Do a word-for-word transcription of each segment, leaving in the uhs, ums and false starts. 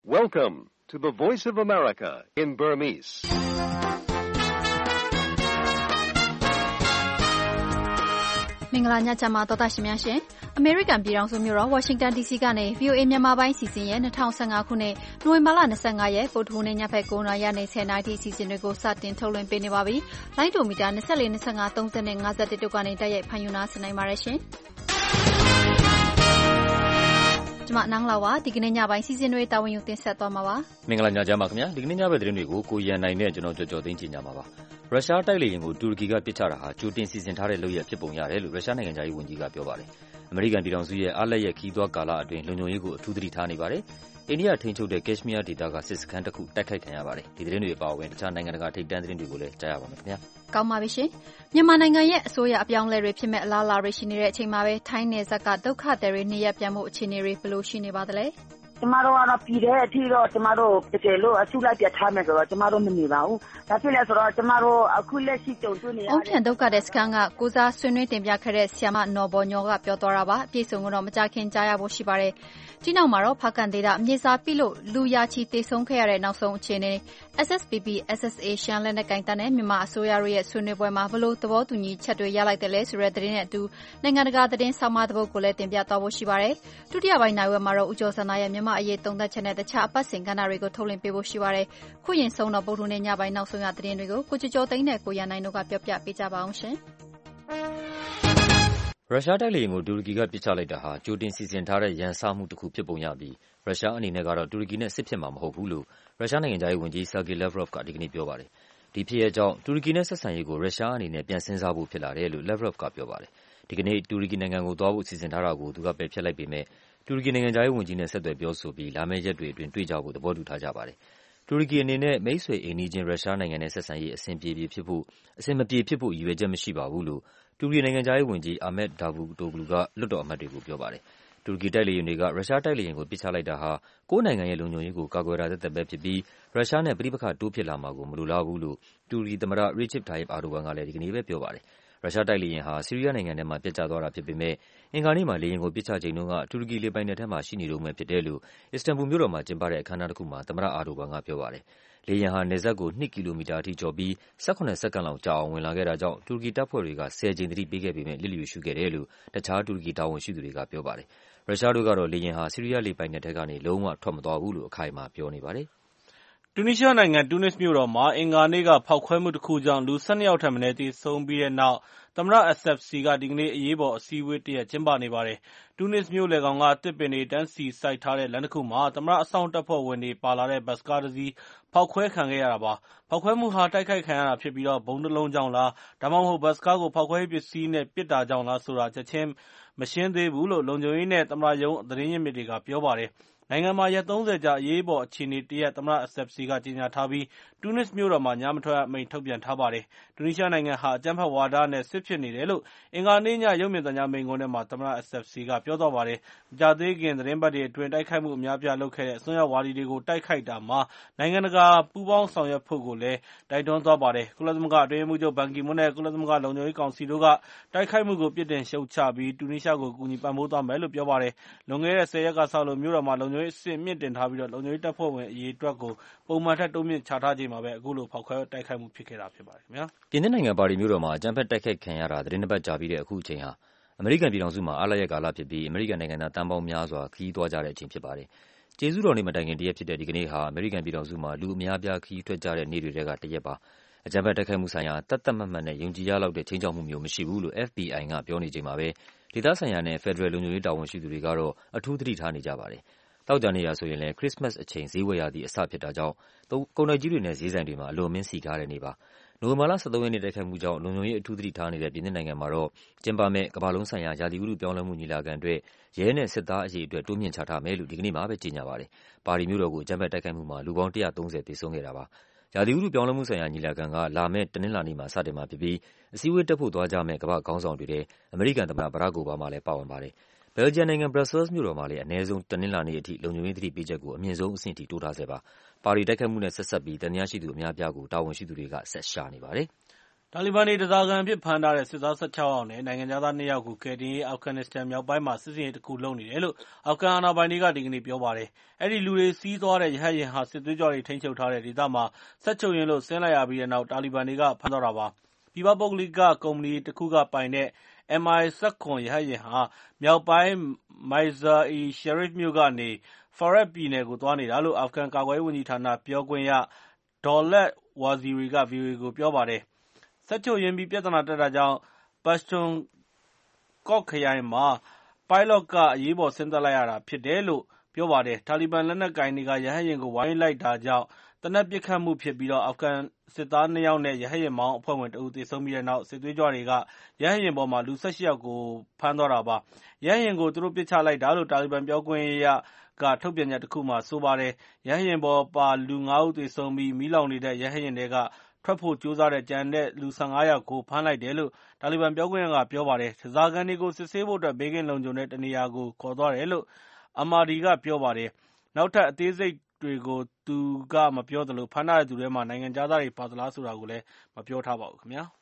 Welcome to the Voice of America in Burmese. ။မင်္ဂလာညချမ်းပါတော်တာရှင်များရှင်။ American ပြည်ထောင်စုမြို့တော် Washington ဒီ စီ ကနေ ဗွီအိုအေ မြန်မာပိုင်းစီစဉ်ရဲ့၂၀၁၅ခုနှစ်နိုဝင်ဘာလ၂၅ရက်ဗုဒ္ဓဟူးနေ့ညဖက်၉နာရီနေ၁၀နာရီအထိအစီအစဉ်တွေကိုစတင်ထုတ်လွှင့်ပေးနေပါပြီ။လိုင်းဒိုမီတာ၂၄ ၂၅ ၃၀နဲ့၅၁တို့ကနေတိုက်ရိုက်ဖန်ယူနာဆင်နိုင်ပါတယ်ရှင်။ကျွန်မနန်းလာပါဒီကနေ့ညပိုင်းစီစဉ်တွေတာဝန်ယူတင်ဆက်သွားမှာပါမင်္ဂလာညချမ်းပါခင်ဗျာဒီကနေ့ညဘက်သတင်းတွေကိုကိုရန်နိုင်နဲ့ကျွန်တော်ကြော်ကြော်သိန်းကြီးညမှာပါရုရှားတိုက်လေယာဉ်ကိုတူရကီကပစ်ချတာဟာကြိုတင်စီစဉ်ထားတဲ့လုပ်ရဖြစ်ပုံရတယ်လို့ရုရှားနိုင်ငံသားရေးဝန်ကြီးကပြောပါတယ်အမေရိကန်ပြည်ထောင်စုရဲ့အားလက်ရခီးသွွားကာလအတွင်းလုံခြုံရေးကိုအထူးသတိထားနေပါတယ်အိန္ဒိယထိန်းချုပ်တဲ့ကက်ရှ်မီးယားဒေသကစစ်စခန်းတစ်ခုတိုက်ခိုက်ခံရပါတယ်ဒီသတင်းတွေအပါအဝင်တခြားနိုင်ငံတကာထိပ်တန်းသတင်းတွေကိုလည်းကြားရပါမယ်ခင်ဗျာကောင်းပါပြီရှင်မြန်မာနိုင်ငံရဲ့အစိုးရအပြောင်းအလဲတွေဖြစ်မဲ့အလားအလာတွေရှိနေတဲ့အချိန်မှာပဲထိုင်းနယ်စပ်ကဒုက္ခသည်တွေနေရပြန်မှုအခြေအနေတွေဘယ်လိုရှိနေပါသလဲကျမတို့ကတော့ပြည်တဲ့အထိတော့ကျမတို့တကယ်လို့အစုလိုက်ပြတ်ထားမယ်ဆိုတော့ကျမတို့မနေပါဘူး။ဒါဖြစ်လဲဆိုတော့ကျမတို့အခုလက်ရှိကြုံတွေ့နေရတဲ့။အုတ်ဖြန်ဒုက္ခတဲ့စခန်းကကိုစားဆွေးနွေးတင်ပြခဲ့တဲ့ဆီယမနော်ဘော်ညောကပြောသွားတာပါ။အပြည့်စုံကတော့မကြခင်ကြားရဖို့ရှိပါတယ်။ဒီနောက်မှာတော့ဖကန်ဒေတာအမြေစာပြလို့လူရာချီတေဆုံးခဲ့ရတဲ့နောက်ဆုံးအခြေအနေ S S P P S S A ရှမ်းလက်နက်ကင်တပ်နဲ့မြန်မာအစိုးရတို့ရဲ့ဆွေးနွေးပွဲမှာဘလို့သဘောတူညီချက်တွေရလိုက်တယ်လဲဆိုတဲ့သတင်းနဲ့အတူနိုင်ငံတကာသတင်းဆောင်းပါးတစ်ပုဒ်ကိုလည်းတင်ပြသွားဖို့ရှိပါတယ်။ဒုတိယပိုင်းနိုင်ဝက်မှာတော့ဦးကျော်စန္ဒာရဲ့မြန်မာအရေးသုံးသပ်ချက်နဲ့တခြားအပတ်စဉ်ကဏ္ဍတွေကိုထုတ်လွှင့်ပေးဖို့ရှိပါတယ်။ခုရင်ဆုံးတော့ဗုဒ္ဓဟူးနေ့ညပိုင်းနောက်ဆုံးရသတင်းတွေကိုကိုကျော်ကျော်သိန်းနဲ့ကိုရန်နိုင်တို့ကပြောပြပေးကြပါအောင်ရှင်။ရုရှားတိုက်လေယာဉ်ကိုတူရကီကပစ်ချလိုက်တာဟာကြိုတင်စီစဉ်ထားတဲ့ရန်စမှုတစ်ခုဖြစ်ပုံရပြီးရုရှားအနေနဲ့ကတော့တူရကီနဲ့စစ်ဖြစ်မှာမဟုတ်ဘူးလို့ရုရှားနိုင်ငံသားရေးဝန်ကြီး Sergei Lavrov ကဒီကနေ့ပြောပါတယ်။ဒီဖြစ်ရပ်ကြောင့်တူရကီနဲ့ဆက်ဆံရေးကိုရုရှားအနေနဲ့ပြန်စဉ်းစားဖို့ဖြစ်လာတယ်လို့ Lavrov ကပြောပါတယ်။ဒီကနေ့တူရကီနိုင်ငံကိုသွားဖို့စီစဉ်ထားတာကိုသူကပယ်ဖျက်လိုက်ပေမဲ့တူရကီနိုင်ငံသားရေးဝန်ကြီးနဲ့ဆက်သွယ်ပြောဆိုပြီးလာမယ့်ရက်တွေအတွင်းတွေ့ကြဖို့သဘောတူထားကြပါတယ်။တူရကီအနေနဲ့မိတ်ဆွေအိမ်နီးချင်းရုရှားနိုင်ငံနဲ့ဆက်ဆံရေးအဆင်ပြေပြေဖြစ်ဖို့အဆင်မပြေဖြစ်ဖို့ရည်ရွယ်ချက်မရှိပါဘူးလို့တူရကီနိုင်ငံသားရေးဝန်ကြီး Ahmet Davutoglu ကလွှတ်တော်အမတ်တွေကိုပြောပါတယ်။တူရကီတိုက်လေယာဉ်တွေကရုရှားတိုက်လေယာဉ်ကိုပစ်ချလိုက်တာဟာကိုယ့်နိုင်ငံရဲ့လုံခြုံရေးကိုကာကွယ်တာသက်သက်ပဲဖြစ်ပြီးရုရှားနဲ့ပဋိပက္ခတိုးဖြစ်လာမှာကိုမလိုလားဘူးလို့တူရကီသမ္မတ Recep Tayyip Erdogan ကလည်းဒီကနေ့ပဲပြောပါတယ်။ရုရှားတိုက်လေယာဉ်ဟာဆီးရီးယားနိုင်ငံထဲမှာပျက်ကျသွားတာဖြစ်ပေမဲ့အင်္ဂါနေ့မှာလေယာဉ်ကိုပစ်ချချိန်တုန်းကတူရကီလေပိုင်နက်ထဲမှာရှိနေတုန်းပဲဖြစ်တယ်လို့အစ္စတန်ဘူလ်မြို့တော်မှာကျင်းပတဲ့အခမ်းအနားတစ်ခုမှာသမ္မတ Erdogan ကပြောပါတယ်။လေယာဉ်ဟာနယ်စပ်ကို၂ကီလိုမီတာအထိကျော်ပြီး၁၇စက္ကန့်လောက်ကြာအောင်ဝင်လာခဲ့တာကြောင့်တူရကီတပ်ဖွဲ့တွေကဆယ်ကြိမ်သတိပေးခဲ့ပေမဲ့လျစ်လျူရှုခဲ့တယ်လို့တခြားတူရကီတာဝန်ရှိသူတွေကပြောပါတယ်။ရုရှားတို့ကတော့လေယာဉ်ဟာဆီးရီးယားလေပိုင်နက်ထဲကနေလုံးဝထွက်မသွားဘူးလို့အခိုင်အမာပြောနေပါတယ်။တူနီးရှားနိုင်ငံတူနစ်မြို့တော်မှာအင်္ဂါနေ့ကဖောက်ခွဲမှုတစ်ခုကြောင့်လူ၁၂ယောက်ထက်မနည်းသေဆုံးပြီးတဲ့နောက်သမ္မတ Essebsi ကဒီကနေ့အရေးပေါ်အစည်းအဝေးတစ်ရပ်ကျင်းပနေပါတယ်။တူနစ်မြို့လယ်ကောင်ကသစ်ပင်တွေတန်းစီစိုက်ထားတဲ့လမ်းတစ်ခုမှာသမ္မတအစောင့်တပ်ဖွဲ့ဝင်တွေပါလာတဲ့ဘတ်စ်ကားတစ်စီးဖောက်ခွဲခံခဲ့ရတာပါ။ဖောက်ခွဲမှုဟာတိုက်ခိုက်ခံရတာဖြစ်ပြီးတော့ဗုံးတစ်လုံးကြောင့်လားဒါမှမဟုတ်ဘတ်စ်ကားကိုဖောက်ခွဲရေးပစ္စည်းနဲ့ပစ်တာကြောင့်လားဆိုတာချက်ချင်းမရှင်းသေးဘူးလို့လုံခြုံရေးနဲ့သမ္မတရုံးသတင်းရင်းမြစ်တွေကပြောပါတယ်။နိုင်ငံမှာရက်သုံးဆယ်ကြာအရေးပေါ်အခြေအနေတရပ်သမ္မတ Essebsi ကကြေညာထားပြီးတူနစ်မြို့တော်မှာညမထွက်ရအမိန့်ထုတ်ပြန်ထားပါတယ်။တူနီးရှားနိုင်ငံဟာအကြမ်းဖက်ဝါဒနဲ့စစ်ဖြစ်နေတယ်လို့အင်္ဂါနေ့ညရုပ်မြင်သံကြားမိန့်ခွန်းထဲမှာသမ္မတ Essebsi ကပြောသွားပါတယ်။မကြာသေးခင်သီတင်းပတ်တွေအတွင်းတိုက်ခိုက်မှုအများအပြားလုပ်ခဲ့တဲ့အစွန်းရောက်ဝါဒီတွေကိုတိုက်ခိုက်တာမှာနိုင်ငံတကာပူးပေါင်းဆောင်ရွက်ဖို့ကိုလည်းတိုက်တွန်းသွားပါတယ်။ကုလသမဂ္ဂအတွင်းရေးမှူးချုပ်ဘန်ကီမွန်းနဲ့ကုလသမဂ္ဂလုံခြုံရေးကောင်စီတို့ကတိုက်ခိုက်မှုကိုပြစ်တင်ရှုတ်ချပြီးတူနီးရှားကိုကူညီပံ့ပိုးသွားမယ်လို့ပြောပါတယ်။လွန်ခဲ့တဲ့ဆယ်ရက်ကစလို့မြို့တော်မှာလုံခြုံရေးအဆင့်မြင့်တင်ထားပြီးတော့လုံခြုံရေးတပ်ဖွဲ့ဝင်အရေအတွက်ကိုပုံမှန်ထက်တိုးမြင့်ချထားချိန်မှာပဲအခုလိုဖောက်ခွဲတိုက်ခိုက်မှုဖြစ်ခဲ့တာဖြစ်ပါတယ်ခင်ဗျာ။ပြင်သစ်နိုင်ငံပါရီမြို့တော်မှာအကြမ်းဖက်တိုက်ခိုက်ခံရတာသတင်းတစ်ပတ်ကြာပြီးတဲ့အခုအချိန်ဟာအမေရိကန်ပြည်ထောင်စုမှာအားလပ်ရက်ကာလဖြစ်ပြီးအမေရိကန်နိုင်ငံသားတန်ပေါင်းများစွာခရီးသွားကြတဲ့အချိန်ဖြစ်ပါတယ်။ကျေးဇူးတော်နေ့မတိုင်ခင်တရက်ဖြစ်တဲ့ဒီကနေ့ဟာအမေရိကန်ပြည်ထောင်စုမှာလူအများပြားခရီးထွက်ကြတဲ့နေ့တွေကတရက်ပါ။အကြမ်းဖက်တိုက်ခိုက်မှုဆိုင်ရာတတ်တတ်မှတ်မှတ်နဲ့ယုံကြည်ရလောက်တဲ့ချိန်ချောက်မှုမျိုးမရှိဘူးလို့ F B I ကပြောနေချိန်မှာပဲဒေသဆိုင်ရာနဲ့ဖက်ဒရယ်လုံခြုံရေးတာဝန်ရှိသူတွေကတော့အထူးသတိထားနေကြပါတယ်။သောကြာနေ့ရာဆိုရင်လည်းခရစ်မတ်အချိန်ဈေးဝယ်ရသည့်အစဖြစ်တာကြောင့်ကုန်တိုက်ကြီးတွေနဲ့ဈေးဆိုင်တွေမှာအလွန်မင်းစီကားတဲ့နေ့ပါ။နိုဝင်ဘာလ၁၃ရက်နေ့တိုက်ခိုက်မှုကြောင့်လုံခြုံရေးအထူးသတိထားနေတဲ့ပြင်သစ်နိုင်ငံမှာတော့ကျင်းပမယ့်ကမ္ဘာလုံးဆိုင်ရာရာသီဥတုပြောင်းလဲမှုညီလာခံအတွက်ရဲနဲ့စစ်သားအရေအတွက်တိုးမြင့်ချထားမယ်လို့ဒီကနေ့မှပဲကြေညာပါတယ်။ပါရီမြို့တော်ကိုအကြမ်းဖက်တိုက်ခိုက်မှုမှာလူပေါင်း၁၃၀သေဆုံးခဲ့တာပါ။ရာသီဥတုပြောင်းလဲမှုဆိုင်ရာညီလာခံကလာမယ့်တနင်္လာနေ့မှာစတင်မှာဖြစ်ပြီးအစည်းအဝေးတက်ဖို့သွားကြမယ့်ကမ္ဘာ့ခေါင်းဆောင်တွေထဲအမေရိကန်သမ္မတဘရာ့ခ် အိုဘားမားလည်းပါဝင်ပါတယ်။ဘယ်လ်ဂျီယံနိုင်ငံဘရပ်ဆဲလ်စ်မြို့တော်မှာလည်းအနည်းဆုံးတနင်္လာနေ့အထိလုံခြုံရေးသတိပေးချက်ကိုအမြင့်ဆုံးအဆင့်အထိတိုးထားဆဲပါ။ပါရီတိုက်ခိုက်မှုနဲ့ဆက်စပ်ပြီးသံသယရှိသူအများအပြားကိုတာဝန်ရှိသူတွေကဆက်ရှာနေပါတယ်။တာလီဘန်တွေဓားစာခံအဖြစ်ဖမ်းထားတဲ့စစ်သား ၁၆ ယောက်နဲ့နိုင်ငံခြားသား ၂ ယောက်ကိုကယ်တင်ရေးအာဖဂန်နစ္စတန်မြောက်ပိုင်းမှာစစ်ဆင်ရေးတခုလုပ်နေတယ်လို့အာဖဂန်အာဏာပိုင်တွေကဒီကနေ့ပြောပါတယ်။အဲဒီလူတွေစီးသွားတဲ့ရဟတ်ယာဉ်ဟာစစ်သွေးကြွတွေထိန်းချုပ်ထားတဲ့ဒေသမှာစက်ချုပ်ယဉ်လို့ဆင်းလိုက်ရပြီးတဲ့နောက်တာလီဘန်တွေကဖမ်းသွားတာပါ။ပြည်ပပုဂ္ဂလိကကုမ္ပဏီတခုကပိုင်တဲ့ M I ၁၇ ရဟတ်ယာဉ်ဟာမြောက်ပိုင်း Mazar-e-Sharif မြို့ကနေ Faryab ပြည်နယ်ကိုသွားနေတာလို့အာဖဂန်ကာကွယ်ရေးဝန်ကြီးဌာနပြောခွင့်ရ Dawlat Waziri က ဗွီအိုအေကိုပြောပါတယ်။စက်ချုပ်ယဉ်ပြီးပြဿနာတက်တာကြောင့် Pashtun Koch ခရိုင်မှာ ပိုင်လော့ကအရေးပေါ်ဆင်းသက်လိုက်ရတာဖြစ်တယ်လို့ပြောပါတယ်။တာလီဘန်လက်နက်ကိုင်တွေကရဟတ်ယာဉ်ကိုဝိုင်းလိုက်တာကြောင့်သေနတ်ပစ်ခတ်မှုဖြစ်ပြီးအာဖဂန်စစ်သား ၂ ယောက်နဲ့ရဟတ်ယာဉ်မောင်းအဖွဲ့ဝင်တဦးသေဆုံးပြီးတဲ့နောက်စစ်သွေးကြွတွေကရဟတ်ယာဉ်ပေါ်မှာလူ ၁၈ ယောက်ကိုဖမ်းသွားတာပါ။ရဟတ်ယာဉ်ကိုသူတို့ပစ်ချလိုက်တာလို့တာလီဘန်ပြောခွင့်ရကထုတ်ပြန်ချက်တခုမှာဆိုပါတယ်။ရဟတ်ယာဉ်ပေါ်ပါလူ ၅ ဦးသေဆုံးပြီးမီးလောင်နေတဲ့ရဟတ်ယာဉ်ထဲကထွက်ဖို့ကြိုးစားတဲ့ကျန်တဲ့လူ ၁၅ ယောက်ကိုဖမ်းလိုက်တယ်လို့တာလီဘန်ပြောခွင့်ရကပြောပါတယ်။ဓားစာခံတွေကိုစစ်ဆေးဖို့အတွက်ဘေးကင်းလုံခြုံတဲ့တနေရာကိုခေါ်သွားတယ်လို့ Ahmadi ကပြောပါတယ်။နောက်ထပ်အသေးစိတ်တွေကိုသူကမပြောသလိုဖမ်းထားတဲ့သူထဲမှာနိုင်ငံခြားသားတွေပါသလားဆိုတာကိုလည်းမပြောထားပါဘူးခင်ဗျာ။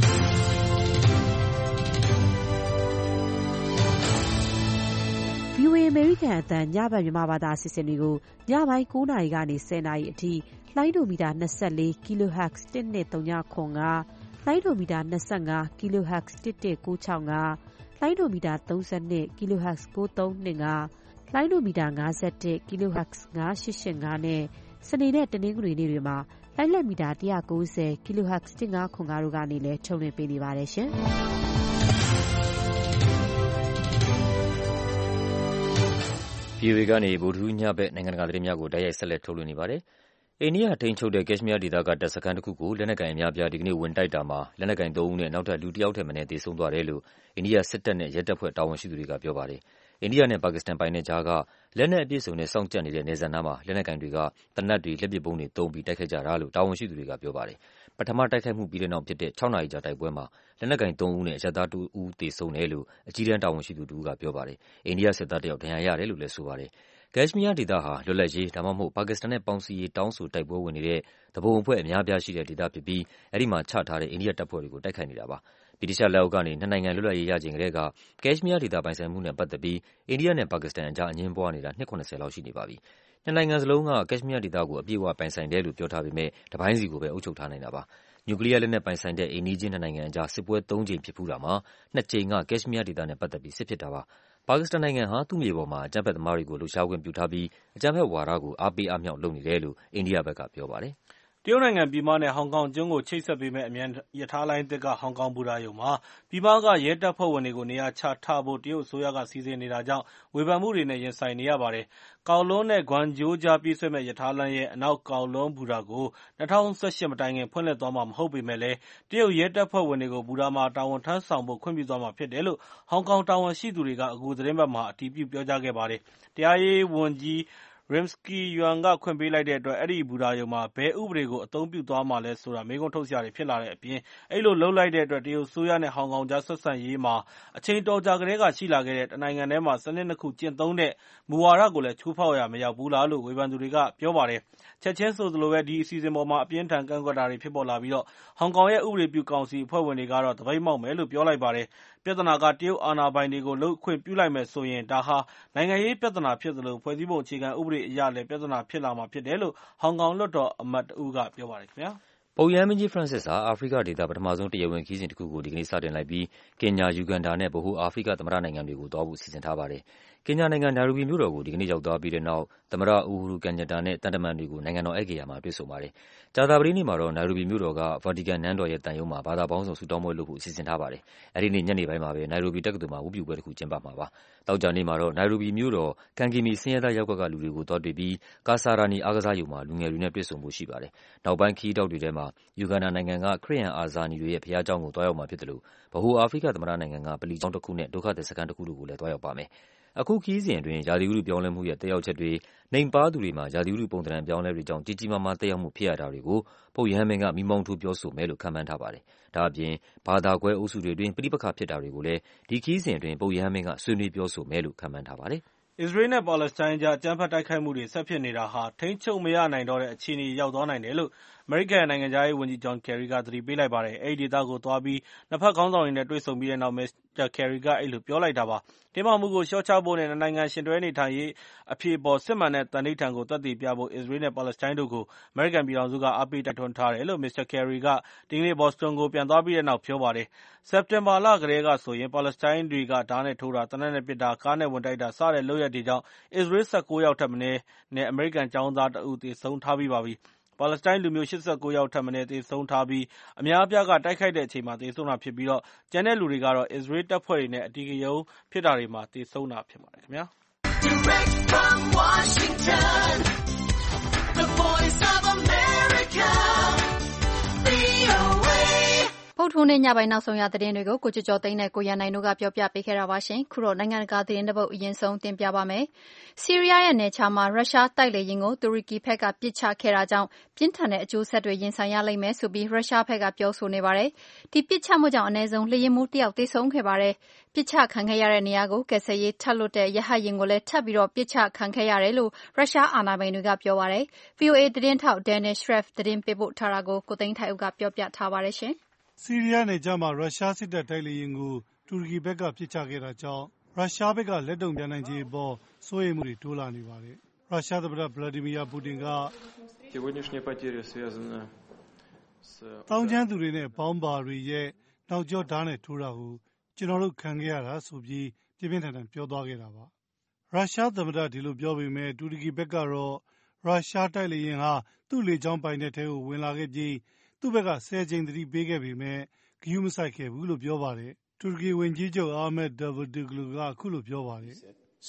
ဗွီအိုအေ အမေရိကန်အသံညဘက်မြန်မာဘာသာအစီအစဉ်တွေကိုညပိုင်း၉နာရီကနေ၁၀နာရီအထိလှိုင်းဒိုမီတာ၂၄ kHz တစ်နှစ်၃ညခွန်ကလှိုင်းဒိုမီတာ၂၅ kHz တစ်တစ်၉၆ငါလှိုင်းဒိုမီတာ၃၂ kHz ၉၃၂ငါလှိုင်းဒိုမီတာ၅၁ kHz ၅၈၈ငါနဲ့စနေနဲ့တနင်္ဂနွေနေ့တွေမှာလှိုင်းလက်မီတာ၁၉၀ kHz တစ်၅ခွန်ကားတို့ကနေလည်းထုတ်လွှင့်ပေးနေပါတယ်ရှင်။ဗွီအိုအေကနေဗုဒ္ဓဟူးညဘက်နိုင်ငံတကာသတင်းများကိုတိုက်ရိုက်ဆက်လက်ထုတ်လွှင့်နေပါတယ်။အိန္ဒိယထိန်းချုပ်တဲ့ကက်ရှ်မီးယားဒေသကတပ်စခန်းတစ်ခုကိုလက်နက်ကိုင်အများအပြားဒီကနေ့ဝင်တိုက်တာမှာလက်နက်ကိုင်သုံးဦးနဲ့နောက်ထပ်လူတစ်ယောက်ထက်မနည်းသေဆုံးသွားတယ်လို့အိန္ဒိယစစ်တပ်နဲ့ရဲတပ်ဖွဲ့တာဝန်ရှိသူတွေကပြောပါတယ်။အိန္ဒိယနဲ့ပါကစ္စတန်ပိုင်နက်ကြားကလက်နက်အပြည့်အစုံနဲ့စောင့်ကြပ်နေတဲ့နယ်စပ်နားမှာလက်နက်ကိုင်တွေကသေနတ်တွေလက်ပစ်ဗုံးတွေသုံးပြီးတိုက်ခိုက်ကြတာလို့တာဝန်ရှိသူတွေကပြောပါတယ်။ပထမတိုက်ခိုက်မှုပြီးတဲ့နောက်ဖြစ်တဲ့၆နာရီကြာတိုက်ပွဲမှာလက်နက်ကိုင်သုံးဦးနဲ့အရပ်သားတစ်ဦးသေဆုံးတယ်လို့အကြီးတန်းတာဝန်ရှိသူတစ်ဦးကပြောပါတယ်။အိန္ဒိယစစ်သားတစ်ယောက်ဒဏ်ရာရတယ်လို့လည်းဆိုပါတယ်။ကက်ရှ်မီးယားဒေသဟာလွတ်လပ်ရေးဒါမှမဟုတ်ပါကစ္စတန်နဲ့ပေါင်းစည်းရေးတောင်းဆိုတိုက်ပွဲဝင်နေတဲ့သူပုန်အဖွဲ့အများအပြားရှိတဲ့ဒေသဖြစ်ပြီးအဲဒီမှာချထားတဲ့အိန္ဒိယတပ်ဖွဲ့တွေကိုတိုက်ခိုက်နေတာပါ။ဗြိတိသျှလက်အောက်ကနေနှစ်နိုင်ငံလွတ်လပ်ရေးရချိန်ကတည်းကကက်ရှ်မီးယားဒေသပိုင်ဆိုင်မှုနဲ့ပတ်သက်ပြီးအိန္ဒိယနဲ့ပါကစ္စတန်အကြားအငြင်းပွားနေတာနှစ်၇၀လောက်ရှိနေပါပြီ။နှစ်နိုင်ငံစလုံးကကက်ရှ်မီးယားဒေသကိုအပြည့်အဝပိုင်ဆိုင်တယ်လို့ပြောထားပေမဲ့တပိုင်းစီကိုပဲအုပ်ချုပ်ထားနိုင်တာပါ။နျူကလီးယားလက်နက်ပိုင်ဆိုင်တဲ့အိမ်နီးချင်းနှစ်နိုင်ငံအကြားစစ်ပွဲသုံးကြိမ်ဖြစ်ဖူးတာမှာနှစ်ကြိမ်ကကက်ရှ်မီးယားဒေသနဲ့ပတ်သက်ပြီးစစ်ဖြစ်တာပါ။ပါကစ္စတန်နိုင်ငံဟာသူ့မြေပေါ်မှာအကြမ်းဖက်သမားတွေကိုလှုပ်ရှားခွင့်ပြုထားပြီးအကြမ်းဖက်ဝါဒကိုအားပေးအားမြှောက်လုပ်နေတယ်လို့အိန္ဒိယဘက်ကပြောပါတယ်။တရုတ်နိုင်ငံပြည်မနဲ့ဟောင်ကောင်ကျွန်းကိုချိတ်ဆက်ပေးမယ့်အမြန်ရထားလိုင်းသစ်ကဟောင်ကောင်ဘူတာရုံမှာပြည်မကရဲတပ်ဖွဲ့ဝင်တွေကိုနေရာချထားဖို့တရုတ်အစိုးရကစီစဉ်နေတာကြောင့်ဝေဖန်မှုတွေနဲ့ရင်ဆိုင်နေရပါတယ်။ကောက်လွန်းနဲ့ဂွမ်ဂျိုးကြားပြေးဆွဲမယ့်ရထားလမ်းရဲ့အနောက်ကောက်လွန်းဘူတာကို၂၀၁၈မတိုင်ခင်ဖွင့်လှစ်သွားမှာမဟုတ်ပေမဲ့လည်းတရုတ်ရဲတပ်ဖွဲ့ဝင်တွေကိုဘူတာမှာတာဝန်ထမ်းဆောင်ဖို့ခွင့်ပြုသွားမှာဖြစ်တယ်လို့ဟောင်ကောင်တာဝန်ရှိသူတွေကအခုသတင်းပတ်မှာအတည်ပြုပြောကြားခဲ့ပါတယ်။တရားရေးဝန်ကြီးRimsky Yuan ကခွင့်ပေးလိုက်တဲ့အတွက်အဲဒီဘူတာရုံမှာဘယ်ဥပဒေကိုအသုံးပြုသွားမှာလဲဆိုတာမေးခွန်းထုတ်စရာတွေဖြစ်လာတဲ့အပြင်အဲဒီလိုလုပ်လိုက်တဲ့အတွက်တရုတ်အစိုးရနဲ့ဟောင်ကောင်ကြားဆက်ဆံရေးမှာအချိန်တော်ကြာကတည်းကရှိလာခဲ့တဲ့တနိုင်ငံထဲမှာစနစ်နှစ်ခုကျင့်သုံးတဲ့မူဝါဒကိုလည်းချိုးဖောက်ရာမရောက်ဘူးလားလို့ဝေဖန်သူတွေကပြောပါတယ်။ချက်ချင်းဆိုသလိုပဲဒီအစီအစဉ်ပေါ်မှာအပြင်းထန်ကန့်ကွက်တာတွေဖြစ်ပေါ်လာပြီးတော့ဟောင်ကောင်ရဲ့ဥပဒေပြုကောင်စီအဖွဲ့ဝင်တွေကတော့သပိတ်မှောက်မယ်လို့ပြောလိုက်ပါတယ်။ပြဿနာကတရုတ်အာဏာပိုင်တွေကိုလုပ်ခွင့်ပြုလိုက်မယ်ဆိုရင်ဒါဟာနိုင်ငံရေးပြဿနာဖြစ်သလိုဖွဲ့စည်းပုံအခြေခံဥပဒေအရလည်းပြဿနာဖြစ်လာမှာဖြစ်တယ်လို့ဟောင်ကောင်လွှတ်တော်အမတ်တဦးကပြောပါတယ်ခင်ဗျာ။ပုပ်ရဟန်းမင်းကြီးဖရန့်စစ်ဟာအာဖရိကဒေသပထမဆုံးတရားဝင်ခရီးစဉ်တစ်ခုကိုဒီကနေ့စတင်လိုက်ပြီးကင်ညာ၊ယူဂန်ဒါနဲ့ဗဟိုအာဖရိကသမ္မတနိုင်ငံတွေကိုသွားဖို့စီစဉ်ထားပါတယ်။ကင်ညာနိုင်ငံ၊နိုင်ရိုဘီမြို့တော်ကိုဒီကနေ့ရောက်သွားပြီးတဲ့နောက်သမ္မတအူဟူရူကင်ညာတာနဲ့သံတမန်တွေကိုနိုင်ငံတော်ဧည့်ဂေဟာမှာတွေ့ဆုံပါတယ်။ကြာသပတေးနေ့မှာတော့နိုင်ရိုဘီမြို့တော်ကဗာတီကန်နန်းတော်ရဲ့သံရုံးမှာဘာသာပေါင်းစုံဆုတောင်းပွဲလုပ်ဖို့စီစဉ်ထားပါတယ်။အဲဒီနေ့ညနေပိုင်းမှာပဲနိုင်ရိုဘီတက္ကသိုလ်မှာဝတ်ပြုပွဲတစ်ခုကျင်းပမှာပါ။သောကြာနေ့မှာတော့နိုင်ရိုဘီမြို့တော်ကန်ကီမီဆင်းရဲသားရပ်ကွက်ကလူတွေကိုသွားတွေ့ပြီးကာဆာရာနီအားကစားရုံမှာလူငယ်တွေနဲ့တွေ့ဆုံဖို့ရှိပါတယ်။နောက်ပိုင်းခရီးထောက်တွေထဲမှာယူဂန်ဒါနိုင်ငံကခရစ်ယာန်အာဇာနည်တွေရဲ့ဘုရားကျောင်းကိုသွားရောက်မှာဖြစ်တယ်လို့ဗဟိုအာဖရိကသမ္မတနိုင်ငံကဗလီကျောင်းတစ်ခုနဲ့ဒုက္ခသည်စခန်းတစ်ခုတို့ကိုလည်းသွားရောက်ပါမယ်။အခုခရီးစဉ်အတွင်းရာသီဥတုပြောင်းလဲမှုရဲ့သက်ရောက်ချက်တွေ၊နိမ့်ပါးသူတွေမှာရာသီဥတုပုံသဏ္ဍာန်အပြောင်းအလဲတွေကြောင့်ကြီးကြီးမားမားသက်ရောက်မှုဖြစ်ရတာတွေကိုပုပ်ရဟန်းမင်းကမီးမောင်းထိုးပြောဆိုမယ်လို့ခန့်မှန်းထားပါတယ်။ဒါ့အပြင်ဘာသာကွဲအုပ်စုတွေအတွင်းပဋိပက္ခဖြစ်တာတွေကိုလည်းဒီခရီးစဉ်အတွင်းပုပ်ရဟန်းမင်းကဆွေးနွေးပြောဆိုမယ်လို့ခန့်မှန်းထားပါတယ်။အစ္စရေးနဲ့ပါလက်စတိုင်းကြားအကြမ်းဖက်တိုက်ခိုက်မှုတွေဆက်ဖြစ်နေတာဟာထိန်းချုပ်မရနိုင်တော့တဲ့အခြေအနေရောက်သွားနိုင်တယ်လို့အမေရိကန်နိုင်ငံခြားရေးဝန်ကြီး John Kerry ကသတိပေးလိုက်ပါတယ်။အဲဒီဒေသကိုသွားပြီးနှစ်ဖက်ခေါင်းဆောင်တွေနဲ့တွေ့ဆုံပြီးတဲ့နောက် မစ္စတာ Kerry ကအဲဒီလိုပြောလိုက်တာပါ။တင်းမာမှုကိုလျှော့ချဖို့နဲ့နှစ်နိုင်ငံရှင်တွဲနေထိုင်ရေးအဖြေအပေါ်စစ်မှန်တဲ့သန္နိဋ္ဌာန်ကိုသက်သေပြဖို့အစ္စရေးနဲ့ပါလက်စတိုင်းတို့ကိုအမေရိကန်ပြည်ထောင်စုကအားပေးတိုက်တွန်းထားတယ်လို့ မစ္စတာ Kerry ကဒီကနေ့ဘော့စတွန်ကိုပြန်သွားပြီးတဲ့နောက်ပြောပါတယ်။စက်တင်ဘာလကတည်းကဆိုရင်ပါလက်စတိုင်းတွေကဓားနဲ့ထိုးတာ၊သေနတ်နဲ့ပစ်တာ၊ကားနဲ့ဝင်တိုက်တာစတဲ့လုပ်ရပ်တွေကြောင့်အစ္စရေး ၁၉ ယောက်ထက်မနည်းနဲ့အမေရိကန်ကျောင်းသားတဦးသေဆုံးထားပြီးပါပြီ။ပါလက်စတိုင်းလူမျိုး ၈၉ ယောက်ထက်မနည်းသေဆုံးထားပြီးအများအပြားကတိုက်ခိုက်တဲ့အချိန်မှာသေဆုံးတာဖြစ်ပြီးကျန်တဲ့လူတွေကတော့အစ္စရေးတပ်ဖွဲ့တွေနဲ့အဓိကရုဏ်းဖြစ်တာတွေမှာသေဆုံးတာဖြစ်ပါတယ်ခင်ဗျာ။ Direct from Washington, the voice of America, V O A ဗုဒ္ဓဟူးနေ့ညပိုင်းနောက်ဆုံးရသတင်းတွေကိုကိုကျော်ကျော်သိန်းနဲ့ကိုရန်နိုင်တို့ကပြောပြပေးခဲ့တာပါရှင်။ခုတော့နိုင်ငံတကာသတင်းတစ်ပုဒ်အရင်ဆုံးတင်ပြပါမယ်။ဆီးရီးယားရဲ့နယ်ခြားမှာရုရှားတိုက်လေယာဉ်ကိုတူရကီဘက်ကပစ်ချခဲ့တာကြောင့်ပြင်းထန်တဲ့အကျိုးဆက်တွေရင်ဆိုင်ရလိမ့်မယ်ဆိုပြီးရုရှားဘက်ကပြောဆိုနေပါတယ်။ဒီပစ်ချမှုကြောင့်အနည်းဆုံးလေယာဉ်မှူးတစ်ယောက်သေဆုံးခဲ့ပါတယ်။ပစ်ချခံခဲ့ရတဲ့နေရာကိုကယ်ဆယ်ရေးထပ်လွတ်တဲ့ရဟတ်ယာဉ်ကိုလည်းထပ်ပြီးပစ်ချခံခဲ့ရတယ်လို့ရုရှားအာဏာပိုင်တွေကပြောပါတယ်။ V O A သတင်းထောက် Daniel Scherer သတင်းပေးပို့ထားတာကိုကိုသိန်းထိုက်ဦးကပြောပြထားပါတယ်ရှင်။ဆီးရီးယားနယ်ခြားမှာရုရှားစစ်တပ်တိုက်လေယာဉ်ကိုတူရကီဘက်ကပစ်ချခဲ့တာကြောင့်ရုရှားဘက်ကလက်တုံ့ပြန်နိုင်ခြေအပေါ်စိုးရိမ်မှုတွေတိုးလာနေပါတယ်။ရုရှားသမ္မတဗလာဒီမီယာပူတင်ကတောင်ကျမ်းသူတွေနဲ့ပေါင်းပါတွေရဲ့နောက်ကျောဓာတ်နဲ့ထိုးတာကိုကျွန်တော်တို့ခံခဲ့ရတာဆိုပြီးပြင်းပြင်းထန်ထန်ပြောသွားခဲ့တာပါ။ရုရှားသမ္မတဒီလိုပြောပေမဲ့တူရကီဘက်ကတော့ရုရှားတိုက်လေယာဉ်ဟာသူ့လေကြောင်းပိုင်နက်ထဲကိုဝင်လာခဲ့ပြီးသူ့ဘက်ကဆယ်ကြိမ်သတိပေးခဲ့ပေမဲ့ဂရုမစိုက်ခဲ့ဘူးလို့ပြောပါတယ်။တူရကီဝန်ကြီးချုပ်အာမက်ဒါဗူဒူဂလူကအခုလိုပြောပါတယ်။ "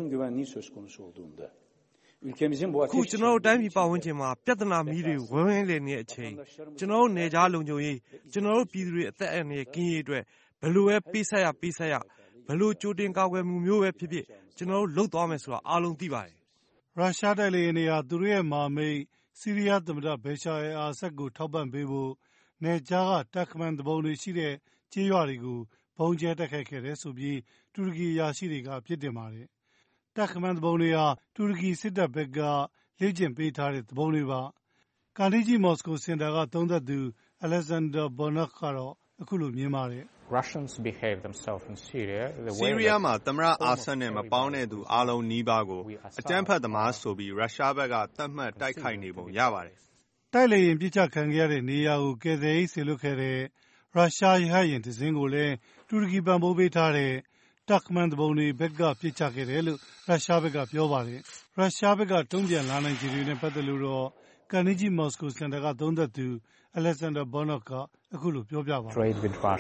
အခုကျွန်တော်တို့တိုင်းပြည်ပတ်ဝန်းကျင်မှာပြဿနာမီးတွေဝဲဝဲလည်နေတဲ့အချိန်ကျွန်တော်တို့နယ်ခြားလုံခြုံရေးကျွန်တော်တို့ပြည်သူတွေအသက်အန္တရာယ်ကင်းရေးအတွက်ဘယ်လိုပဲပေးဆက်ရပေးဆက်ရဘယ်လိုကြိုတင်ကာကွယ်မှုမျိုးပဲဖြစ်ဖြစ်ကျွန်တော်တို့လုပ်သွားမယ်ဆိုတာအားလုံးသိပါတယ်။ "ရုရှားတိုက်လေယာဉ်တွေဟာသူတို့ရဲ့မဟာမိတ်ဆီးရီးယားသမ္မတဘေရှာအယ်အာဆတ်ကိုထောက်ပံ့ပေးဖို့နယ်ခြားကတပ်ခမန်းသူပုန်တွေရှိတဲ့ကျေးရွာတွေကိုဗုံးကျဲတိုက်ခိုက်ခဲ့တယ်ဆိုပြီးတူရကီအရာရှိတွေကအပြစ်တင်ပါတယ်။တပ်ခမန်းသူပုန်တွေဟာတူရကီစစ်တပ်ဘက်ကလေ့ကျင့်ပေးထားတဲ့သူပုန်တွေပါ။ကာနီဂျီမော်စကိုစင်တာကသုံးသပ်သူအလက်ဇန်ဒါဘောနော့ကတော့အခုလိုမြင်ပါတယ်။ "ဆီးရီးယားမှာသမ္မတအာဆတ်နဲ့မပေါင်းတဲ့သူအားလုံးနီးပါးကိုအကြမ်းဖက်သမားဆိုပြီးရုရှားဘက်ကသတ်မှတ်တိုက်ခိုက်နေပုံရပါတယ်။" တိုက်လေယာဉ်ပစ်ချခံခဲ့ရတဲ့နေရာကိုကယ်ဆယ်ရေးစေလွှတ်ခဲ့တဲ့ရုရှားရဟတ်ယာဉ်တစင်းကိုလည်းတူရကီပံ့ပိုးပေးထားတဲ့တပ်ခမန်းသူပုန်တွေဘက်ကပစ်ချခဲ့တယ်လို့ရုရှားဘက်ကပြောပါတယ်။ရုရှားဘက်ကတုံ့ပြန်လာနိုင်ခြေတွေနဲ့ပတ်သက်လို့တော့ကာနီဂျီမော်စကိုစင်တာကသုံးသပ်သူအလက်ဇန်ဒါဘောနော့ကအခုလိုပြောပြပါတယ်။ "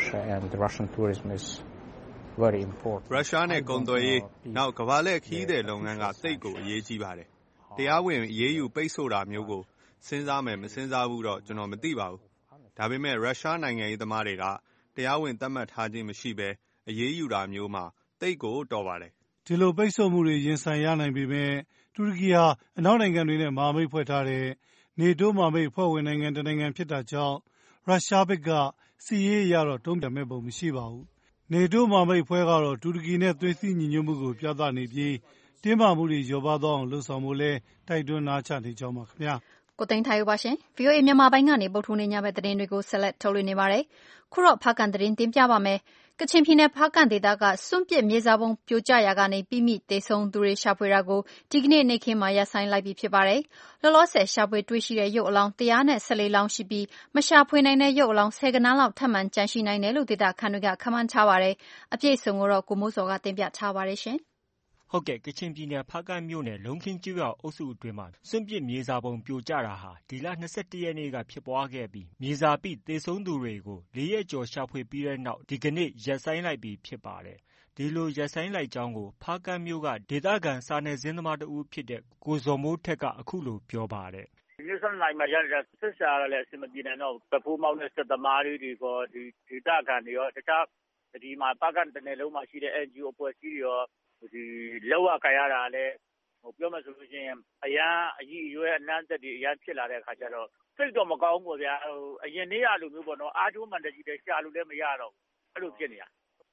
ရုရှားနဲ့ကုန်သွယ်ရေးနောက်ကမ္ဘာလှည့်ခရီးသည်လုပ်ငန်းကသိပ်ကိုအရေးကြီးပါတယ်။တရားဝင်အရေးယူပိတ်ဆို့တာမျိုးကိုစဉ်းစားမယ်မစဉ်းစားဘူးတော့ကျွန်တော်မသိပါဘူး။ဒါပေမဲ့ရုရှားနိုင်ငံရေးသမားတွေကတရားဝင်သတ်မှတ်ထားခြင်းမရှိဘဲအရေးယူတာမျိုးမှာသိပ်ကိုတော်ပါတယ်။" ဒီလိုပိတ်ဆို့မှုတွေရင်ဆိုင်ရနိုင်ပေမဲ့တူရကီဟာအနောက်နိုင်ငံတွေနဲ့မဟာမိတ်ဖွဲ့ထားတဲ့နေတိုးမဟာမိတ်အဖွဲ့ဝင်နိုင်ငံတစ်နိုင်ငံဖြစ်တာကြောင့်ရုရှားဘက်ကစစ်ရေးအရတော့တုံ့ပြန်မယ့်ပုံမရှိပါဘူး။နေတိုးမဟာမိတ်အဖွဲ့ကတော့တူရကီနဲ့သွေးစည်းညီညွတ်မှုကိုပြသနေပြီးတင်းမာမှုတွေလျော့ပါးသွားအောင်လုပ်ဆောင်ဖို့လည်းတိုက်တွန်းနားချနေကြောင်းပါခင်ဗျာ။ကိုသိန်းထိုက်ဦးပါရှင်။ V O A မြန်မာပိုင်းကနေဗုဒ္ဓဟူးနေ့ညဘက်သတင်းတွေကိုဆက်လက်ထုတ်လွှင့်နေပါတယ်။ခုတော့ဖားကန့်သတင်းတင်ပြပါမယ်။ကချင်ပြည်နယ်ဖားကန့်ဒေသကစွန့်ပစ်မြေစာပုံပြိုကျရာကနေပိမိသေဆုံးသူတွေရှာဖွေတာကိုဒီကနေ့နေ့ခင်းမှာရပ်ဆိုင်းလိုက်ပြီဖြစ်ပါတယ်။လောလောဆယ်ရှာဖွေတွေ့ရှိတဲ့ရုပ်အလောင်းတစ်ရာနဲ့ဆယ်လေးလောင်းရှိပြီးမရှာဖွေနိုင်တဲ့ရုပ်အလောင်းဆယ်ဂဏန်းလောက်ထပ်မံကျန်ရှိနိုင်တယ်လို့ဒေသခံတွေကခန့်မှန်းထားပါတယ်။အပြည့်အစုံကိုတော့ကိုမိုးစော်ကတင်ပြထားပါတယ်ရှင်။ဟုတ်ကဲ့ကချင်ပြည်နယ်ဖားကန့်မြို့နယ်လုံးခင်းကျေးရွာအုပ်စုအတွင်းမှာစွန့်ပစ်မြေစာပုံပြိုကျတာဟာဒီလ၂၁ရက်နေ့ကဖြစ်ပွားခဲ့ပြီးမြေစာပိသေဆုံးသူတွေကိုလေးရက်ကျော်ရှာဖွေပြီးတဲ့နောက်ဒီကနေ့ရပ်ဆိုင်းလိုက်ပြီဖြစ်ပါတယ်။ဒီလိုရပ်ဆိုင်းလိုက်ကြောင်းကိုဖားကန့်မြို့ကဒေသခံစာနယ်ဇင်းသမားတဦးဖြစ်တဲ့ကိုဇော်မိုးထက်ကအခုလိုပြောပါတယ်။ည၁၂နာရီမှာရတယ်စစ်ရှာရလည်းအဆင်မပြေနိုင်တော့ဘူး။ဘက်ဖိုးမောင်းတဲ့စစ်သမားတွေကောဒီဒေသခံတွေရောတခြားဒီမှာဖားကန့်တစ်နယ်လုံးမှာရှိတဲ့ N G O အဖွဲ့အစည်းတွေရောဒီလောက်ရကြရတာလည်းဟိုပြောမှဆိုလို့ရှိရင်အရန်အကြီးအရွယ်အနှမ်းသက်တွေအရန်ဖြစ်လာတဲ့အခါကျတော့စိတ်တော့မကောင်းဘူးဗျာဟိုအရင်နေ့ရလိုမျိုးပေါ့နော်အားကျိုးမှန်တကြီးတဲ့ရှာလို့လည်းမရတော့အဲ့လိုဖြစ်နေတာ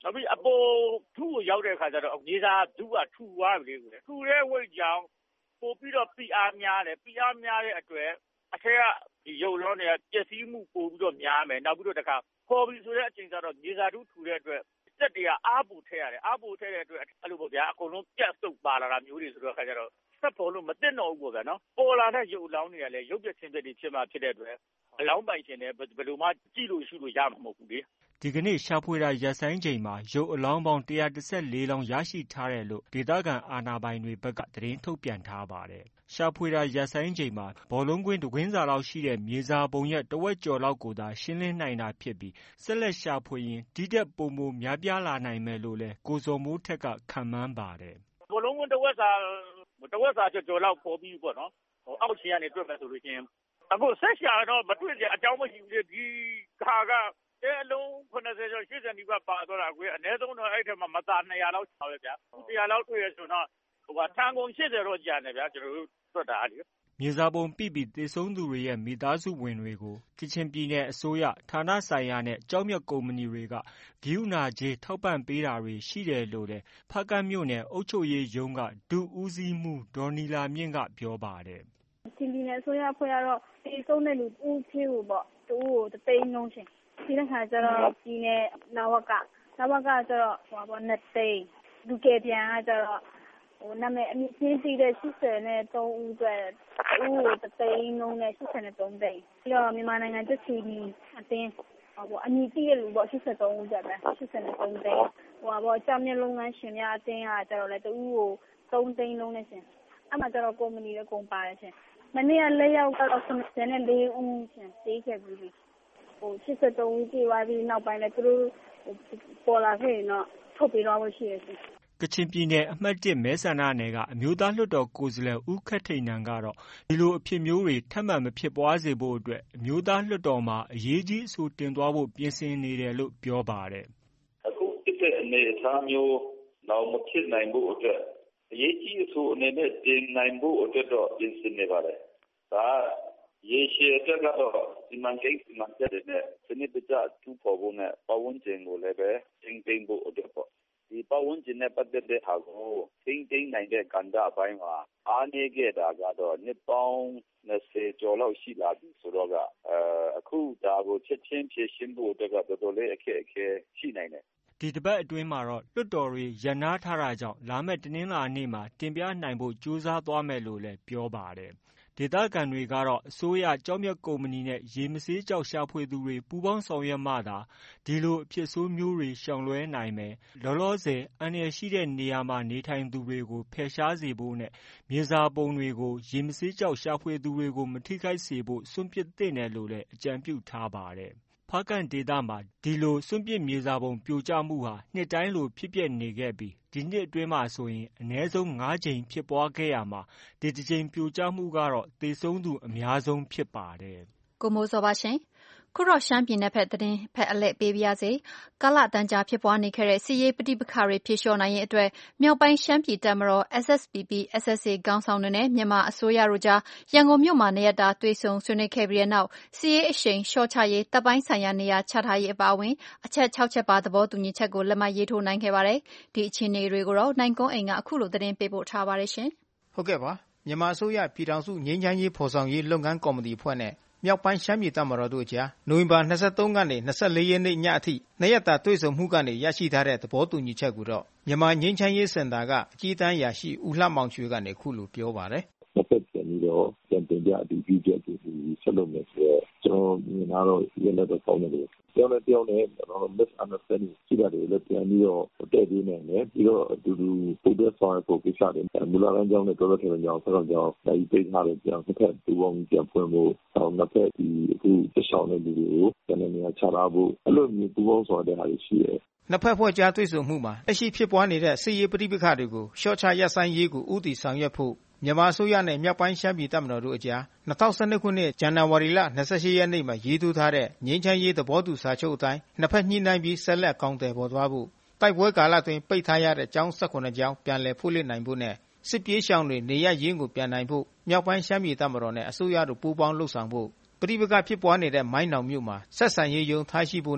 နောက်ပြီးအပေါ်ထူးကိုရောက်တဲ့အခါကျတော့မြေစာဒုကထူသွားပြီလေထူတဲ့ဝိတ်ကြောင့်ပို့ပြီးတော့ပီအားများတယ်ပီအားများတဲ့အတွက်အထက်ကဒီရုပ်လုံးတွေကပျက်စီးမှုပို့ပြီးတော့များမယ်နောက်ပြီးတော့တခါခေါ်ပြီးဆိုတဲ့အချိန်ကျတော့မြေစာဒုထူတဲ့အတွက်စက်တွေကအားပူထည့်ရတယ်အားပူထည့်တဲ့အတွက်အဲ့လိုပေါ့ဗျာအကုန်လုံးပြတ်ဆုပ်ပါလာတာမျိုးတွေဆိုတော့အခါကျတော့ဆက်ပေါ်လို့မသိတော့ဘူးပေါ့ဗျာနော်ပေါ်လာတဲ့ရုပ်လောင်းတွေကလည်းရုပ်ပြချင်းပြတွေဖြစ်မှဖြစ်တဲ့အတွက်အလောင်းပိုင်ရှင်တွေဘယ်လိုမှကြည့်လို့ရှိလို့ရမှာမဟုတ်ဘူးလေဒီကနေ့ရှာဖွေတာရပ်ဆိုင်းချိန်မှာရုပ်အလောင်းပေါင်းone hundred thirty-fourလောင်းရရှိထားတယ်လို့ဒေသခံအာဏာပိုင်တွေဘက်ကသတင်းထုတ်ပြန်ထားပါတယ်။ရှာဖွေတာရပ်ဆိုင်းချိန်မှာဘောလုံးကွင်းတကွင်းစာလောက်ရှိတဲ့မြေစာပုံရဲ့တဝက်ကျော်လောက်ကိုသာရှင်းလင်းနိုင်တာဖြစ်ပြီးဆက်လက်ရှာဖွေရင်ဒီထက်ပိုမိုများပြားလာနိုင်မယ်လို့လည်းကိုဇော်မိုးထက်ကခန့်မှန်းပါတယ်။ဘောလုံးကွင်းတဝက်စာတဝက်စာကျော်ကျော်လောက်ပေါ်ပြီးပေါ့နော်။ဟိုအောက်ခြေကနေတွေ့မယ်ဆိုလို့ရှိရင်အခုဆက်ရှာတော့မတွေ့ကြအကြောင်းမရှိဘူးလေဒီခါကအဲအလုံးninetyကျော်eightyနီးပါးပါသွားတာကွယ်အနည်းဆုံးတော့အဲ့ထက်မှမသာtwo hundredလောက်ရှာပဲဗျာone hundredလောက်တွေ့ရဆိုတော့ဟိုကထန်ကုန်eightyတော့ကြာနေဗျာကျွန်တော်တို့တွက်တာလေမြေစာပုံပြပြီးတေဆုံးသူတွေရဲ့မိသားစုဝင်တွေကိုကချင်ပြည်နယ်အစိုးရဌာနဆိုင်ရာနဲ့ကြောက်မြတ်ကုမ္ပဏီတွေကဂိူနာကြေးထောက်ပံ့ပေးတာတွေရှိတယ်လို့လည်းဖားကန့်မြို့နယ်အုပ်ချုပ်ရေးရုံးကဒုဦးစီးမှုဒေါ်နီလာမြင့်ကပြောပါတယ်ကချင်ပြည်နယ်အစိုးရဖွဲ့ရတော့တေဆုံးတဲ့လူဦးဖြည့်ဖို့ပေါ့တူကိုတသိန်းလုံးရှင်ဒီတစ်ခါကျတော့ပြည်နယ်နဝကနဝကကျတော့ဟိုပါနှစ်သိန်းလူကပြန်ကကျတော့ဟိုနာမည်အမြင့်ချင်းစီးတဲ့eighty-threeဦးအတွက်ဦးကိုတသိန်းလုံးနဲ့eighty-threeသိန်းပြီးတော့မြန်မာနိုင်ငံတက်စီနီအတင်းဟိုပေါ့အမြင့်ကြီးတဲ့လူပေါ့eighty-threeဦးကျပဲeighty-threeသိန်းဟိုပါပေါ့ကြောင်မြလုပ်ငန်းရှင်များအတင်းကကျတော့လေတူကိုthreeသိန်းလုံးနဲ့ရှင်အဲ့မှာကျတော့ကုမ္ပဏီလည်းကုန်ပါတယ်ရှင်မနေ့ကလက်ရောက်ကတော့seventy-fourဦးရှင်သေးခဲ့ပြီဟိုeighty-threeဦးကြည့်သွားပြီးနောက်ပိုင်းလည်းသူတို့ပေါ်လာခဲ့ရင်တော့ထုတ်ပြီးတော့ရှိရရှင်ကချင်ပြည်နယ်အမှတ်oneမဲဆန္ဒနယ်ကအမျိုးသားလွှတ်တော်ကိုယ်စားလှယ်ဦးခက်ထိန်နန်ကတော့ဒီလိုအဖြစ်မျိုးတွေထပ်မံမဖြစ်ပွားစေဖို့အတွက်အမျိုးသားလွှတ်တော်မှာအရေးကြီးအဆိုတင်သွားဖို့ပြင်ဆင်နေတယ်လို့ပြောပါတယ်အခုဖြစ်တဲ့အနေအထားမျိုးတော့မဖြစ်နိုင်ဘူးအတွက်အရေးကြီးအဆိုအနေနဲ့တင်နိုင်ဖို့အတွက်တော့ပြင်ဆင်နေပါတယ်ဒါရေရှည်အတွက်ကတော့ဒီမန်ကိန်းဒီမန်ချက်တဲ့စနစ်တကျထူဖို့ဖို့နဲ့ပဝန်းကျင်ကိုလည်းပဲတင်တင်ဖို့အတွက်ပေါ့ဒီပဝန်းကျင်နဲ့ပတ်သက်တဲ့ဟာကိုတင်တင်နိုင်တဲ့ကဏ္ဍအပိုင်းမှာအားနည်းခဲ့တာကတော့နှစ်ပေါင်းtwentyကျော်လောက်ရှိလာပြီဆိုတော့ကအဲအခုဒါကိုချက်ချင်းဖြည့်ရှင်းဖို့အတွက်ကတော်တော်လေးအခက်အခဲရှိနိုင်တယ်ဒီတပတ်အတွင်းမှာတော့လွှတ်တော်တွေရန်နာထားတာကြောင့်လာမယ့်တနင်္လာနေ့မှာတင်ပြနိုင်ဖို့ကြိုးစားသွားမယ်လို့လည်းပြောပါတယ်ဒေသခံတွေကတော့အစိုးရကြောက်မြတ်ကုမ္ပဏီနဲ့ရေမဆေးကျောက်ရှာဖွေသူတွေပူးပေါင်းဆောင်ရွက်မှသာဒီလိုအဖြစ်ဆိုးမျိုးတွေရှောင်လွှဲနိုင်မယ်လောလောဆယ်အန္တရာယ်ရှိတဲ့နေရာမှာနေထိုင်သူတွေကိုဖယ်ရှားစေဖို့နဲ့မြေစာပုံတွေကိုရေမဆေးကျောက်ရှာဖွေသူတွေကိုမထိခိုက်စေဖို့စွန့်ပစ်သင့်တယ်လို့လည်းအကြံပြုထားပါတယ်ဖားကန့်ဒေသမှာဒီလိုစွန့်ပစ်မြေစာပုံပြိုကျမှုဟာနှစ်တိုင်းလိုဖြစ်ပျက်နေခဲ့ပြီးဒီနှစ်အတွင်းမှာဆိုရင်အနည်းဆုံးfiveကြိမ်ဖြစ်ပွားခဲ့ရမှာဒီတစ်ကြိမ်ပြိုကျမှုကတော့သေဆုံးသူအများဆုံးဖြစ်ပါတယ်ကိုမိုးစောပါရှင်ခုတော့ရှမ်းပြည်နယ်ဖက်သတင်းဖက်အလဲပေးပြရစေကာလတန်ကြာဖြစ်ပွားနေခဲ့တဲ့စစ်ရေးပဋိပက္ခတွေဖြေလျှော့နိုင်ရေးအတွက်မြောက်ပိုင်းရှမ်းပြည်တပ်မတော် S S P P S S A ခေါင်းဆောင်တွေနဲ့မြန်မာအစိုးရတို့ကြားရန်ကုန်မြို့မှာနေရတာတွေ့ဆုံဆွေးနွေးခဲ့ပြီးတဲ့နောက်စစ်ရေးအရှိန်လျှော့ချရေးတပ်ပိုင်းဆိုင်ရာနေရာချထားရေးအပါအဝင်အချက်sixချက်ပါသဘောတူညီချက်ကိုလက်မှတ်ရေးထိုးနိုင်ခဲ့ပါတယ်ဒီအခြေအနေတွေကိုတော့နိုင်ကုန်းအိမ်ကအခုလိုသတင်းပေးပို့ထားပါတယ်ရှင်ဟုတ်ကဲ့ပါမြန်မာအစိုးရပြည်ထောင်စုငြိမ်းချမ်းရေးဖော်ဆောင်ရေးလုပ်ငန်းကော်မတီအဖွဲ့နဲ့မြောက်ပိုင်းရှမ်းပြည်တပ်မတော်တို့ကြားနိုဝင်ဘာtwenty-threeကနေtwenty-fourရက်နေ့ညအထိနှစ်ရက်တာတွေ့ဆုံမှုကနေရရှိထားတဲ့သဘောတူညီချက်ကိုတော့မြန်မာငြိမ်းချမ်းရေးစင်တာကအကြီးတန်းရာရှိဦးလှမောင်ရွှေကနေခုလိုပြောပါတယ်။တစ်ဖက်ပြန်ပြီးတော့ပြန်တင်ပြအတည်ပြုချက်တွေဆက်လုပ်မယ်ဆိုတော့ကျွန်တော်မြင်လာတော့ရလက်တော့ကောင်းတယ်လို့ပြောနေပြောနေကျွန်တော် misunderstanding ရှိတာတွေလည်းပြန်ပြီးတော့တည့်ပြီးနေတယ်ပြီးတော့အတူတူပုံသက်ဆောင်ဖို့ကိစ္စတွေမူလအကြောင်းနဲ့တော်တော်ထင်ကြအောင်ဆက်တော့ကြောင်းဒါဒီပိတ်ထားတယ်ပြန်တစ်ဖက်တူအောင်ပြန်ဖွင့်ဖို့တော့နှစ်ဖက်ဒီအခုသက်ဆောင်တဲ့လူတွေကိုပြန်နေရာချထားဖို့အဲ့လိုမျိုးပူပေါင်းဆောင်တဲ့ဟာတွေရှိတယ်နှစ်ဖက်ဖွဲ့ကြားတွေ့ဆုံမှုမှာအရှိဖြစ်ပွားနေတဲ့စစ်ရေးပဋိပက္ခတွေကိုရှော့ချရပ်ဆိုင်းရေးကိုဥတီဆောင်ရွက်ဖို့မြန်မာအစိုးရနဲ့မြောက်ပိုင်းရှမ်းပြည်တပ်မတော်တို့အကြားtwenty twelveခုနှစ်ဇန်နဝါရီလtwenty-eightရက်နေ့မှာရေးထိုးထားတဲ့ငြိမ်းချမ်းရေးသဘောတူစာချုပ်အတိုင်းနှစ်ဖက်ညှိနှိုင်းပြီးဆက်လက်ကောင်တယ်ပေါ်သွားဖို့တိုက်ပွဲကာလအတွင်းပိတ်ထားရတဲ့ကျောင်းsevenကျောင်းပြန်လည်ဖွင့်လှစ်နိုင်ဖို့နဲ့စစ်ပြေးရှောင်တွေနေရရင်းကိုပြန်နိုင်ဖို့မြောက်ပိုင်းရှမ်းပြည်တပ်မတော်နဲ့အစိုးရတို့ပူးပေါင်းလှုပ်ဆောင်ဖို့ပဋိပက္ခဖြစ်ပွားနေတဲ့မိုင်းနောင်မြို့မှာဆက်ဆံရေးရုံးထားရှိဖို့နဲ့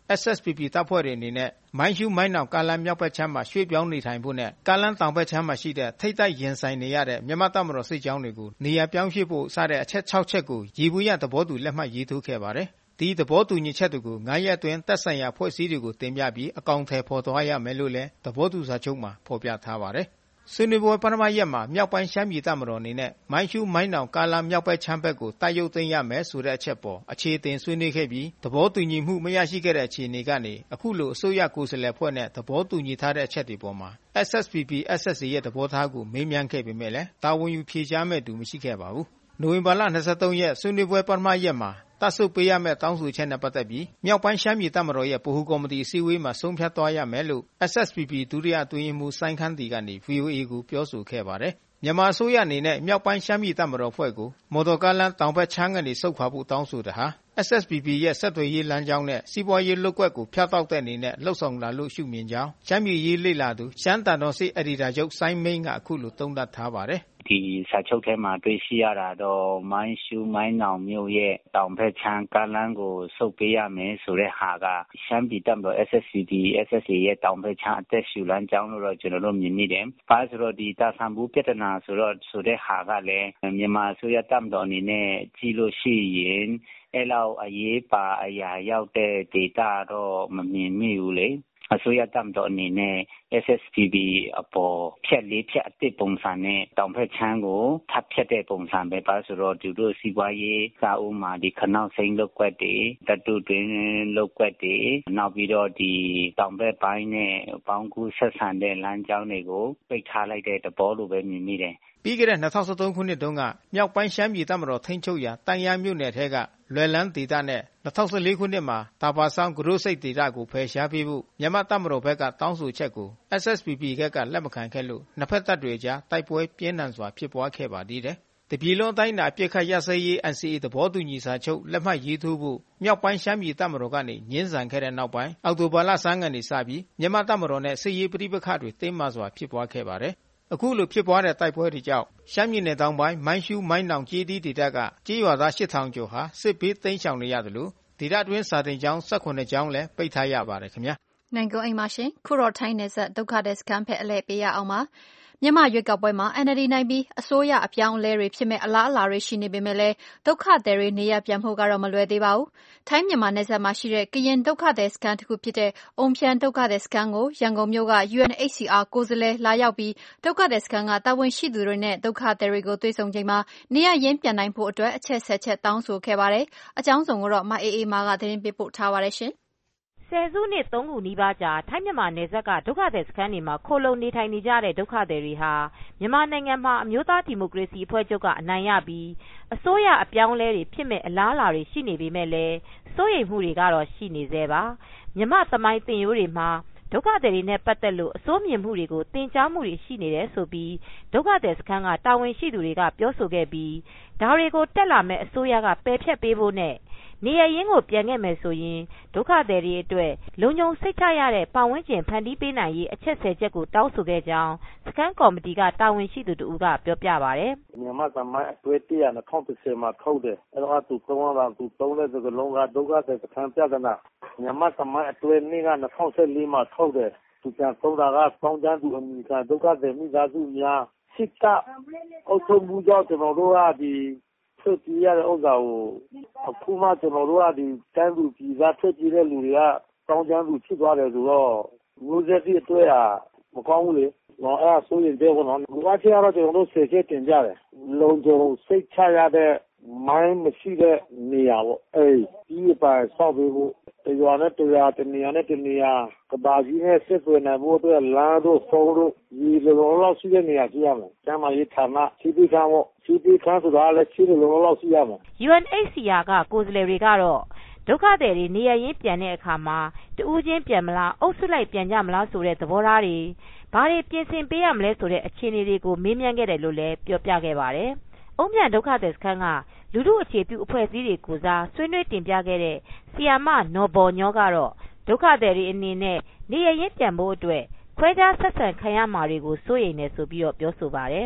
S S P P တပ်ဖွဲ့တွေအနေနဲ့မိုင်းရှူးမိုင်းနောင်ကားလမ်းမြောက်ဘက်ခြမ်းမှာရွှေ့ပြောင်းနေထိုင်ဖို့နဲ့ကားလမ်းတောင်ဘက်ခြမ်းမှာရှိတဲ့ထိပ်တိုက်ရင်ဆိုင်နေရတဲ့မြန်မာတပ်မတော်စစ်ကြောင်းတွေကိုနေရာပြောင်းရွှေ့ဖို့စတဲ့အချက်ခြောက်ချက်ကိုယေဘုယျသဘောတူလက်မှတ်ရေးထိုးခဲ့ပါတယ်။ဒီသဘောတူညီချက်တွေကိုငါးရက်အတွင်းသက်ဆိုင်ရာဖွဲ့စည်းတွေကိုတင်ပြပြီးအကောင်အထည်ဖော်သွားရမယ်လို့လည်းသဘောတူစာချုပ်မှာဖော်ပြထားပါတယ်။ဆွေးနွေးပွဲပထမရက်မှာမြောက်ပိုင်းရှမ်းပြည်တပ်မတော်အနေနဲ့မိုင်းရှူးမိုင်းနောင်ကားလမ်းမြောက်ဘက်ခြမ်းဘက်ကိုတိုက်ရုပ်သိမ်းရမယ်ဆိုတဲ့အချက်ပေါ်အခြေအတင်ဆွေးနွေးခဲ့ပြီးသဘောတူညီမှုမရရှိခဲ့တဲ့အခြေအနေကနေအခုလိုအစိုးရကိုယ်စားလှယ်ဖွဲ့နဲ့သဘောတူညီထားတဲ့အချက်တွေပေါ်မှာ S S P P S S A ရဲ့သဘောထားကိုမေးမြန်းခဲ့ပေမဲ့လည်းတာဝန်ယူဖြေကြားမဲ့သူမရှိခဲ့ပါဘူး။နိုဝင်ဘာလ၂၃ရက်ဆွေးနွေးပွဲပထမရက်မှာတပ်ဆုတ်ပေးရမယ့်တောင်းဆိုချက်နဲ့ပတ်သက်ပြီးမြောက်ပိုင်းရှမ်းပြည်တပ်မတော်ရဲ့ဗဟိုကော်မတီအစည်းအဝေးမှာဆုံးဖြတ်သွားရမယ်လို့ S S P P ဒုတိယအတွင်းရေးမှူးစိုင်းခမ်းတီကနေ V O A ကိုပြောဆိုခဲ့ပါတယ်။မြန်မာအစိုးရအနေနဲ့မြောက်ပိုင်းရှမ်းပြည်တပ်မတော်ဖွဲ့ကိုမော်တော်ကားလမ်းတောင်ဘက်ခြမ်းကနေဆုတ်ခွာဖို့တောင်းဆိုတာဟာ S S P P ရဲ့ဆက်သွယ်ရေးလမ်းကြောင်းနဲ့စီးပွားရေးလုပ်ကွက်ကိုဖျက်တောက်တဲ့အနေနဲ့လှုပ်ဆောင်လာလို့ရှုမြင်ကြောင်းရှမ်းပြည်ရေးလေ့လာသူရှမ်းတန်တော်စစ်အက်ဒီတာချုပ်စိုင်းမိန်းကအခုလိုသုံးသပ်ထားပါတယ်။ဒီစာချုပ်ထဲမှာတွေ့ရှိရတာတော့မိုင်းရှူးမိုင်းနောင်မြို့ရဲ့တောင်ဘက်ခြမ်းကားလမ်းကိုဆုတ်ပေးရမယ်ဆိုတဲ့ဟာကရှမ်းပြည်တပ်မတော် S S P P S S A ရဲ့တောင်ဘက်ခြမ်းအသက်ရှူလမ်းကြောင်းလို့တော့ကျွန်တော်တို့မြင်မိတယ်။ဘာဆိုတော့ဒီတာဆန်ဘူးပြဿနာဆိုတော့ဆိုတဲ့ဟာကလည်းမြန်မာအစိုးရတပ်မတော်အနေနဲ့ကြီးလို့ရှိရင်အဲ့လောက်အရေးပါအရာရောက်တဲ့ဒေတာတော့မမြင်မိဘူးလေ။အစိုးရတပ်မတော်အနေနဲ့ S S P P အပေါ်ဖြက်လေးဖြက်အစ်ပုံစံနဲ့တောင်ဘက်ခြမ်းကိုထပ်ဖြက်တဲ့ပုံစံပဲပါဆိုတော့သူတို့စီးပွားရေးစာအုပ်မှာဒီခနောက်စိမ်းလုပ်ကွက်တွေတတူတွင်လုပ်ကွက်တွေနောက်ပြီးတော့ဒီတောင်ဘက်ပိုင်းနဲ့ပေါင်းကူးဆက်ဆံတဲ့လမ်းကြောင်းတွေကိုပိတ်ထားလိုက်တဲ့သဘောလိုပဲမြင်မိတယ်ပြီးခဲ့တဲ့၂၀၁၃ခုနှစ်တုန်းကမြောက်ပိုင်းရှမ်းပြည်တပ်မတော်ထိန်းချုပ်ရာတန်ရမြို့နယ်ထဲကလွယ်လန်းဒေသနဲ့၂၀၁၄ခုနှစ်မှာတာပါဆောင်ဂရုစိတ်ဒေသကိုဖယ်ရှားပေးဖို့မြန်မာတပ်မတော်ဘက်ကတောင်းဆိုချက်ကို S S P P ကလက်မခံခဲ့လို့နှစ်ဖက်တပ်တွေကြားတိုက်ပွဲပြင်းထန်စွာဖြစ်ပွားခဲ့ပါသေးတယ်။တပြည်လုံးအတိုင်းအတာအပြစ်ခတ်ရစဲရေး N C A သဘောတူညီစာချုပ်လက်မှတ်ရေးထိုးဖို့မြောက်ပိုင်းရှမ်းပြည်တပ်မတော်ကနေညှင်းဆန်ခဲ့တဲ့နောက်ပိုင်းအောက်တိုဘာလဆန်းကနေစပြီးမြန်မာတပ်မတော်နဲ့စစ်ရေးပဋိပက္ခတွေတင်းမာစွာဖြစ်ပွားခဲ့ပါတယ်။အခုလိုဖြစ်ပွားတဲ့တိုက်ပွဲတွေကြောင့်ရှမ်းပြည်နယ်တောင်ပိုင်းမိုင်းရှူးမိုင်းနောင်ကျေးတီးဒေသကကျေးရွာသားရှစ်ထောင်ကျော်ဟာစစ်ဘေးတိမ်းရှောင်နေရတယ်လို့ဒေသတွင်းစာတင်ကျောင်း၁၇ကျောင်းလည်းပိတ်ထားရပါတယ်ခင်ဗျာနိုင်ကုန်အိမ်ပါရှင်ခုတော့ထိုင်းနယ်စပ်ဒုက္ခသည်စခန်းဖက်အလဲပေးရအောင်ပါမြန်မာရွေးကောက်ပွဲမှာ N L D နိုင်ပြီးအစိုးရအပြောင်းအလဲတွေဖြစ်မဲ့အလားအလာတွေရှိနေပေမဲ့လည်းဒုက္ခသည်တွေနေရပြန်ဖို့ကတော့မလွယ်သေးပါဘူး။ထိုင်းမြန်မာနယ်စပ်မှာရှိတဲ့ကရင်ဒုက္ခသည်စခန်းတစ်ခုဖြစ်တဲ့အုံဖြန်းဒုက္ခသည်စခန်းကိုရန်ကုန်မြို့က U N H C R ကိုယ်စားလှယ်လာရောက်ပြီးဒုက္ခသည်စခန်းကတာဝန်ရှိသူတွေနဲ့ဒုက္ခသည်တွေကိုတွေ့ဆုံချိန်မှာနေရရင်းပြန်နိုင်ဖို့အတွက်အချက်ဆက်ချက်တောင်းဆိုခဲ့ပါတယ်။အကြောင်းစုံကိုတော့မအေးအေးမာကသတင်းပေးပို့ထားပါတယ်ရှင်။ဆယ်စုနှစ်သုံးခုနီးပါးကြာထိုင်းမြန်မာနယ်စပ်ကဒုက္ခသည်စခန်းတွေမှာခိုလုံနေထိုင်နေကြတဲ့ဒုက္ခသည်တွေဟာမြန်မာနိုင်ငံမှာအမျိုးသားဒီမိုကရေစီအဖွဲ့ချုပ်ကအနိုင်ရပြီးအစိုးရအပြောင်းလဲတွေဖြစ်မဲ့အလားအလာတွေရှိနေပေမဲ့လည်းစိုးရိမ်မှုတွေကတော့ရှိနေသေးပါမြန်မာသမိုင်းသင်ရိုးတွေမှာဒုက္ခသည်တွေနဲ့ပတ်သက်လို့အစိုးမြင်မှုတွေကိုသင်ကြားမှုတွေရှိနေတယ်ဆိုပြီးဒုက္ခသည်စခန်းကတာဝန်ရှိသူတွေကပြောဆိုခဲ့ပြီးဒါတွေကိုတက်လာမဲ့အစိုးရကပယ်ဖျက်ပေးဖို့နဲ့နေရင်းကိုပြန်ခဲ့မယ်ဆိုရင်ဒုက္ခသည်တွေအတွက်လုံခြုံစိတ်ချရတဲ့ပတ်ဝန်းကျင်ဖန်တီးပေးနိုင်ရေးအချက်ဆယ်ချက်ကိုတောင်းဆိုခဲ့ကြောင်းစခန်းကော်မတီကတာဝန်ရှိသူတို့ကပြောပြပါတယ်။မြန်မာသမိုင်းအတွဲတရ၂၀၁၀မှာထုတ်တယ်။အဲတော့သူသုံးတာသူသုံးတဲ့စကားလုံးကဒုက္ခသည်စခန်းပြဿနာမြန်မာသမိုင်းအတွဲနေ့က၂၀၁၄မှာထုတ်တယ်။သူကသုံးတာကကောင်းကျန်းသူအမိကဒုက္ခသည်မိသားစုများစစ်တပ်အုပ်ချုပ်မှုကြောင့်ကျွန်တော်တို့ကဒီထွက်ပြေးရတဲ့ဥစ္စာကိုအခုမှကျွန်တော်တို့ကဒီတန်းသူပြည်သားထွက်ပြေးတဲ့လူတွေကကောင်းကျန်းသူဖြစ်သွားတယ်ဆိုတော့မျိုးဆက်တွေအတွက်ဟာမကောင်းဘူးလေ။တော့အဲ့ဒါဆိုရင်တဲ့ကတော့ဒီအချက်ကတော့ကျွန်တော်တို့ဆယ်ချက်တင်ကြတယ်။လုံခြုံစိတ်ချရတဲ့မိုင်းမရှိတဲ့နေရာပေါ့။အဲ့ဒီပါဆောက်ပေးဖို့တရွာနဲ့တရွာတနေရာနဲ့တနေရာကဘာကြီးနဲ့ဆက်သွယ်နိုင်ဖို့အတွက်လမ်းတို့ဖုန်းတို့ဒီလိုလောက်ရှိတဲ့နေရာရှိရမယ်။ကျမ်းမာရေးဌာနစီပီခန်းပေါ့စီပီခန်းဆိုတာလည်းရှိတယ်လို့လောက်ရှိရမယ်။ U N H C R ကကိုယ်စားလှယ်တွေကတော့ဒုက္ခသည်တွေနေရရင်းပြန်တဲ့အခါမှာတူးချင်းပြန်မလားအုပ်စုလိုက်ပြန်ကြမလားဆိုတဲ့သဘောထားတွေဘာတွေပြင်ဆင်ပေးရမလဲဆိုတဲ့အခြေအနေတွေကိုမေးမြန်းခဲ့တယ်လို့လည်းပြောပြခဲ့ပါတယ်။အုံပြန်ဒုက္ခသည်စခန်းကလူထုအခြေပြုအဖွဲ့အစည်းတွေကိုစားဆွေးနွေးတင်ပြခဲ့တဲ့ဆီယာမနော်ဘော်ညောကတော့ဒုက္ခသည်တွေအနေနဲ့နေရရင်းပြန်ဖို့အတွက်ခွဲခြားဆက်ဆံခံရမှာတွေကိုစိုးရိမ်နေဆိုပြီးတော့ပြောဆိုပါတယ်။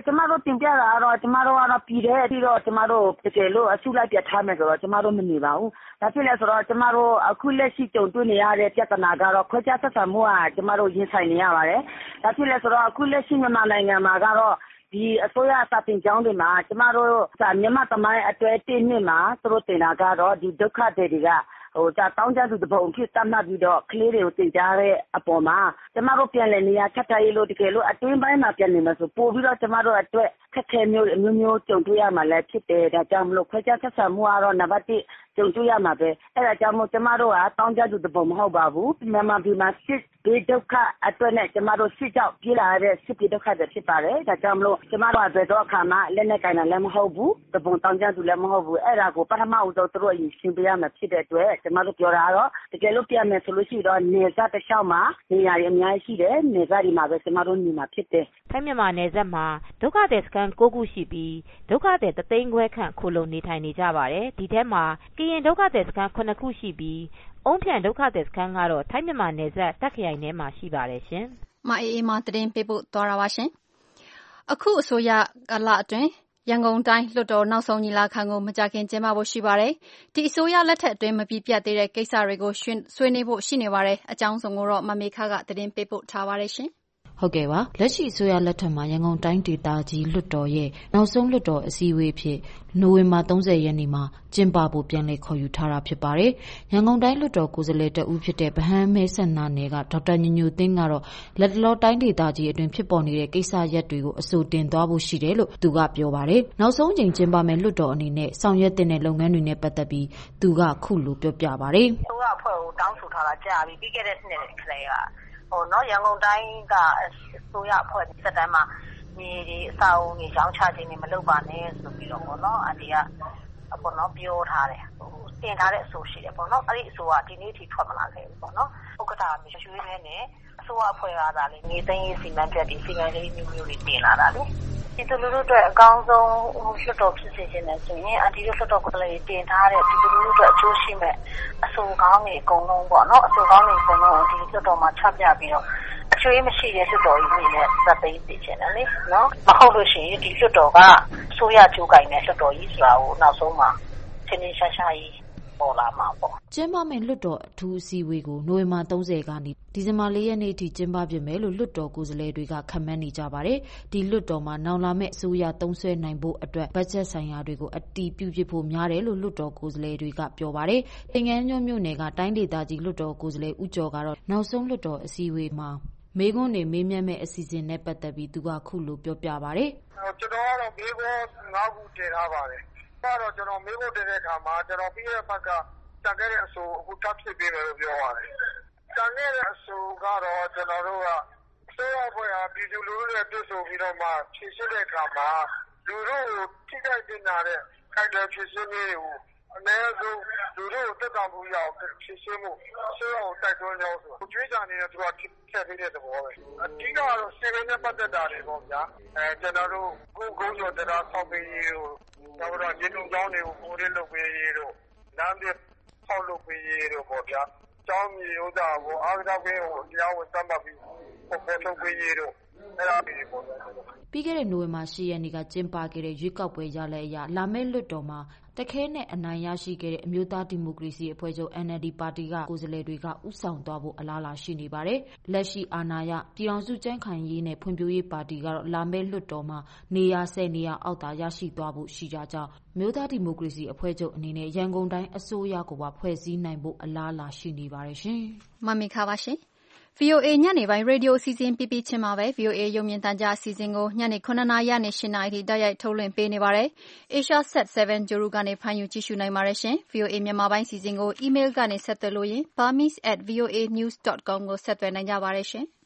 ကျမတို့တင်ပြတာကတော့ကျမတို့ကတော့ပြည်တဲ့အထိတော့ကျမတို့တကယ်လို့အစုလိုက်ပြတ်ထားမယ်ဆိုတော့ကျမတို့မနေပါဘူး။ဒါဖြစ်လဲဆိုတော့ကျမတို့အခုလက်ရှိကြုံတွေ့နေရတဲ့ပြဿနာကတော့ခွဲခြားဆက်ဆံမှုကကျမတို့ရင်ဆိုင်နေရပါတယ်။ဒါဖြစ်လဲဆိုတော့အခုလက်ရှိမြန်မာနိုင်ငံမှာကတော့ဒီအစိုးရစာတင်ကျောင်းတွေမှာကျမတို့မြန်မာသမိုင်းအတွဲတစ်နှစ်မှာသူတို့တင်တာကတော့ဒီဒုက္ခတွေတွေကဟိုจะတောင်းကြသူတပုံဖြစ်တတ်မှတ်ပြီးတော့ကလေးတွေကိုတင်ကြားတဲ့အပေါ်မှာကျမတို့ပြန်လည်နေရချက်ထားရေးလို့တကယ်လို့အတွင်းပိုင်းမှာပြန်နေမှာဆိုပို့ပြီးတော့ကျမတို့အတွက်ခက်ခဲမျိုးအမျိုးမျိုးကြုံတွေ့ရမှာလည်းဖြစ်တယ်ဒါကြောင့်မလို့ခွဲခြားဆက်ဆံမှုကတော့နံပါတ်တစ်ကြုံတွေ့ရမှာပဲအဲ့ဒါကြောင့်မို့ကျမတို့ကတောင်းကြသူတပုံမဟုတ်ပါဘူးမြန်မာပြည်မှာစစ်ဘေးဒုက္ခအတွက်နဲ့ကျမတို့စစ်ကြောက်ပြေးလာတဲ့စစ်ပြေးဒုက္ခတွေဖြစ်ပါတယ်ဒါကြောင့်မလို့ကျမတို့ကဘယ်တော့အခါမှလက်နဲ့ကင်တာလည်းမဟုတ်ဘူးတပုံတောင်းကြသူလည်းမဟုတ်ဘူးအဲ့ဒါကိုပထမဦးဆုံးသူတို့အရင်ရှင်းပြရမှာဖြစ်တဲ့အတွက်ကျမတို့ပြောတာတော့တကယ်လို့ပြန်မယ်ဆိုလို့ရှိတော့နေစားတစ်လျှောက်မှာနေရာတွေအများကြီးရှိတယ်နေစားဒီမှာပဲကျမတို့နေမှာဖြစ်တယ်ထိုင်းမြန်မာနယ်စပ်မှာဒုက္ခသည်စခန်း၉ခုရှိပြီးဒုက္ခသည်တသိန်းခွဲခန့်ခိုလုံနေထိုင်နေကြပါတယ်ဒီထဲမှာကရင်ဒုက္ခသည်စခန်းခုနှစ်ခုရှိပြီးအုံးဖြန်ဒုက္ခသည်စခန်းကတော့ထိုင်းမြန်မာနယ်စပ်တပ်ခရိုင်ထဲမှာရှိပါတယ်ရှင်။မအေးအေးမသတင်းပေးပို့သွားတာပါရှင်။အခုအစိုးရကာလအတွင်းရန်ကုန်တိုင်းလွှတ်တော်နောက်ဆုံးညီလာခံကိုမကြာခင်ကျင်းပဖို့ရှိပါတယ်။ဒီအစိုးရလက်ထက်အတွင်းမပြီးပြတ်သေးတဲ့ကိစ္စတွေကိုဆွေးနွေးဖို့ရှိနေပါတယ်။အကြောင်းစုံကိုတော့မမေခကသတင်းပေးပို့ထားပါတယ်ရှင်။ဟုတ်ကဲ့ပါလက်ရှိအစိုးရလက်ထက်မှာရန်ကုန်တိုင်းဒေသကြီးလွှတ်တော်ရဲ့နောက်ဆုံးလွှတ်တော်အစည်းအဝေးဖြစ်နိုဝင်ဘာ၃၀ရက်နေ့မှာကျင်းပဖို့ပြန်လည်ခေါ်ယူထားတာဖြစ်ပါတယ်။ရန်ကုန်တိုင်းလွှတ်တော်ကိုယ်စားလှယ်တဦးဖြစ်တဲ့ဗဟန်းမဲဆန္ဒနယ်ကဒေါက်တာညညိုသိန်းကတော့လက်တလောတိုင်းဒေသကြီးအတွင်းဖြစ်ပေါ်နေတဲ့ကိစ္စရပ်တွေကိုအဆိုတင်သွားဖို့ရှိတယ်လို့သူကပြောပါတယ်။နောက်ဆုံးချိန်ကျင်းပမယ့်လွှတ်တော်အနေနဲ့ဆောင်ရွက်တဲ့လုပ်ငန်းတွေနဲ့ပတ်သက်ပြီးသူကခုလိုပြောပြပါတယ်။အစိုးရအဖွဲ့ကိုတောင်းဆိုထားတာကြာပြီပြီးခဲ့တဲ့နှစ်ကလေးကဟိုနော်ရန်ကုန်တိုင်းကအစိုးရအဖွဲ့စက်တမ်းမှာမြေဒီအစာအုံတွေရောင်းချခြင်းတွေမလုပ်ပါနဲ့ဆိုပြီးတော့ပေါ့နော်အဒီကပေါ့နော်ပြောထားတယ်ဟိုတင်ထားတဲ့အဆိုရှိတယ်ပေါ့နော်အဲ့ဒီအဆိုကဒီနေ့ထိထွက်မလာခဲ့ဘူးပေါ့နော်ဥက္ကဋ္ဌမြေရွှေရဲနဲ့အစိုးရအဖွဲ့ကသာလေမြေသိမ်းရေးစီမံချက်တွေစီမံကိန်းမျိုးမျိုးတွေတင်လာတာလေဒီလိုလိုအတွက်အကောင်းဆုံးလွှတ်တော်ဖြစ်စေချင်တယ်ဆိုရင်အဒီလွှတ်တော်ကိုလည်းတင်ထားတဲ့ဒီလိုလိုအတွက်အကျိုးရှိမဲ့အဆိုကောင်းတွေအကုန်လုံးပေါ့နော်အဆိုကောင်းတွေအကုန်လုံးဒီလွှတ်တော်မှာချပြပြီးတော့အကျွေးမရှိတဲ့လွှတ်တော်ကြီးတွေနဲ့သတ်သိမ်းသိချင်တယ်လေနော်မဟုတ်လို့ရှိရင်ဒီလွှတ်တော်ကအစိုးရကြိုးကင်တဲ့လွှတ်တော်ကြီးဆိုတာကိုနောက်ဆုံးမှာချင်းချင်းရှားရှားကြီးပေါ်လာမှာပေါ့ကျင်းပမယ့်လွှတ်တော်အထူးအစည်းအဝေးကိုနိုဝင်ဘာ၃၀ကနေဒီဇင်ဘာ၄ရက်နေ့ထိကျင်းပပြမယ်လို့လွှတ်တော်ကိုယ်စားလှယ်တွေကခန့်မှန်းနေကြပါတယ်။ဒီလွှတ်တော်မှာနောက်လာမယ့်အစိုးရသုံးစွဲနိုင်ဖို့အတွက်ဘတ်ဂျက်ဆိုင်ရာတွေကိုအတည်ပြုဖြစ်ဖို့များတယ်လို့လွှတ်တော်ကိုယ်စားလှယ်တွေကပြောပါတယ်။တင်ငန်းညွန့်မြို့နယ်ကတိုင်းဒေသကြီးလွှတ်တော်ကိုယ်စားလှယ်ဦးကျော်ကတော့နောက်ဆုံးလွှတ်တော်အစည်းအဝေးမှာမေးခွန်းတွေမေးမြန်းမဲ့အစီအစဉ်နဲ့ပတ်သက်ပြီးသူကခုလိုပြောပြပါတယ်။ကျွန်တော်ကတော့မေးခွန်း၅ခုတင်ထားပါတယ်။အဲ့တော့ကျွန်တော်မေးခွန်းတင်တဲ့အခါမှာကျွန်တော်ပြီးတဲ့ဘက်ကတန်ခဲ့တဲ့အဆိုအခုထပ်ဖြစ်ပေးမယ်လို့ပြောပါတယ်။တန်ခဲ့တဲ့အဆိုကတော့ကျွန်တော်တို့ကအစိုးရအဖွဲ့ဟာပြည်သူလူထုနဲ့တွေ့ဆုံပြီးတော့မှဖြည့်ရှင်းတဲ့အခါမှာလူတို့ကိုထိခိုက်တင်လာတဲ့ခိုင်တယ်ဖြည့်ရှင်းရေးကိုအနည်းဆုံးလူတို့ကိုတက်တာမှုရအောင်ဖြည့်ရှင်းမှုဆွေးအောင်တိုက်တွန်းကြောင်းဆိုကြွေးကြနေတဲ့သူကထည့်ပေးတဲ့သဘောပဲအဓိကတော့စီမံနဲ့ပတ်သက်တာတွေပေါ့ဗျာအဲကျွန်တော်တို့ကိုကုန်းကျော်တရားဆောက်ပေးရေးတို့နောက်တော့ရေတုံကျောင်းတွေကိုပိုရင်းလုပ်ပေးရေးတို့လမ်းပြဆောက်လုပ်ပေးရေးတို့ပေါ့ဗျာကျောင်းမြေဥစ္စာကိုအားကစားပေးကိုတရားဝင်သတ်မှတ်ပြီးပေါ်ပေါ်ထုတ်ပေးရေးတို့အဲ့ဒါတွေပေါ့ဗျာပြီးခဲ့တဲ့နိုဝင်ဘာ၈ရက်နေ့ကကျင်းပခဲ့တဲ့ရွေးကောက်ပွဲရလဒ်အရလာမယ့်လွှတ်တော်မှာတခဲနဲ့အနိုင်ရရှိခဲ့တဲ့အမျိုးသားဒီမိုကရေစီအဖွဲ့ချုပ် N L D ပါတီကကိုယ်စားလှယ်တွေကဥဆောင်သွားဖို့အလားအလာရှိနေပါတယ်။လက်ရှိအာဏာရပြည်ထောင်စုကြံ့ခိုင်ရေးနဲ့ဖွံ့ဖြိုးရေးပါတီကတော့လာမယ့်လွှတ်တော်မှာနေရာ၁၀နေရာအောက်သာရရှိသွားဖို့ရှိကြကြောင်းမျိုးသားဒီမိုကရေစီအဖွဲ့ချုပ်အနေနဲ့ရန်ကုန်တိုင်းအစိုးရကိုပါဖွဲ့စည်းနိုင်ဖို့အလားအလာရှိနေပါတယ်ရှင်။မမေခပါရှင်။ V O A ညနေပိုင်းရေဒီယိုအစီအစဉ်ပြပြချင်းမှာပဲ V O A ရုပ်မြင်သံကြားအစီအစဉ်ကိုညနေ9နာရီနဲ့10နာရီထိတိုက်ရိုက်ထုတ်လွှင့်ပေးနေပါတယ်။ Asia Sat 7 Juru ကနေဖမ်းယူကြည့်ရှုနိုင်ပါတယ်ရှင်။ V O A မြန်မာပိုင်းစီစဉ်ကို email ကနေဆက်သွယ်လို့ရင် burmese at v o a news dot com ကိုဆက်သွယ်နိုင်ကြပါတယ်ရှင်။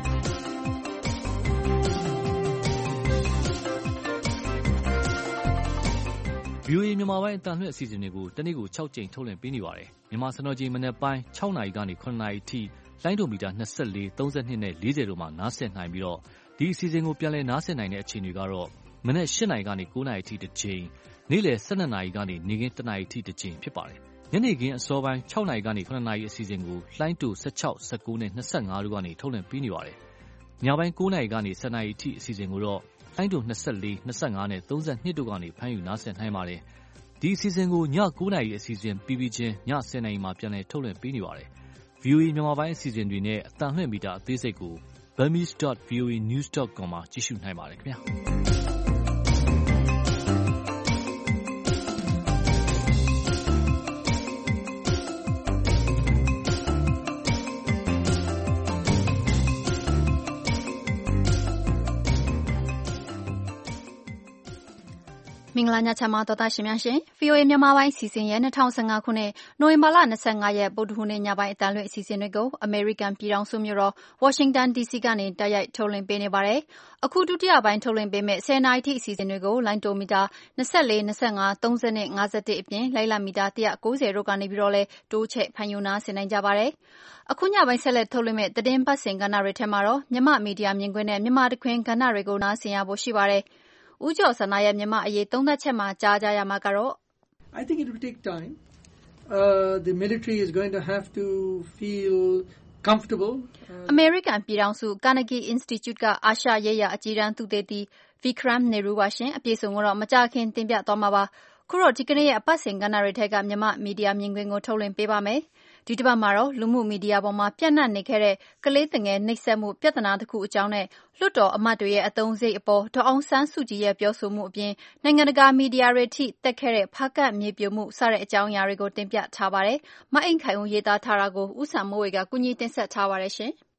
V O A မြန်မာပိုင်းအတန်လွှင့်အစီအစဉ်တွေကိုတနေ့ကို၆ကြိမ်ထုတ်လွှင့်ပေးနေပါတယ်။မြန်မာစံတော်ချိန်မနက်ပိုင်း၆နာရီကနေ၇နာရီထိလိုင်းဒိုမီတာ၂၄, ၃၂နဲ့၄၀တို့မှာနားဆင်နိုင်ပြီးတော့ဒီအစီအစဉ်ကိုပြန်လည်နားဆင်နိုင်တဲ့အချိန်တွေကတော့မနက်၈နာရီကနေ၉နာရီထိတစ်ချိန်နေ့လယ်၁၂နာရီကနေနေ့ခင်း၁နာရီထိတစ်ချိန်ဖြစ်ပါတယ်။ညနေခင်းအစောပိုင်း၆နာရီကနေ၇နာရီအစီအစဉ်ကိုလိုင်းဒို၁၆, ၁၉နဲ့၂၅တို့ကနေထုတ်လွှင့်ပေးနေပါတယ်။ညပိုင်း၉နာရီကနေ၁၀နာရီထိအစီအစဉ်ကိုတော့လိုင်းဒို၂၄, ၂၅နဲ့၃၂တို့ကနေဖမ်းယူနားဆင်နိုင်ပါတယ်။ဒီအစီအစဉ်ကိုည၉နာရီအစီအစဉ်ပြီးပြီးချင်းည၁၀နာရီမှာပြန်လည်ထုတ်လွှင့်ပေးနေပါတယ်။ ဗွီအိုအေမြန်မာပိုင်းအစီအစဉ်တွေနဲ့အသံလွှင့်မီတာအသေးစိတ်ကို burmese dot v o a news dot com မှာကြည့်ရှုနိုင်ပါတယ်ခင်ဗျာ။မင်္ဂလာညချမ်းပါတော်သားရှင်များရှင် ဗွီအိုအေမြန်မာပိုင်းစီစဉ်ရဲ့၂၀၁၅ခုနှစ်နိုဝင်ဘာလ၂၅ရက်ဗုဒ္ဓဟူးနေ့ညပိုင်းအတန်လွင့်အစီအစဉ်တွေကိုအမေရိကန်ပြည်ထောင်စုမြို့တော်ဝါရှင်တန်ဒီစီကနေတိုက်ရိုက်ထုတ်လွှင့်ပေးနေပါတယ်။အခုဒုတိယပိုင်းထုတ်လွှင့်ပေးမယ့်၁၀နာရီထိအစီအစဉ်တွေကိုလိုင်းတိုမီတာ၂၄, ၂၅, ၃၂, ၅၁အပြင်လိုင်းလံမီတာ၁၉၀တို့ကနေပြီးတော့လဲတိုးချဲ့ဖန်ယူနာဆင်နိုင်ကြပါတယ်။အခုညပိုင်းဆက်လက်ထုတ်လွှင့်မယ့်သတင်းပတ်စဉ်ကဏ္ဍတွေထဲမှာတော့မြန်မာမီဒီယာမြင်ကွင်းနဲ့မြန်မာတခွင်ကဏ္ဍတွေကိုနားဆင်ရဖို့ရှိပါတယ်။ဦးကျော်စန္ဒာရဲ့မြန်မာအရေးသုံးသပ်ချက်မှာကြားကြရမှာကတော့ I think it will take time. Uh, the military is going to have to feel comfortable. အမေရိကန်ပြည်ထောင်စု Carnegie Institute ကအာရှရေးရာအကြီးတန်းသုတေသီ Vikram Nehru ပါရှင်အပြည့်စုံကိုတော့မကြာခင်တင်ပြသွားမှာပါ။ခုတော့ဒီကနေ့ရဲ့အပတ်စဉ်ကဏ္ဍတွေထက်ကမြန်မာမီဒီယာမြင်ကွင်းကိုထုတ်လွှင့်ပေးပါမယ်။ဒီတစ်ပတ်မှာတော့လူမှုမီဒီယာပေါ်မှာပြန့်နှံ့နေခဲ့တဲ့ကလေးသူငယ်နှိပ်စက်မှုပြဿနာတစ်ခုအကြောင်းနဲ့လွှတ်တော်အမတ်တွေရဲ့အသုံးစရိတ်အပေါ်ဒေါ်အောင်ဆန်းစုကြည်ရဲ့ပြောဆိုမှုအပြင်နိုင်ငံတကာမီဒီယာတွေထိတက်ခဲ့တဲ့ဖားကန့်မြေပြိုမှုစတဲ့အကြောင်းအရာတွေကိုတင်ပြထားပါတယ်။မအိမ်ခိုင်ဦးရေးသားထားတာကိုဦးဆန်မိုးဝေကကူညီတင်ဆက်ထားပါတယ်ရှင်။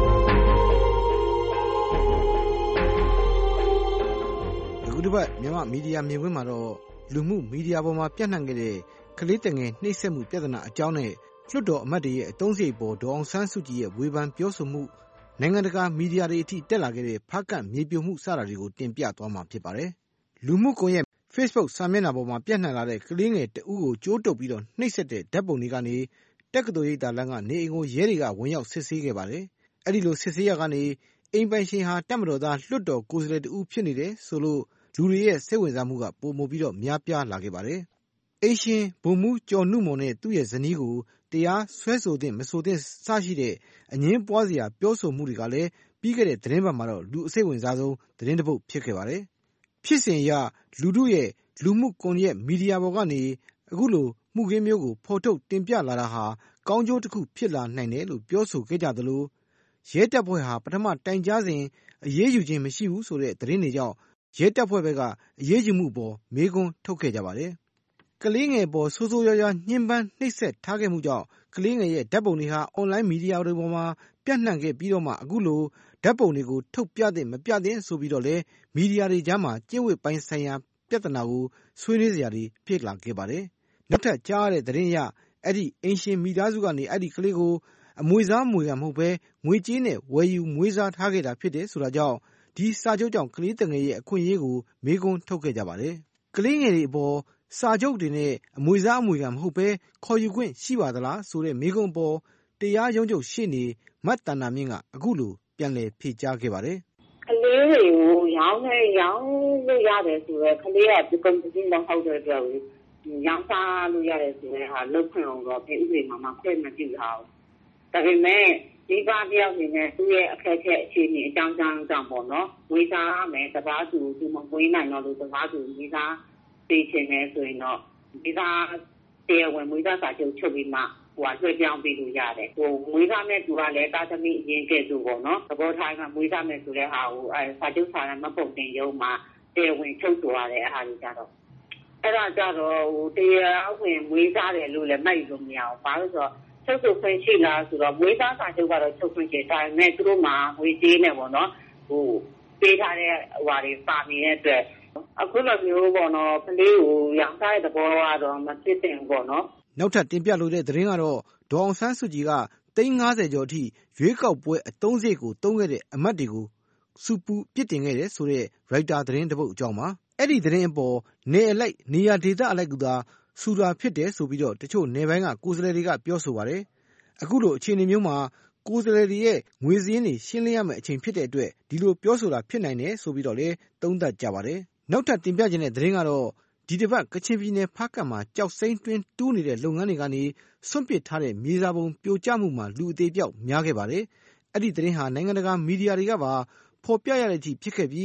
အခုတစ်ပတ်မြန်မာမီဒီယာမြင်ကွင်းမှာတော့လူမှုမီဒီယာပေါ်မှာပြန့်နှံ့ခဲ့တဲ့ကလေးသူငယ်နှိပ်စက်မှုပြဿနာအကြောင်းနဲ့လွှတ်တော်အမတ်တွေရဲ့အသုံးစရိတ်ပေါ်ဒေါ်အောင်ဆန်းစုကြည်ရဲ့ဝေဖန်ပြောဆိုမှုနိုင်ငံတကာမီဒီယာတွေအထိတက်လာခဲ့တဲ့ဖားကန့်မြေပြိုမှုစတာတွေကိုတင်ပြသွားမှာဖြစ်ပါတယ်။လူမှုကွန်ရက် Facebook စာမျက်နှာပေါ်မှာပြန့်နှံ့လာတဲ့ကလေးငယ်တဦးကိုကြိုးတုပ်ပြီးတော့နှိပ်စက်တဲ့ဓာတ်ပုံတွေကနေတက္ကသိုလ်ရိပ်သာလမ်းကနေအိမ်ကိုရဲတွေကဝင်ရောက်စစ်ဆေးခဲ့ပါတယ်။အဲ့ဒီလိုစစ်ဆေးရကနေအိမ်ပိုင်ရှင်ဟာတပ်မတော်သားလွှတ်တော်ကိုယ်စားလှယ်တဦးဖြစ်နေတယ်ဆိုလို့လူတွေရဲ့စိတ်ဝင်စားမှုကပိုမိုပြီးတော့များပြားလာခဲ့ပါတယ်။အိမ်ရှင်ဗိုလ်မှူးကျော်နုမော်နဲ့သူ့ရဲ့ဇနီးကိုတရားစွဲဆိုတဲ့မဆိုတဲ့စရှိတဲ့အငင်းပွားစရာပြောဆိုမှုတွေကလည်းပြီးခဲ့တဲ့သတင်းပတ်မှာတော့လူအစိတ်ဝင်စားဆုံးသတင်းတစ်ပုဒ်ဖြစ်ခဲ့ပါတယ်။ဖြစ်စဉ်အရလူတို့ရဲ့လူမှုကွန်ရက်မီဒီယာပေါ်ကနေအခုလိုမှုခင်းမျိုးကိုဖော်ထုတ်တင်ပြလာတာဟာကောင်းကျိုးတစ်ခုဖြစ်လာနိုင်တယ်လို့ပြောဆိုခဲ့ကြသလိုရဲတပ်ဖွဲ့ဟာပထမတိုင်ကြားစဉ်အရေးယူခြင်းမရှိဘူးဆိုတဲ့သတင်းတွေကြောင့်ရဲတပ်ဖွဲ့ဘက်ကအရေးယူမှုပေါ်မေးခွန်းထုတ်ခဲ့ကြပါတယ်။ကလေးငယ်ပေါ်ဆိုးဆိုးရွားရွားညှဉ်းပန်းနှိပ်စက်ထားခဲ့မှုကြောင့်ကလေးငယ်ရဲ့ဓာတ်ပုံတွေဟာအွန်လိုင်းမီဒီယာတွေပေါ်မှာပြန့်နှံ့ခဲ့ပြီးတော့မှအခုလိုဓာတ်ပုံတွေကိုထုတ်ပြတဲ့မပြတဲ့ဆိုပြီးတော့လေမီဒီယာတွေကြားမှာကျင့်ဝတ်ပိုင်းဆိုင်ရာပြဿနာကိုဆွေးနွေးစရာတွေဖြစ်လာခဲ့ပါတယ်။နောက်ထပ်ကြားရတဲ့သတင်းအရအဲ့ဒီအင်ရှင်မိသားစုကနေအဲ့ဒီကလေးကိုအမွေစားမွေကမဟုတ်ပဲငွေကြေးနဲ့ဝယ်ယူမွေးစားထားခဲ့တာဖြစ်တယ်ဆိုတာကြောင့်ဒီစာချုပ်ကြောင့်ကလေးတငယ်ရဲ့အခွင့်အရေးကိုမေးခွန်းထုတ်ခဲ့ကြပါတယ်။ကလေးငယ်တွေအပေါ်စာချုပ်တွေနဲ့အမွေစားအမွေကမဟုတ်ပဲခေါ်ယူခွင့်ရှိပါသလားဆိုတဲ့မေးခွန်းပေါ်တရားရုံးချုပ်ရှေ့နေမတ်တန်နာမြင့်ကအခုလိုပြန်လည်ဖြေကြားခဲ့ပါတယ်။ကလေးတွေကိုရောင်းနေရောင်းလို့ရတယ်ဆိုတော့ကလေးကဒီကွန်ပျူတာမဟုတ်တဲ့အတွက်ရောင်းစားလို့ရတယ်ဆိုတဲ့ဟာလုပ်ခွင့်အောင်တော့ပြည်ဥပဒေမှာမှခွင့်မပြုတာဘူး။ဒါပေမဲ့ဒီပါတယောက်နေနဲ့သူ့ရဲ့အခက်အခဲအခြေအနေအကြောင်းကြောင်းကြောင့်ပေါ့နော်ဝေးစားမယ်တပါးသူသူမဝေးနိုင်တော့လို့တပါးသူဝေးစားပေးချင်တယ်ဆိုရင်တော့ဒီသားတရားဝင်ဝေးစားစာချုပ်ချုပ်ပြီးမှဟိုကလွှဲပြောင်းပေးလို့ရတယ်ဟိုမွေးစားမဲ့သူကလည်းတာသမီအရင်ကဲ့သို့ပေါ့နော်သဘောထားကမွေးစားမဲ့ဆိုတဲ့ဟာကိုအဲစာချုပ်စာရမပုံတင်ရုံမှာတရားဝင်ချုပ်ဆိုရတဲ့အားကြီးကြတော့အဲ့ဒါကြတော့ဟိုတရားဝင်မွေးစားတယ်လို့လည်းမှတ်ယူလို့မရဘူးဘာလို့ဆိုတော့ချုပ်ဆိုခွင့်ရှိလားဆိုတော့မွေးစားစာချုပ်ကတော့ချုပ်ခွင့်ရှိတယ်ဒါပေမဲ့သူတို့မှာငွေကြေးနဲ့ပေါ့နော်ဟိုပေးထားတဲ့ဟိုဟာတွေပါနေတဲ့အတွက်အခုလိုမျိုးပေါ့နော်ကလေးကိုရောင်းစားတဲ့သဘောကတော့မဖြစ်သင့်ဘူးပေါ့နော်နောက်ထပ်တင်ပြလိုတဲ့သတင်းကတော့ဒေါ်အောင်ဆန်းစုကြည်ကသိန်း၅၀ကျော်အထိရွေးကောက်ပွဲအသုံးစရိတ်ကိုသုံးခဲ့တဲ့အမတ်တွေကိုစူပူပြစ်တင်ခဲ့တယ်ဆိုတဲ့ရိုက်တာသတင်းတစ်ပုဒ်အကြောင်းပါအဲ့ဒီသတင်းအပေါ်နေအလိုက်နေရာဒေသအလိုက်ကသာစူတာဖြစ်တယ်ဆိုပြီးတော့တချို့နေပိုင်းကကိုယ်စားလှယ်တွေကပြောဆိုပါတယ်အခုလိုအခြေအနေမျိုးမှာကိုယ်စားလှယ်တွေရဲ့ငွေစည်းတွေရှင်းလင်းရမယ့်အချိန်ဖြစ်တဲ့အတွက်ဒီလိုပြောဆိုတာဖြစ်နိုင်တယ်ဆိုပြီးတော့လည်းသုံးသပ်ကြပါတယ်နောက်ထပ်တင်ပြခြင်းတဲ့သတင်းကတော့ဒီတစ်ပတ်ကချင်ပြည်နယ်ဖားကန့်မှာကြောက်စိမ့်တွင်းတူးနေတဲ့လုပ်ငန်းတွေကနေစွန့်ပစ်ထားတဲ့မြေစာပုံပြိုကျမှုမှာလူအသေးပြောက်များခဲ့ပါတယ်အဲ့ဒီသတင်းဟာနိုင်ငံတကာမီဒီယာတွေကပါဖော်ပြရတဲ့အထိဖြစ်ခဲ့ပြီး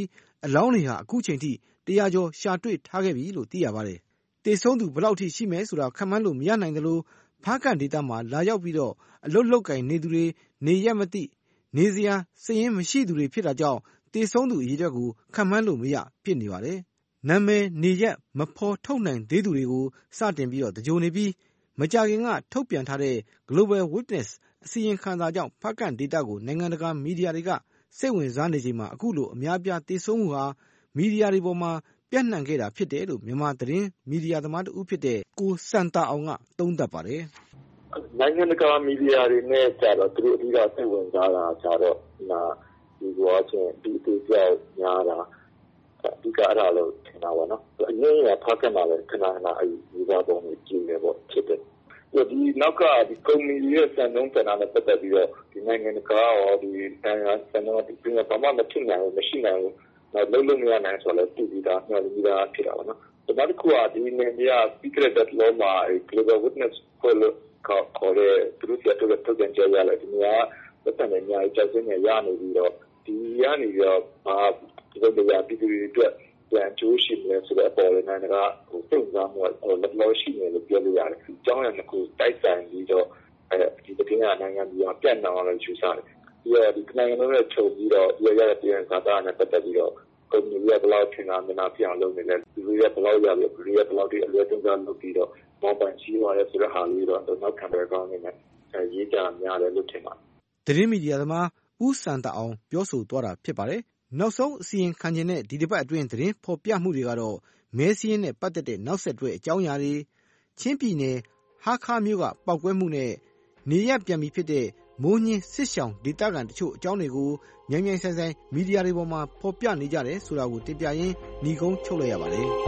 အလောင်းတွေဟာအခုချိန်ထိတရာကျော်ရှာတွေ့ထားခဲ့ပြီလို့သိရပါတယ်။တေဆုံးသူဘယ်လောက်ထိရှိမယ်ဆိုတာခန့်မှန်းလို့မရနိုင်သလိုဖားကန့်ဒေသမှာလာရောက်ပြီးတော့အလုတ်လုတ်ကင်နေသူတွေနေရက်မသိနေစရာစည်ရင်မရှိသူတွေဖြစ်တာကြောင့်တေဆုံးသူအရေးအတွက်ကိုခန့်မှန်းလို့မရဖြစ်နေပါတယ်။နာမည်နေရက်မဖော်ထုတ်နိုင်သေးသူတွေကိုစတင်ပြီးတော့တကြိုနေပြီးမကြာခင်ကထုတ်ပြန်ထားတဲ့ Global Witness အစီရင်ခံစာကြောင့်ဖားကန့်ဒေသကိုနိုင်ငံတကာမီဒီယာတွေကစိတ်ဝင်စားနေချိန်မှာအခုလိုအများပြားတေဆုံးမှုဟာမီဒီယာတွေပေါ်မှာပြန့်နှံ့ခဲ့တာဖြစ်တယ်လို့မြန်မာသတင်းမီဒီယာသမားတဦးဖြစ်တဲ့ကိုစံတာအောင်ကသုံးသပ်ပါတယ်။နိုင်ငံတကာမီဒီယာတွေနဲ့ကြတော့သူတို့အဓိကစိတ်ဝင်စားတာကြတော့နာဒီဘောချင်းဒီအသေးပြောက်များတာအဓိကအဲ့ဒါလို့ထင်တာပါနော်။အရင်ကဖားကန့်မှာလည်းခဏခဏအဲ့ဒီဘောပုံကြီးကြည့်နေပေါ့ဖြစ်တယ်။ဒီနောက်ကဒီကုမ္ပဏီရဲ့စံနှုန်းတနာနဲ့ပတ်သက်ပြီးတော့ဒီနိုင်ငံတကာရောဒီနိုင်ငံစံနှုန်းဒီပြင်ဘာမှမဖြစ်နိုင်ဘူးမရှိနိုင်ဘူး။လုံးလုံးမရနိုင်ဆိုတော့တူပြီးသားညှော်ပြီးသားဖြစ်တာပါနော်။ဒါတစ်ခုကဒီနေရာ secret that law မှာ Global Witness ကိုခေါ်ခေါ်တဲ့သူတို့ရဲ့ထုတ်ပြန်ချက်ရလိုက်ဒီနေရာပတ်သက်နေအများကြီးကြောက်စင်းနေရနေပြီးတော့ဒီရနေပြီးတော့ဘာဒီလိုမျိုးပြည်သူတွေအတွက်ပြန်ကျိုးရှိနေဆိုတဲ့အပေါ်လည်းနိုင်ငံကဟိုစိတ်ဝင်စားမှုဟိုလက်လို့ရှိနေလို့ပြောလို့ရတယ်။အကြောင်းအရာတစ်ခုတိုက်ဆိုင်ပြီးတော့အဲဒီတကယ်နိုင်ငံကြီးကပြတ်နေအောင်လို့ယူဆတယ်။ဒီဒီနိုင်ငံတော်ရဲ့ချုပ်ပြီးတော့ရရတဲ့ပြည်စာသားနဲ့ပတ်သက်ပြီးတော့ကုမ္ပဏီရဲ့ဘလောက်ထင်တာမနာပြောင်းလုပ်နေလဲဒီလိုရဲ့ဘလောက်ရပြီဒီရဲ့ဘလောက်ဒီအလွယ်သုံးစားလုပ်ပြီးတော့မော်ပန်ရှိသွားတဲ့ဆိုတဲ့ဟာလေးတော့နောက်ခံတဲ့ကောင်းနေနဲ့ရေးကြများတယ်လို့ထင်ပါတယ်။သတင်းမီဒီယာသမားဦးစံတအောင်ပြောဆိုသွားတာဖြစ်ပါတယ်။နောက်ဆုံးအစီရင်ခံခြင်းနဲ့ဒီတစ်ပတ်အတွင်းသတင်းဖော်ပြမှုတွေကတော့မဲစင်းနဲ့ပတ်သက်တဲ့နောက်ဆက်တွဲအကြောင်းအရာတွေချင်းပြည်နယ်ဟာခါမြို့ကပောက်ကွဲမှုနဲ့နေရပြန်ပြီးဖြစ်တဲ့မိုးညင်းစစ်ဆောင်ဒေသခံတချို့အကြောင်းတွေကိုမြိုင်မြိုင်ဆိုင်ဆိုင်မီဒီယာတွေပေါ်မှာဖော်ပြနေကြတယ်ဆိုတာကိုတင်ပြရင်းညီကုန်းချုပ်လိုက်ရပါတယ်။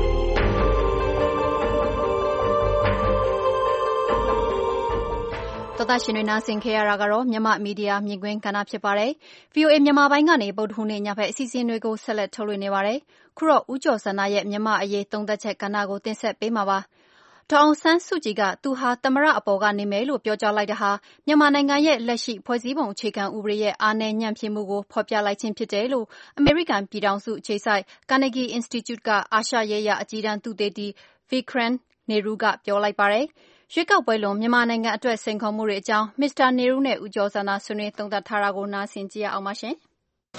သောတာရှင်တွေနားဆင်ခဲ့ရတာကတော့မြန်မာမီဒီယာမြင်ကွင်းကဏ္ဍဖြစ်ပါတယ်။ဗွီအိုအေ မြန်မာပိုင်းကနေဗုဒ္ဓဟူးနေ့ညဘက်အစီအစဉ်တွေကိုဆက်လက်ထုတ်လွှင့်နေပါတယ်။ခုတော့ဦးကျော်စန္ဒရဲ့မြန်မာအရေးသုံးသပ်ချက်ကဏ္ဍကိုတင်ဆက်ပေးမှာပါ။ဒေါ်အောင်ဆန်းစုကြည်ကသူဟာသမ္မတအပေါ်ကနေမယ်လို့ပြောကြားလိုက်တာဟာမြန်မာနိုင်ငံရဲ့လက်ရှိဖွဲ့စည်းပုံအခြေခံဥပဒေရဲ့အားနည်းညံ့ဖျင်းမှုကိုဖော်ပြလိုက်ခြင်းဖြစ်တယ်လို့အမေရိကန်ပြည်ထောင်စုအခြေစိုက် Carnegie Institute ကအာရှရေးရာအကြီးတန်းသုတေသီ Vikrant Nehru ကပြောလိုက်ပါတယ်။ရွေးကောက်ပွဲလွန်မြန်မာနိုင်ငံအတွက်စိန်ခေါ်မှုတွေအကြောင်းမစ္စတာ Nehru နဲ့ဦးကျော်စန္ဒဆွေးနွေးသုံးသပ်ထားတာကိုနားဆင်ကြည့်ရအောင်ပါရှင်။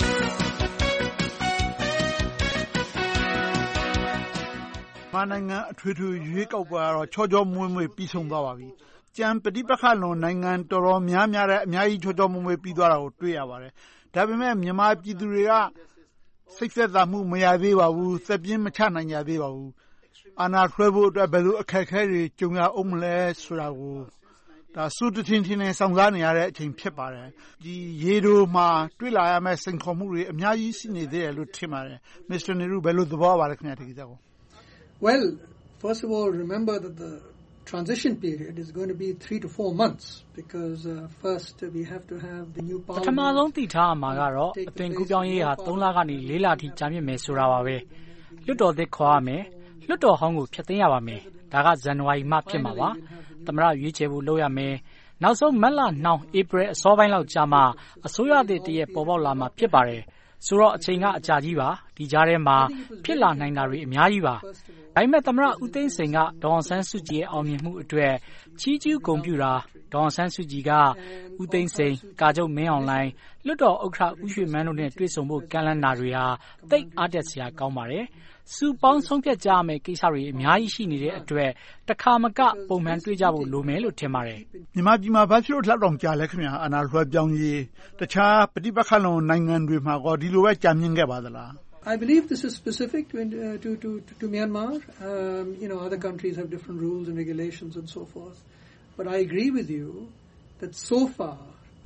မြန်မာနိုင်ငံအထွေထွေရွေးကောက်ပွဲကတော့ချောချောမွေ့မွေ့ပြီးဆုံးသွားပါပြီ။ကြံပဋိပက္ခလွန်နိုင်ငံတော်တော်များများတဲ့အများကြီးချောချောမွေ့မွေ့ပြီးသွားတာကိုတွေ့ရပါတယ်။ဒါပေမဲ့မြန်မာပြည်သူတွေကစိတ်သက်သာမှုမရသေးပါဘူး။သက်ပြင်းမချနိုင်ကြသေးပါဘူး။အာဏာလွှဲဖို့အတွက်ဘယ်လိုအခက်အခဲတွေကြုံရအောင်မလဲဆိုတာကိုဒါစူးတထင်းထင်းနဲ့စောင့်စားနေရတဲ့အချိန်ဖြစ်ပါတယ်။ဒီရေတိုမှာတွေ့လာရမယ့်စိန်ခေါ်မှုတွေအများကြီးရှိနေသေးတယ်လို့ထင်ပါတယ်။ မစ္စတာ Nehru ဘယ်လိုသဘောပါလဲခင်ဗျာဒီကိစ္စကို Well, first of all, remember that the transition period is going to be three to four months because uh, first uh, we have to have the new parliament. ပထမဆုံးသိထားမှာကတော့အသွင်ကူးပြောင်းရေးဟာသုံးလကနေလေးလထိကြာမြင့်မယ်ဆိုတာပါပဲ။လွှတ်တော်သစ်ခေါ်ရမယ်။လွှတ်တော်ဟောင်းကိုဖျက်သိမ်းရပါမယ်။ဒါကဇန်နဝါရီမှဖြစ်မှာပါ။သမ္မတရွေးချယ်ဖို့လုပ်ရမယ်။နောက်ဆုံးမတ်လနှောင်းဧပြီအစောပိုင်းလောက်ကြာမှအစိုးရသစ်တည်းရဲ့ပေါ်ပေါက်လာမှာဖြစ်ပါတယ်။ဆိုတော့အချိန်ကအကြာကြီးပါဒီကြားထဲမှာဖြစ်လာနိုင်တာတွေအများကြီးပါဒါပေမဲ့သမ္မတဦးသိန်းစိန်ကဒေါ်အောင်ဆန်းစုကြည်ရဲ့အောင်မြင်မှုအတွက်ချီးကျူးဂုဏ်ပြုတာဒေါ်အောင်ဆန်းစုကြည်ကဦးသိန်းစိန်ကာချုပ်မင်းအောင်လှိုင်လွှတ်တော်ဥက္ကဋ္ဌဦးရွှေမန်းတို့နဲ့တွေ့ဆုံဖို့ကမ်းလှမ်းတာတွေဟာသိပ်အားတက်စရာကောင်းပါတယ်စုပေါင်းဆုံးဖြတ်ကြရမယ့်ကိစ္စတွေအများကြီးရှိနေတဲ့အတွက်တခါမကပုံမှန်တွေ့ကြဖို့လိုမယ်လို့ထင်ပါတယ်မြန်မာပြည်မှာဘာဖြစ်လို့လောက်တောင်ကြာလဲခင်ဗျာအာဏာလွှဲပြောင်းရေးတခြားပဋိပက္ခလုံနိုင်ငံတွေမှာကောဒီလိုပဲကြာမြင့်ခဲ့ပါသလား I believe this is specific to uh, to, to to Myanmar. Um, you know, other countries have different rules and regulations and so forth. But I agree with you that so far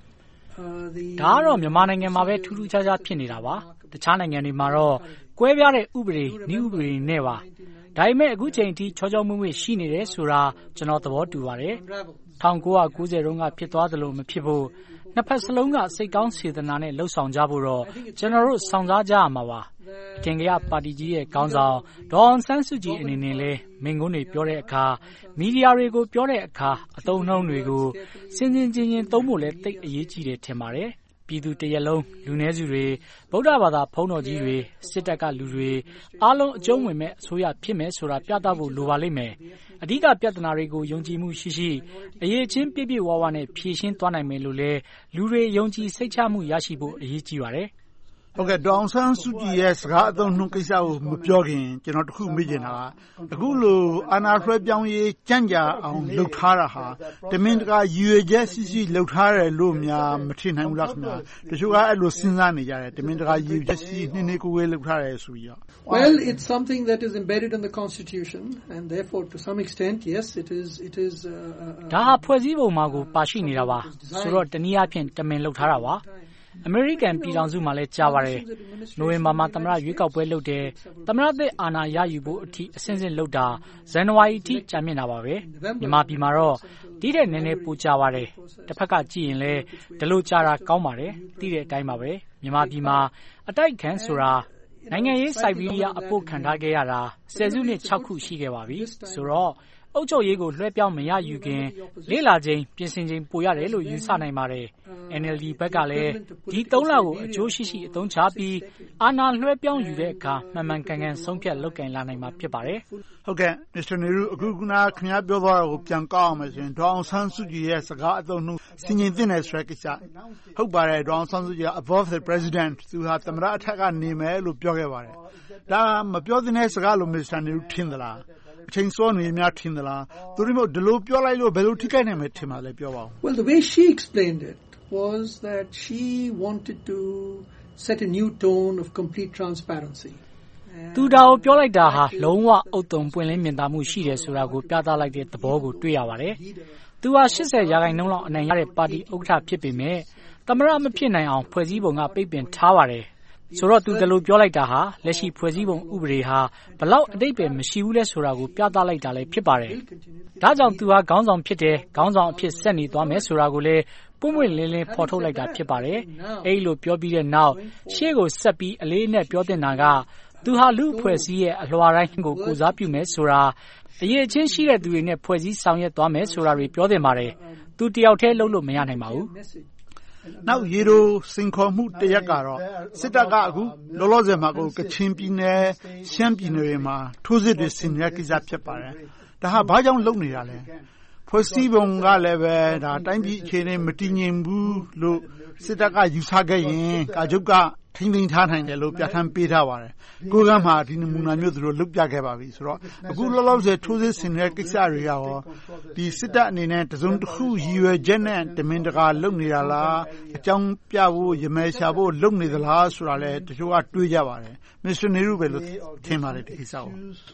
uh, the ဒါတော့မြန်မာနိုင်ငံမှာပဲထူးထူးခြားခြားဖြစ်နေတာပါတခြားနိုင်ငံတွေမှာတော့ကွဲပြားတဲ့ဥပဒေနည်းဥပဒေနဲ့ပါဒါပေမဲ့အခုချိန်ထိချောချောမွေ့မွေ့ရှိနေတယ်ဆိုတာကျွန်တော်သဘောတူပါတယ်၁၉၉၀တုန်းကဖြစ်သွားသလိုမဖြစ်ဖို့နှစ်ဖက်စလုံးကစိတ်ကောင်းစေတနာနဲ့လှုပ်ဆောင်ကြဖို့တော့ကျွန်တော်တို့ဆောင်စားကြရမှာပါအထင်ကရပါတီကြီးရဲ့ခေါင်းဆောင်ဒေါ်အောင်ဆန်းစုကြည်အနေနဲ့လဲမိန့်ခွန်းတွေပြောတဲ့အခါမီဒီယာတွေကိုပြောတဲ့အခါအသုံးအနှုန်းတွေကိုစင်စင်ချင်းချင်းသုံးဖို့လဲသိအရေးကြီးတယ်ထင်ပါတယ်ပြည်သူတရက်လုံးလူနည်းစုတွေဗုဒ္ဓဘာသာဘုန်းတော်ကြီးတွေစစ်တပ်ကလူတွေအားလုံးအကျုံးဝင်မဲ့အစိုးရဖြစ်မယ်ဆိုတာပြသဖို့လိုပါလိမ့်မယ်အဓိကပြဿနာတွေကိုယုံကြည်မှုရှိရှိအရေးချင်းပြည့်ပြည့်ဝဝနဲ့ဖြေရှင်းသွားနိုင်မယ်လို့လဲလူတွေယုံကြည်စိတ်ချမှုရရှိဖို့အရေးကြီးပါတယ်ဟုတ်ကဲ့ဒေါအောင်ဆန်းစုကြည်ရဲ့စကားအသုံးနှုန်းကိစ္စကိုမပြောခင်ကျွန်တော်တခုမေးချင်တာကအခုလိုအာဏာလွှဲပြောင်းရေးကြံ့ကြာအောင်လှုပ်ထားတာဟာတမင်တကာရည်ရွယ်ချက်ရှိရှိလှုပ်ထားတယ်လို့များမထင်နိုင်ဘူးလားခင်ဗျာတချို့ကအဲ့လိုစဉ်းစားနေကြတယ်တမင်တကာရည်ရွယ်ချက်ရှိနှင်းနှင်းကိုယ်ကိုယ်လှုပ်ထားတယ်ဆိုပြီးတော့ Well, it's something that is embedded in the Constitution, and therefore, to some extent, yes, it is. It is. ဒါဟာဖွဲ့စည်းပုံမှာကိုပါရှိနေတာပါဆိုတော့တနည်းအားဖြင့်တမင်လှုပ်ထားတာပါအမေရိကန်ပြည်ထောင်စုမှာလည်းကြားပါတယ်နိုဝင်ဘာမှာသမ္မတရွေးကောက်ပွဲလုပ်တယ်သမ္မတသစ်အာဏာရယူဖို့အထိအဆင့်ဆင့်လုပ်တာဇန်နဝါရီအထိကြာမြင့်တာပါပဲမြန်မာပြည်မှာတော့ဒီတဲ့နည်းနည်းပိုကြာပါတယ်တစ်ဖက်ကကြည့်ရင်လည်းဒီလိုကြာတာကောင်းပါတယ်သိတဲ့အတိုင်းပါပဲမြန်မာပြည်မှာအတိုက်ခံဆိုတာနိုင်ငံရေးစိုက်ဗီးရီးယားအဖို့ခံထားခဲ့ရတာဆယ်စုနှစ်၆ခုရှိခဲ့ပါပြီဆိုတော့အုပ်ချုပ်ရေးကိုလွှဲပြောင်းမရယူခင်လေးလာချိန်ပြင်ဆင်ချိန်ပိုရတယ်လို့ယူဆနိုင်ပါတယ် N L D ဘက်ကလည်းဒီသုံးလကိုအကျိုးရှိရှိအသုံးချပြီးအာဏာလွှဲပြောင်းယူတဲ့အခါမှန်မှန်ကန်ကန်ဆုံးဖြတ်လုပ်ကင်လာနိုင်မှာဖြစ်ပါတယ်ဟုတ်ကဲ့ Mister Nehru အခုကနာခင်ဗျားပြောသွားတာကိုပြန်ကောက်အောင်မယ်ဆိုရင်ဒေါအောင်ဆန်းစုကြည်ရဲ့စကားအသုံးနှုန်းစီရင်သင့်တယ်ဆိုတဲ့ကိစ္စဟုတ်ပါတယ်ဒေါအောင်ဆန်းစုကြည်က above the president သူဟာသမ္မတအထက်ကနေမယ်လို့ပြောခဲ့ပါတယ်ဒါမပြောသင့်တဲ့စကားလို့ Mister Nehru ထင်သလားအချိန်စောနေများထင်သလားသူတို့မျိုးဒီလိုပြောလိုက်လို့ဘယ်လိုထိခိုက်နိုင်မယ်ထင်ပါလဲပြောပါဦး Well, the way she explained it was that she wanted to set a new tone of complete transparency. သူဒါကိုပြောလိုက်တာဟာလုံးဝအုတ်တုံပွင့်လင်းမြင်သာမှုရှိတယ်ဆိုတာကိုပြသလိုက်တဲ့သဘောကိုတွေ့ရပါတယ်။သူဟာ၈၀ရာခိုင်နှုန်းလောက်အနိုင်ရတဲ့ပါတီဥက္ကဋ္ဌဖြစ်ပေမဲ့သမ္မတမဖြစ်နိုင်အောင်ဖွဲ့စည်းပုံကပိတ်ပင်ထားပါတယ်။ဆိုတော့သူဒီလိုပြောလိုက်တာဟာလက်ရှိဖွဲ့စည်းပုံဥပဒေဟာဘလောက်အတိတ်ပဲမရှိဘူးလဲဆိုတာကိုပြသလိုက်တာလည်းဖြစ်ပါတယ်။ဒါကြောင့်သူဟာခေါင်းဆောင်ဖြစ်တယ်ခေါင်းဆောင်အဖြစ်ဆက်နေသွားမယ်ဆိုတာကိုလည်းပွင့်ပွင့်လင်းလင်းဖော်ထုတ်လိုက်တာဖြစ်ပါတယ်။အဲဒီလိုပြောပြီးတဲ့နောက်ရှေ့ကိုဆက်ပြီးအလေးအနက်ပြောတင်တာကသူဟာလူအဖွဲ့အစည်းရဲ့အလွှာတိုင်းကိုကိုစားပြုမယ်ဆိုတာအရေးချင်းရှိတဲ့သူတွေနဲ့ဖွဲ့စည်းဆောင်ရွက်သွားမယ်ဆိုတာတွေပြောတင်ပါတယ်။သူတယောက်တည်းလုပ်လို့မရနိုင်ပါဘူး။နောက်ရေတိုစိန်ခေါ်မှုတရက်ကတော့စစ်တပ်ကအခုလောလောဆယ်မှာကိုကချင်ပြည်နယ်ရှမ်းပြည်နယ်တွေမှာထိုးစစ်တွေဆင်နေတဲ့ကိစ္စဖြစ်ပါတယ်။ဒါဟာဘာကြောင့်လုပ်နေတာလဲ။ဖွဲ့စည်းပုံကလည်းပဲဒါတိုင်းပြည်အခြေအနေမတည်ငြိမ်ဘူးလို့စစ်တပ်ကယူဆခဲ့ရင်ကာချုပ်ကထိန်းသိမ်းထားနိုင်တယ်လို့ပြဋ္ဌာန်းပေးထားပါတယ်။ကိုကမ်းမှာဒီနမူနာမျိုးသူတို့လုပ်ပြခဲ့ပါပြီဆိုတော့အခုလောလောဆယ်ထိုးစစ်ဆင်နေတဲ့ကိစ္စတွေရောဒီစစ်တပ်အနေနဲ့တစုံတစ်ခုရည်ရွယ်ချက်နဲ့တမင်တကာလုပ်နေတာလားအကြောင်းပြဖို့ရမယ်ရှာဖို့လုပ်နေသလားဆိုတာလည်းတချို့ကတွေးကြပါတယ်။ Mister Nehru ပဲလို့ထင်ပါတယ်ဒီကိစ္စကို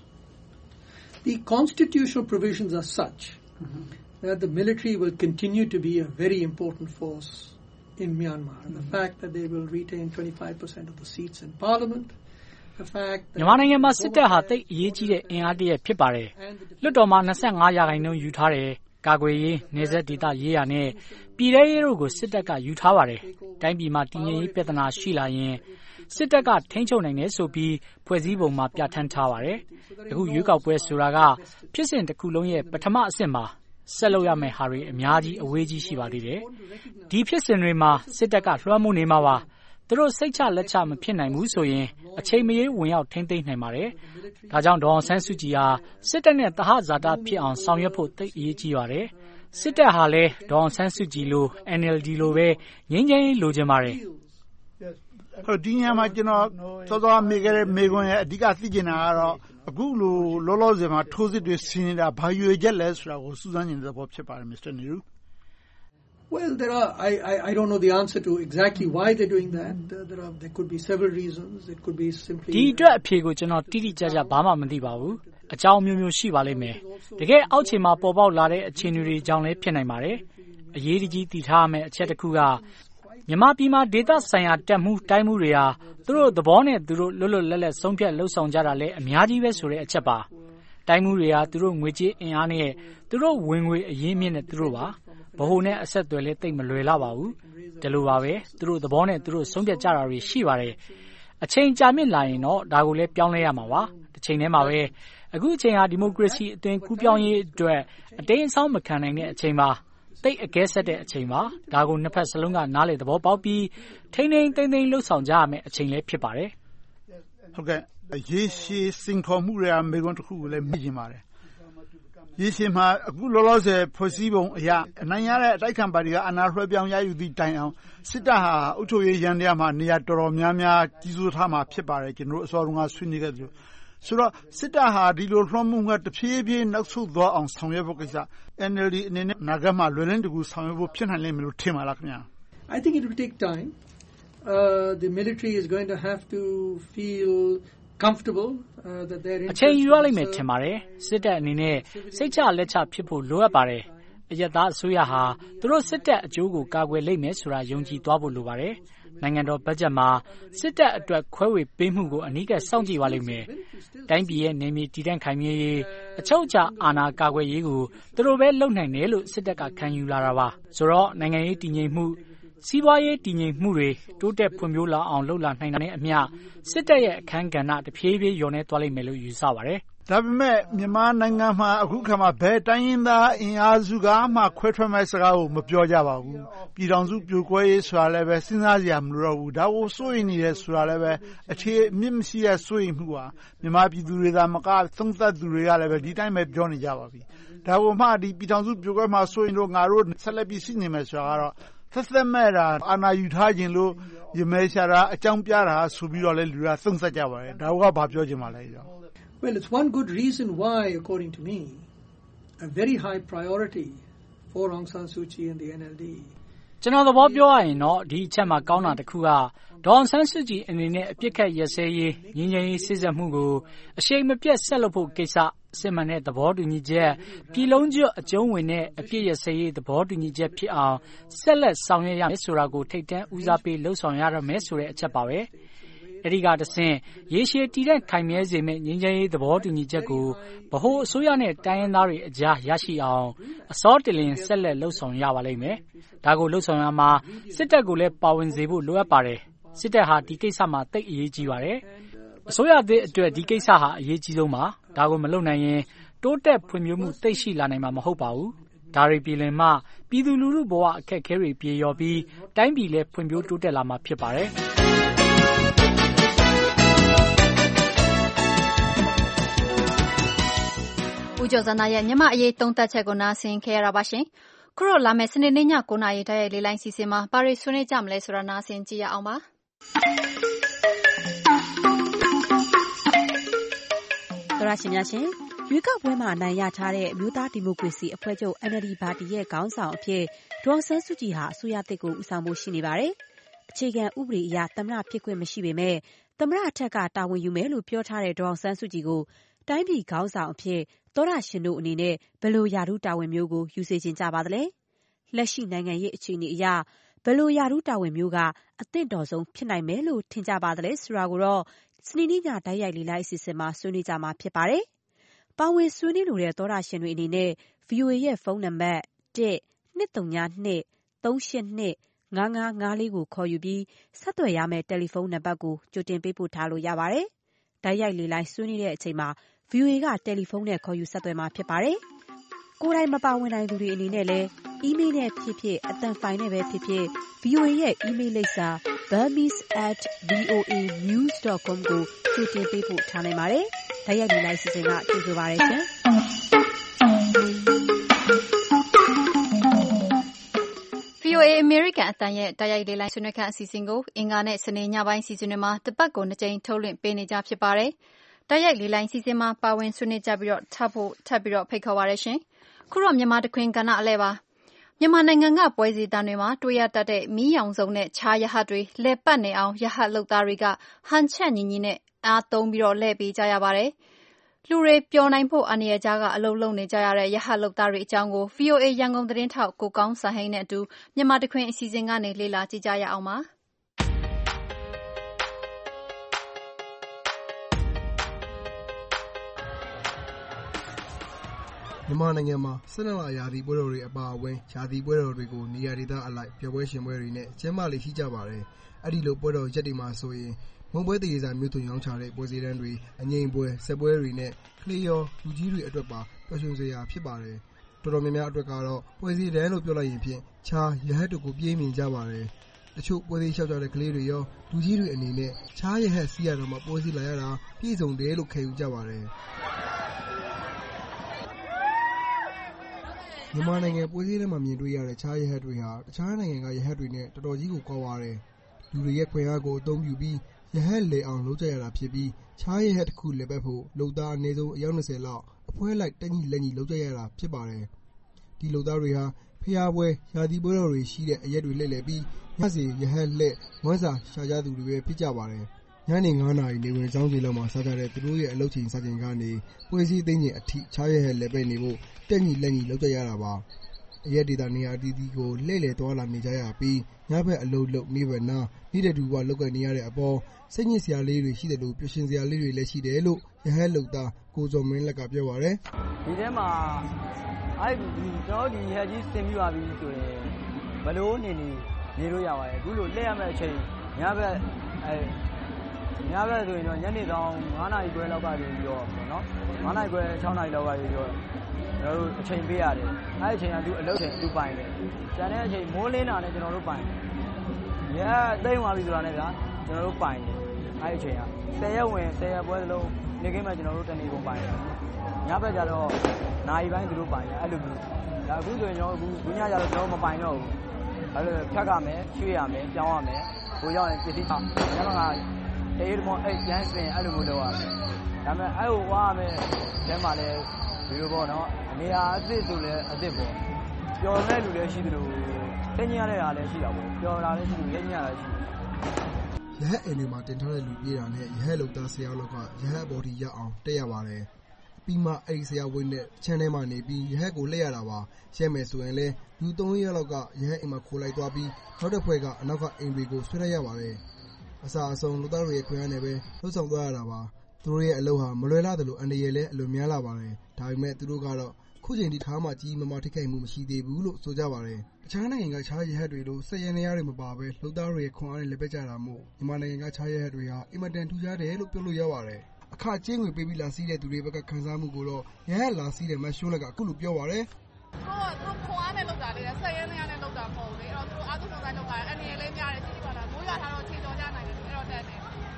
The constitutional provisions are such that the military will continue to be a very important force in Myanmar. The fact that they will retain twenty-five percent of the seats in parliament, the fact that မြန်မာနိုင်ငံမှာစစ်တပ်ဟာတိတ်အရေးကြီးတဲ့အင်အားတရဖြစ်ပါတယ်။လွှတ်တော်မှာ၂၅ရာခိုင်နှုန်းယူထားတယ်။ကာကွယ်ရေး၊နယ်စပ်ဒေသရေးရာနဲ့ပြည်ထရေးတို့ကိုစစ်တပ်ကယူထားပါတယ်။တိုင်းပြည်မှာတည်ငြိမ်ရေးပြဿနာရှိလာရင်စစ်တပ်ကထိန်းချုပ်နိုင်တယ်ဆိုပြီးဖွဲ့စည်းပုံမှာပြဋ္ဌာန်းထားပါတယ်။အခုရွေးကောက်ပွဲဆိုတာကဖြစ်စဉ်တစ်ခုလုံးရဲ့ပထမအဆင့်မှာဆက်လုပ်ရမယ့်ဟာတွေအများကြီးအဝေးကြီးရှိပါသေးတယ်။ဒီဖြစ်စဉ်တွေမှာစစ်တပ်ကလွှမ်းမိုးနေမှာပါ။သူတို့စိတ်ချလက်ချမဖြစ်နိုင်ဘူးဆိုရင်အချိန်မရွေးဝင်ရောက်ထိန်းသိမ်းနိုင်ပါတယ်။ဒါကြောင့်ဒေါအောင်ဆန်းစုကြည်ဟာစစ်တပ်နဲ့သဟဇာတဖြစ်အောင်ဆောင်ရွက်ဖို့သိအရေးကြီးပါတယ်။စစ်တပ်ဟာလည်းဒေါအောင်ဆန်းစုကြည်လို N L D လိုပဲငြိမ်းချမ်းရေးလိုချင်ပါတယ်။ဟုတ်ဒီညမှာကျွန်တော်စောစောမေးခဲ့တဲ့မေးခွန်းရဲ့အဓိကသိချင်တာကတော့အခုလိုလောလောဆယ်မှာထိုးစစ်တွေဆင်နေတာဘာရွေချက်လဲဆိုတာကိုစူးစမ်းနေတဲ့ဘောဖြစ်ပါတယ် Mister Nehru Well, there are. I, I, I don't know the answer to exactly why they're doing that. Uh, there are. There could be several reasons. It could be simply. ဒီအတွက်အဖြေကိုကျွန်တော်တိတိကျကျဘာမှမသိပါဘူး။အကြောင်းမျိုးမျိုးရှိပါလိမ့်မယ်။တကယ်အောက်ခြေမှာပေါ်ပေါက်လာတဲ့အခြေအနေတွေကြောင့်လည်းဖြစ်နိုင်ပါတယ်။အရေးကြီးတည်ထားမယ့်အချက်တစ်ခုကမြန်မာပြည်မှာဒေသဆိုင်ရာတက်မှုတိုင်းမှုတွေဟာသူတို့သဘောနဲ့သူတို့လွတ်လွတ်လပ်လပ်ဆုံးဖြတ်လှုပ်ဆောင်ကြတာလည်းအများကြီးပဲဆိုတဲ့အချက်ပါ။တိုင်းမှုတွေဟာသူတို့ငွေကြေးအင်အားနဲ့သူတို့ဝင်ငွေအရင်းမြစ်နဲ့သူတို့ပါဗဟိုနဲ့အဆက်အသွယ်လည်းတိတ်မလွယ်လာပါဘူးဒီလိုပါပဲသူတို့သဘောနဲ့သူတို့ဆုံးဖြတ်ကြတာတွေရှိပါတယ်အချိန်ကြာမြင့်လာရင်တော့ဒါကိုလည်းပြောင်းလဲရမှာပါတစ်ချိန်တည်းမှာပဲအခုအချိန်ဟာဒီမိုကရေစီအသွင်ကူးပြောင်းရေးအတွက်အတိမ်အဆောင်းမခံနိုင်တဲ့အချိန်ပါတိတ်အကဲဆက်တဲ့အချိန်ပါဒါကိုနှစ်ဖက်စလုံးကနားလေသဘောပေါက်ပြီးထိန်းထိန်းသိမ်းသိမ်းလှုပ်ဆောင်ကြရမယ့်အချိန်လေးဖြစ်ပါတယ်ဟုတ်ကဲ့ရေရှည်စင်ခေါ်မှုတွေကမေကွန်းတစ်ခုကိုလည်းမြင်ကြပါတယ်ရေရှည်မှာအခုလောလောဆယ်ဖွဲ့စည်းပုံအရာအနိုင်ရတဲ့အတိုက်ခံပါတီကအနာလွှဲပြောင်းရယူသည့်တိုင်အောင်စစ်တပ်ဟာအုပ်ချုပ်ရေးရန်တရားမှာနေရာတော်တော်များများကြီးစိုးထားမှာဖြစ်ပါတယ်ကျွန်တော်တို့အစောတုန်းကဆွေးနွေးခဲ့သလိုဆိုတော့စစ်တပ်ဟာဒီလိုလွှမ်းမိုးမှုကတဖြည်းဖြည်းနောက်ဆုတ်သွားအောင်ဆောင်ရွက်ဖို့ကိစ္စ N L D အနေနဲ့နာဂတ်မှာလွယ်လင်းတကူဆောင်ရွက်ဖို့ဖြစ်နိုင်လိမ့်မယ်လို့ထင်ပါလားခင်ဗျာ I think it will take time. Uh, the military is going to have to feel comfortable uh, that they're in အချိန်ယူရလိမ့်မယ်ထင်ပါတယ်စစ်တပ်အနေနဲ့စိတ်ချလက်ချဖြစ်ဖို့လိုအပ်ပါတယ်အရသာအစိုးရဟာသူတို့စစ်တပ်အကျိုးကိုကာကွယ်လိမ့်မယ်ဆိုတာယုံကြည်သွားဖို့လိုပါတယ်နိုင်ငံတော်ဘတ်ဂျက်မှာစစ်တပ်အတွက်ခွဲဝေပေးမှုကိုအနီးကပ်စောင့်ကြည့်ပါလိမ့်မယ်တိုင်းပြည်ရဲ့နေမြေတည်တံ့ခိုင်မြဲရေးအချုပ်အခြာအာဏာကာကွယ်ရေးကိုသူတို့ပဲလုပ်နိုင်တယ်လို့စစ်တပ်ကခံယူလာတာပါဆိုတော့နိုင်ငံရေးတည်ငြိမ်မှုစီးပွားရေးတည်ငြိမ်မှုတွေတိုးတက်ဖွံ့ဖြိုးလာအောင်လုပ်လာနိုင်တဲ့အမျှစစ်တပ်ရဲ့အခန်းကဏ္ဍတဖြည်းဖြည်းလျော့နေသွားလိမ့်မယ်လို့ယူဆပါတယ်ဒါပေမဲ့မြန်မာနိုင်ငံမှာအခုခါမှာဘယ်တိုင်းရင်းသားအင်အားစုကမှခွဲထွက်မဲ့စကားကိုမပြောကြပါဘူးပြည်ထောင်စုပြိုကွဲရေးဆိုတာလည်းပဲစဉ်းစားစရာမလိုတော့ဘူးဒါကိုစိုးရိမ်နေတယ်ဆိုတာလည်းပဲအခြေအမြင့်မရှိတဲ့စိုးရိမ်မှုပါမြန်မာပြည်သူတွေသာမကသုံးသပ်သူတွေကလည်းပဲဒီတိုင်းပဲပြောနေကြပါပြီဒါကိုမှဒီပြည်ထောင်စုပြိုကွဲမှာစိုးရိမ်လို့ငါတို့ဆက်လက်ပြီးရှိနေမယ်ဆိုတာကတော့သက်သက်မဲ့တာအာဏာယူထားခြင်းလို့ရမဲရှာတာအကြောင်းပြတာဆိုပြီးတော့လည်းလူတွေကသုံးသပ်ကြပါတယ်ဒါကဘာပြောချင်ပါလဲကြော Well, it's one good reason why, according to me, a very high priority for Aung San Suu Kyi and the N L D. ကျွန်တော်သဘောပြောရရင်တော့ဒီအချက်မှာကောင်းတာတစ်ခုကဒေါ်အောင်ဆန်းစုကြည်အနေနဲ့အပြစ်ခတ်ရစဲရေးငြင်းငြင်းရေးစစ်ဆက်မှုကိုအရှိန်မပြတ်ဆက်လုပ်ဖို့ကိစ္စစစ်မှန်တဲ့သဘောတူညီချက်ပြည်လုံးကျွတ်အကျုံးဝင်တဲ့အပြစ်ရစဲရေးသဘောတူညီချက်ဖြစ်အောင်ဆက်လက်ဆောင်ရွက်ရမယ်ဆိုတာကိုထိတ်တန့်ဦးစားပေးလှုံ့ဆော်ရရမယ်ဆိုတဲ့အချက်ပါပဲအဲဒီကတဆင့်ရေရှည်တည်တဲ့ခိုင်မြဲစေမယ့်ငြိမ်းချမ်းရေးသဘောတူညီချက်ကိုဗဟိုအစိုးရနဲ့တိုင်းရင်းသားတွေအကြားရရှိအောင်အစောတလင်ဆက်လက်လှုံ့ဆော်ရပါလိမ့်မယ်ဒါကိုလှုံ့ဆော်ရမှာစစ်တပ်ကိုလည်းပါဝင်စေဖို့လိုအပ်ပါတယ်စစ်တပ်ဟာဒီကိစ္စမှာတိတ်အရေးကြီးပါတယ်အစိုးရသစ်အတွက်ဒီကိစ္စဟာအရေးကြီးဆုံးပါဒါကိုမလုပ်နိုင်ရင်တိုးတက်ဖွံ့ဖြိုးမှုသိရှိလာနိုင်မှာမဟုတ်ပါဘူးဒါတွေပြည်လင်မှပြည်သူလူထုဘဝအခက်အခဲတွေပြေလျော်ပြီးတိုင်းပြည်လည်းဖွံ့ဖြိုးတိုးတက်လာမှာဖြစ်ပါတယ်ဦးကျော်ဇန္တာရဲ့မြန်မာအရေးသုံးသပ်ချက်ကိုနားဆင်ခဲ့ရတာပါရှင်။ခုတော့လာမယ့်စနေနေ့ည၉နာရီတိုက်ရိုက်လေးလိုင်းစီစဉ်မှာဘာတွေဆွေးနွေးကြမလဲဆိုတာနားဆင်ကြည့်ရအောင်ပါ။သောရရှင်များရှင်ရွေးကောက်ပွဲမှာအနိုင်ရထားတဲ့အမျိုးသားဒီမိုကရေစီအဖွဲ့ချုပ် N L D ပါတီရဲ့ခေါင်းဆောင်အဖြစ်ဒေါ်အောင်ဆန်းစုကြည်ဟာအစိုးရသစ်ကိုဦးဆောင်ဖို့ရှိနေပါတယ်။အခြေခံဥပဒေအရသမ္မတဖြစ်ခွင့်မရှိပေမဲ့သမ္မတအထက်ကတာဝန်ယူမယ်လို့ပြောထားတဲ့ဒေါ်အောင်ဆန်းစုကြည်ကိုတိုင်းပြည်ခေါင်းဆောင်အဖြစ်သောရရှင်တို့အနေနဲ့ဘယ်လိုရာထူးတာဝန်မျိုးကိုယူစေချင်ကြပါသလဲ။လက်ရှိနိုင်ငံရေးအခြေအနေအရဘယ်လိုရာထူးတာဝန်မျိုးကအသင့်တော်ဆုံးဖြစ်နိုင်မယ်လို့ထင်ကြပါသလဲဆိုတာကိုတော့စနေနေ့ညတိုက်ရိုက်လေးလိုင်းအစီအစဉ်မှာဆွေးနွေးကြမှာဖြစ်ပါတယ်။ပါဝင်ဆွေးနွေးလိုတဲ့သောရရှင်တွေအနေနဲ့ ဗီအိုအေ ရဲ့ဖုန်းနံပါတ်တစ် နှစ် သုံး ည နှစ် သုံး ရှစ် နှစ် ငါး ငါး ငါး လေးကိုခေါ်ယူပြီးဆက်သွယ်ရမယ့်တယ်လီဖုန်းနံပါတ်ကိုကြိုတင်ပေးပို့ထားလို့ရပါတယ်။တိုက်ရိုက်လေးလိုင်းဆွေးနွေးတဲ့အချိန်မှာ ဗီအိုအေ ကတယ်လီဖုန်းနဲ့ခေါ်ယူဆက်သွယ်မှာဖြစ်ပါတယ်။ကိုယ်တိုင်မပါဝင်နိုင်သူတွေအနေနဲ့လည်းအီးမေးလ်နဲ့ဖြစ်ဖြစ်အသံဖိုင်နဲ့ပဲဖြစ်ဖြစ် ဗီအိုအေ ရဲ့အီးမေးလ်လိပ်စာ burmese at voa news dot com ကိုကြိုတင်ပေးပို့ထားနိုင်ပါတယ်။တိုက်ရိုက်လေးလိုင်းစီစဉ်ကကြိုဆိုပါရစေရှင်။ဗီအိုအေ American အသံရဲ့တိုက်ရိုက်လေးလိုင်းဆွေးနွေးခန်းအစီအစဉ်ကိုအင်္ဂါနဲ့စနေညပိုင်းစီစဉ်တွေမှာတစ်ပတ်ကိုနှစ်ကြိမ်ထုတ်လွှင့်ပေးနေကြဖြစ်ပါတယ်။တိုက်ရိုက်လေးလိုင်းစီစဉ်မှာပါဝင်ဆွေးနွေးကြပြီးတော့ထပ်ဖို့ထပ်ပြီးတော့ဖိတ်ခေါ်ပါရရှင်။ခုတော့မြန်မာတခွင်ကဏ္ဍအလဲပါ။မြန်မာနိုင်ငံကပွဲစီတန်းတွေမှာတွေ့ရတတ်တဲ့မီးရောင်စုံနဲ့ခြားရဟတ်တွေလဲပတ်နေအောင်ရဟတ်လုပ်သားတွေကဟန်ချက်ညီညီနဲ့အားသုံးပြီးတော့လဲပေးကြရပါတယ်။လူတွေပျော်နိုင်ဖို့အန္တရာယ်ကြားကအလုပ်လုပ်နေကြရတဲ့ရဟတ်လုပ်သားတွေအကြောင်းကို ဗီအိုအေ ရန်ကုန်သတင်းထောက်ကိုကောင်းစံဟိန်းနဲ့အတူမြန်မာတခွင်အစီအစဉ်ကနေလေ့လာကြည့်ကြရအောင်ပါ။မြန်မာနိုင်ငံမှာ၁၂လရာသီပွဲတော်တွေအပါအဝင်ရာသီပွဲတော်တွေကိုနေရာဒေသအလိုက်ပျော်ပွဲရှင်ပွဲတွေနဲ့ကျင်းပလေ့ရှိကြပါတယ်။အဲဒီလိုပွဲတော်ရက်တွေမှာဆိုရင်မုံပွဲသရေစာမျိုးစုံရောင်းချတဲ့ပွဲစည်းတန်းတွေအငိမ့်ပွဲဆက်ပွဲတွေနဲ့ကလေးရောလူကြီးတွေအတွက်ပါပျော်ရွှင်စရာဖြစ်ပါတယ်။တော်တော်များများအတွက်ကတော့ပွဲစည်းတန်းလို့ပြောလိုက်ရင်ဖြင့်ခြားရဟတ်တို့ကိုပြေးမြင်ကြပါတယ်တချို့ပွဲစည်းလျှောက်ကြတဲ့ကလေးတွေရောလူကြီးတွေအနေနဲ့ခြားရဟတ်စီးရတော့မှပွဲစည်းလာရတာပြည့်စုံတယ်လို့ခံယူကြပါတယ်မြန်မာနိုင်ငံပွဲစည်းထဲမှာမြင်တွေ့ရတဲ့ခြားရဟတ်တွေဟာတခြားနိုင်ငံကရဟတ်တွေနဲ့တော်တော်ကြီးကိုကွာပါတယ်လူတွေရဲ့ခွင့်အားကိုအသုံးပြုပြီးရဟတ်လေအောင်လုပ်ကြရတာဖြစ်ပြီးခြားရဟတ်တစ်ခုလက်ပတ်ဖို့လုပ်သားအနည်းဆုံးအယောက်၂၀လောက်အဖွဲလိုက်တက်ညီလက်ညီလုပ်ကြရတာဖြစ်ပါတယ်ဒီလုပ်သားတွေဟာဖျားပွဲရာသီပွဲတော်တွေရှိတဲ့အရက်တွေလှည့်လည်ပြီးညစီရဟတ်လက်ဝမ်းစာရှာကြသူတွေပဲဖြစ်ကြပါတယ်ညနေငါးနာရီနေဝင်ကျောင်းချိန်လောက်မှာစားကြတဲ့သူတို့ရဲ့အလုပ်ချိန်စားချိန်ကနေပွဲစည်းသိမ်းချိန်အထိခြားရဟတ်လက်ပဲနေဖို့တက်ညီလက်ညီလုပ်ကြရတာပါအရက်ဒေတာနေရာအသီးသီးကိုလှည့်လည်သွားလာနေကြရပြီးညဘက်အလုပ်လုပ်နေဘက်နာနေတဲ့သူကလောက်ကနေရတဲ့အပေါ်စိတ်ညစ်စရာလေးတွေရှိတယ်လို့ပျော်ရွှင်စရာလေးတွေလည်းရှိတယ်လို့ရဟတ်လုပ်သားကိုစောမင်းလက်ကပြောပါတယ်ဒီထဲမှာအဲ့ဒီကျွန်တော်ဒီရဟတ်ကြီးဆင်ပြီးပါပြီဆိုရင်ဘလို့နေနေနေလို့ရပါတယ်အခုလိုလှည့်ရမယ့်အချိန်ညဘက်အဲညဘက်ဆိုရင်တော့ညနေတောင်ငါးနာရီခွဲလောက်ကနေပြီးတော့ပေါ့နော်ငါးနာရီခွဲ၆နာရီလောက်ကနေပြီးတော့ကျွန်တော်တို့အချိန်ပေးရတယ်အဲ့အချိန်ကသူအလုပ်ချိန်သူပိုင်တယ်ကျန်တဲ့အချိန်မိုးလင်းတာနဲ့ကျွန်တော်တို့ပိုင်တယ်ရသိမ့်သွားပြီဆိုတာနဲ့ဗျာကျွန်တော်တို့ပိုင်တယ်အဲ့အချိန်ကဆယ်ရက်ဝင်ဆယ်ရက်ပွဲစလုံးနေခင်းမှာကျွန်တော်တို့တနေ့ကုန်ပိုင်တယ်ညဘက်ကျတော့နိုင်ပိုင်းသူတို့ပိုင်တယ်အဲ့လိုမျိုးဒါအခုဆိုရင်ကျွန်တော်အခုညကျတော့ကျွန်တော်မပိုင်တော့ဘူးအဲ့လိုဖြတ်ရမယ်ရွှေ့ရမယ်ပြောင်းရမယ်ကိုရောက်ရင်ပစ္စည်းညဘက်ကတေးမောအဲ့ကျန်းစင်အဲ့လိုမျိုးလုပ်ရတယ်ဒါပေမဲ့အဲ့ဟိုဝါရမယ်တဲမှာလည်းဒီလိုပေါ့နော်နေရာအစ်စ်ဆိုလည်းအစ်စ်ပေါ့ပျော်တဲ့လူလည်းရှိတယ်လို့သိညရတဲ့ဟာလည်းရှိတာပေါ့ပျော်တာလည်းရှိလို့ရညရတာရှိရဟတ်အိမ်တွေမှာတင်ထားတဲ့လူပြေးတာနဲ့ရဟတ်လုပ်သားဆရာလောက်ကရဟတ်ဘော်ဒီရအောင်တက်ရပါတယ်ပြီးမှအဲ့ဒီဆရာဝင်းနဲ့ချမ်းထဲမှာနေပြီးရဟတ်ကိုလက်ရတာပါရဲမယ်ဆိုရင်လည်းလူသုံးရက်လောက်ကရဟတ်အိမ်မှာခိုးလိုက်သွားပြီးနောက်တစ်ဖွဲ့ကအနောက်ကအိမ်တွေကိုဆွဲလိုက်ရပါတယ်အစာအဆုံးလူသားတွေရဲ့ခွင့်အားနဲ့ပဲလှုပ်ဆောင်သွားရတာပါသူတို့ရဲ့အလုပ်ဟာမလွယ်လာသလိုအန္တရာယ်လည်းအလွန်များလာပါတယ်ဒါပေမဲ့သူတို့ကတော့ခုချိန်ထိထားမှကြီးမမထိခိုက်မှုမရှိသေးဘူးလို့ဆိုကြပါတယ်တခြားနိုင်ငံကခြားရဟတ်တွေလို့စက်ရနေရတွေမပါပဲလှုပ်သားတွေရဲ့ခွန်အားနဲ့လက်ပတ်ကြတာမို့မြန်မာနိုင်ငံကခြားရဟတ်တွေဟာအင်မတန်ထူးခြားတယ်လို့ပြောလို့ရပါတယ်အခကျင်းငွေပေးပြီးလာစီးတဲ့သူတွေဘက်ကခံစားမှုကိုတော့ရဟတ်လာစီးတဲ့မရှုံးလက်ကအခုလိုပြောပါတယ်ကိုကသူခွန်အားနဲ့လောက်တာလေဆက်ရဲနေရနဲ့လောက်တာမဟုတ်လေအဲ့တော့သူတို့အားသူဆုံးတိုင်းလောက်တာအန်ရလေးများတယ်ကြည့်ကြပါလားမိုးရွာထားတော့ချိန်တော်ကြနိုင်တယ်အဲ့တော့တက်တယ်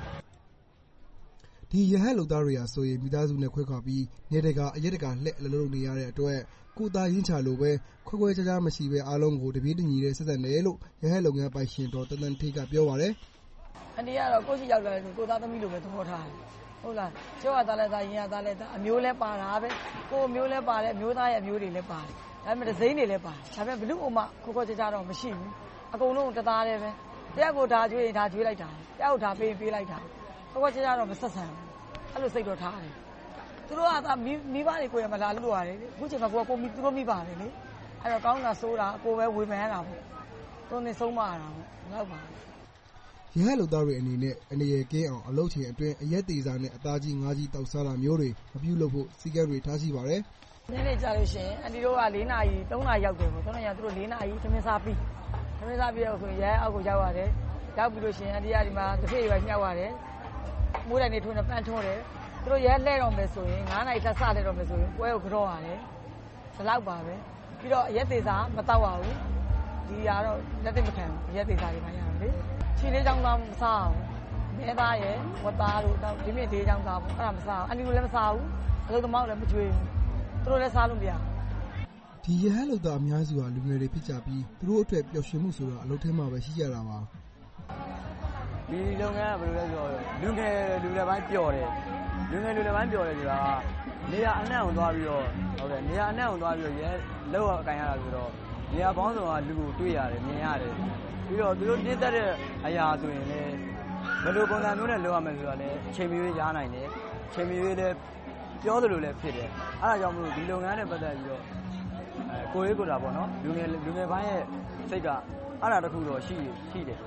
ဒီရဟတ်လုပ်သားတွေဟာဆိုရင်မိသားစုနဲ့ခွဲခွာပြီးနေတကာအရက်တကာလှက်လှလို့နေရတဲ့အတွက်ကိုသားရင်းချလို့ပဲခွဲခွဲခြားခြားမရှိပဲအားလုံးကိုတပြေးတညီတဲ့ဆက်ဆက်တယ်လို့ရဟတ်လုပ်ငန်းပိုင်ရှင်တော်တန်တန်ထေးကပြောပါတယ်အန်ဒီကတော့ကိုရှိရောက်တယ်ကိုသားသမီးလိုပဲသဘောထားတယ်ဟုတ်လားကျောင်းကသားလဲသားရင်ကသားလဲသားအမျိုးလဲပါတာပဲကိုအမျိုးလဲပါတယ်အမျိုးသားရဲ့အမျိုးတွေလဲပါတယ်ဒါပေမဲ့ဒဇိန်းတွေလဲပါတယ်ဒါပေမဲ့ဘလူးအမခွဲခွဲခြားခြားတော့မရှိဘူးအကုန်လုံးတသားတည်းပဲတယောက်ကိုဒါကျွေးရင်ဒါကျွေးလိုက်တာတယောက်ဒါပေးပေးလိုက်တာခွဲခွဲခြားခြားတော့မဆက်ဆံဘူးအဲ့လိုစိတ်တော့ထားတယ်သူတို့ကသာမိမိဘတွေကိုရမလာလို့ရတယ်အခုချိန်မှာကိုကကိုမိသူတို့မိပါတယ်လေအဲ့တော့ကောင်းတာဆိုးတာကိုပဲဝေဖန်ရတာပေါ့သူနေဆုံးမရတာပေါ့လောက်ပါရဟတ်လုပ်သားတွေအနေနဲ့အနေရကင်းအောင်အလုပ်ချိန်အတွင်းအရက်သေးစားနဲ့အသားကြီးငါးကြီးတောက်စားတာမျိုးတွေမပြုလုပ်ဖို့စီကံတွေထားရှိပါတယ်နေ့နေ့ကြာလို့ရှိရင်အန်တီတို့က၄နာရီ၃နာရီရောက်တယ်ပေါ့၃နာရီသူတို့၄နာရီသမင်းစားပြီးသမင်းစားပြီးတော့ဆိုရင်ရဟတ်အောက်ကိုရောက်ရတယ်ရောက်ပြီးလို့ရှိရင်အန်တီကဒီမှာတစ်ဖေးရွယ်ညှောက်ရတယ်မိုးတိုင်နေထွန်းနဲ့ပန်းထွန်းတယ်သူတို့ရဲလဲတော့မယ်ဆိုရင်ငါးနာရီတက်စလဲတော့မယ်ဆိုရင်ပွဲကိုကြောရတယ်ဒီလောက်ပါပဲပြီးတော့ရက်သေးစားမတောက်ရဘူးဒီကတော့လက်သိမခံဘူးရက်သေးစားတွေမှရအောင်လေခြေလေးချောင်းသားမစားအောင်မဲသားရဲ့ဝတ်သားတို့တော့ဒီမြင့်သေးချောင်းသားပေါ့အဲ့ဒါမစားအောင်အန်ဒီလည်းမစားဘူးအလုပ်သမားလည်းမကြွေးဘူးသူတို့လည်းစားလို့မရဒီရဟတ်လုပ်သားအများစုဟာလူငယ်တွေဖြစ်ကြပြီးသူတို့အတွက်ပျော်ရွှင်မှုဆိုတာအလုပ်ထဲမှာပဲရှိကြတာပါဒီလုပ်ငန်းကဘယ်လိုလဲဆိုတော့လူငယ်လူလည်းပိုင်းပျော်တယ်လူငယ်လူလည်းပိုင်းပျော်တယ်ဆိုတာနေရာအနှံ့အောင်သွားပြီးတော့ဟုတ်တယ်နေရာအနှံ့အောင်သွားပြီးတော့ရဲလောက်အကင်ရတာဆိုတော့နေရာပေါင်းစုံကလူကိုတွေ့ရတယ်မြင်ရတယ်ပြီးတော့သူတို့နှိမ့်သက်တဲ့အရာဆိုရင်လည်းဘယ်လိုပုံစံမျိုးနဲ့လုပ်ရမလဲဆိုတော့လည်းချိန်မီရေးရနိုင်တယ်ချိန်မီရေးလည်းပြောသလိုလည်းဖြစ်တယ်အဲဒါကြောင့်မလို့ဒီလုပ်ငန်းနဲ့ပတ်သက်ပြီးတော့အဲကိုရေးကိုတာပေါ့နော်လူငယ်လူငယ်ပိုင်းရဲ့စိတ်ကအဲ့ဒါတခုတော့ရှိရှိတယ်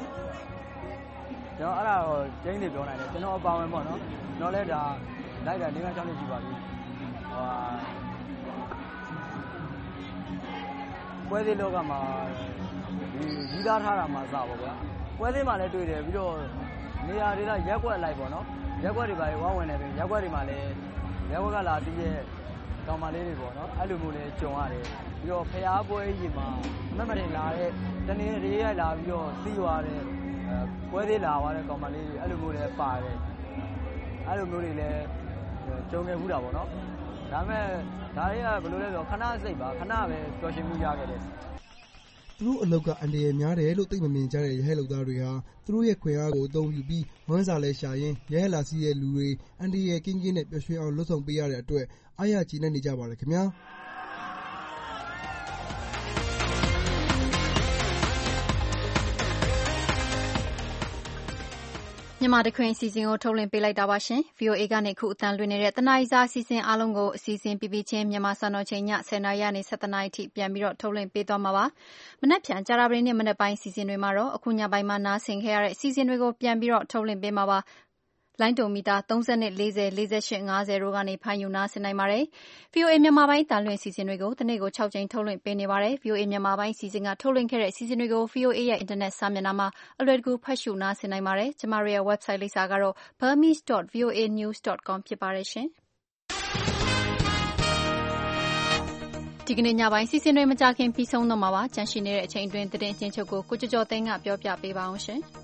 ကျွန်တော်အဲ့ဒါတော့ကျင်းနေပြောနိုင်တယ်ကျွန်တော်အပါဝင်ပေါ့နော်ကျွန်တော်လည်းဒါလိုက်တာ၄-၆နှစ်ရှိပါပြီဟိုပွဲစည်းလောကမှာဒီကြီးသားထားတာမှအစပေါ့ဗျာပွဲစည်းမှာလည်းတွေ့တယ်ပြီးတော့နေရာတွေကရက်ွက်လိုက်ပေါ့နော်ရက်ွက်တွေပါဝါဝင်နေပြီရက်ွက်တွေမှာလည်းရက်ွက်ကလာပြီးရဲ့ကောကောင်မလေးတွေပေါ့နော်အဲ့လိုမျိုးလေးကြုံရတယ်ပြီးတော့ဖျားပွဲကြီးမှာမမတင်လာတဲ့တနေ့ရေးရလာပြီးတော့စီးသွားတဲ့ပွဲသေးလာသွားတဲ့ကောင်မလေးတွေအဲ့လိုမျိုးလေးပါတယ်အဲ့လိုမျိုးတွေလည်းကြုံခဲ့ဘူးတာပေါ့နော်ဒါပေမဲ့ဒါတွေကဘယ်လိုလဲဆိုတော့ခဏစိတ်ပါခဏပဲပျော်ရွှင်မှုရခဲ့တယ်သူတို့အလုပ်ကအန္တရာယ်များတယ်လို့သိမမြင်ကြတဲ့ရဟဲလုပ်သားတွေဟာသူတို့ရဲ့ခွင့်အားကိုအသုံးပြုပြီးဝမ်းစာလဲရှာရင်းရဟဲလာစီးရဲ့လူတွေအန္တရာယ်ကင်းကင်းနဲ့ပျော်ရွှင်အောင်လှုပ်ဆောင်ပေးရတဲ့အတွက်အားရကြည်နပ်နေကြပါတယ်ခင်ဗျာမြန်မာတခွင်အစီအစဉ်ကိုထုတ်လွှင့်ပေးလိုက်တာပါရှင် ဗွီအိုအေကနေခုအသံလွှင့်နေတဲ့တနားရီစာအစီအစဉ်အားလုံးကိုအစီအစဉ်ပြပြချင်းမြန်မာစံတော်ချိန်ညဆယ်နာရီကနေဆယ်တစ်နာရီထိပြန်ပြီးတော့ထုတ်လွှင့်ပေးသွားမှာပါမနက်ဖြန်ကြာသပတေးနေ့မနက်ပိုင်းအစီအစဉ်တွေမှာတော့အခုညပိုင်းမှာနားဆင်ခဲ့ရတဲ့အစီအစဉ်တွေကိုပြန်ပြီးတော့ထုတ်လွှင့်ပေးမှာပါလိုင်းဒိုမီတာသုံး၂ ၄၀ ၄၈ ၅၀တို့ကနေဖမ်းယူနားဆင်နိုင်ပါတယ်။ ဗွီအိုအေမြန်မာပိုင်းတန်လွှင့်အစီအစဉ်တွေကိုတနေ့ကို၆ကြိမ်ထုတ်လွှင့်ပေးနေပါတယ်။ ဗွီအိုအေမြန်မာပိုင်းအစီအစဉ်ကထုတ်လွှင့်ခဲ့တဲ့အစီအစဉ်တွေကို ဗွီအိုအေရဲ့အင်တာနက်စာမျက်နှာမှာအလွယ်တကူဖတ်ရှုနားဆင်နိုင်ပါတယ်။ကျမတို့ရဲ့ website လိပ်စာကတော့ burmese dot v o a news dot com ဖြစ်ပါတယ်ရှင်။ဒီကနေ့ညပိုင်းစီစဉ်တွေမကြခင်ပြီးဆုံးတော့မှာပါကြန့်ရှိနေတဲ့အချိန်အတွင်းသတင်းအချင်းချုပ်ကိုကိုကျော်ကျော်သိန်းကပြောပြပေးပါအောင်ရှင်။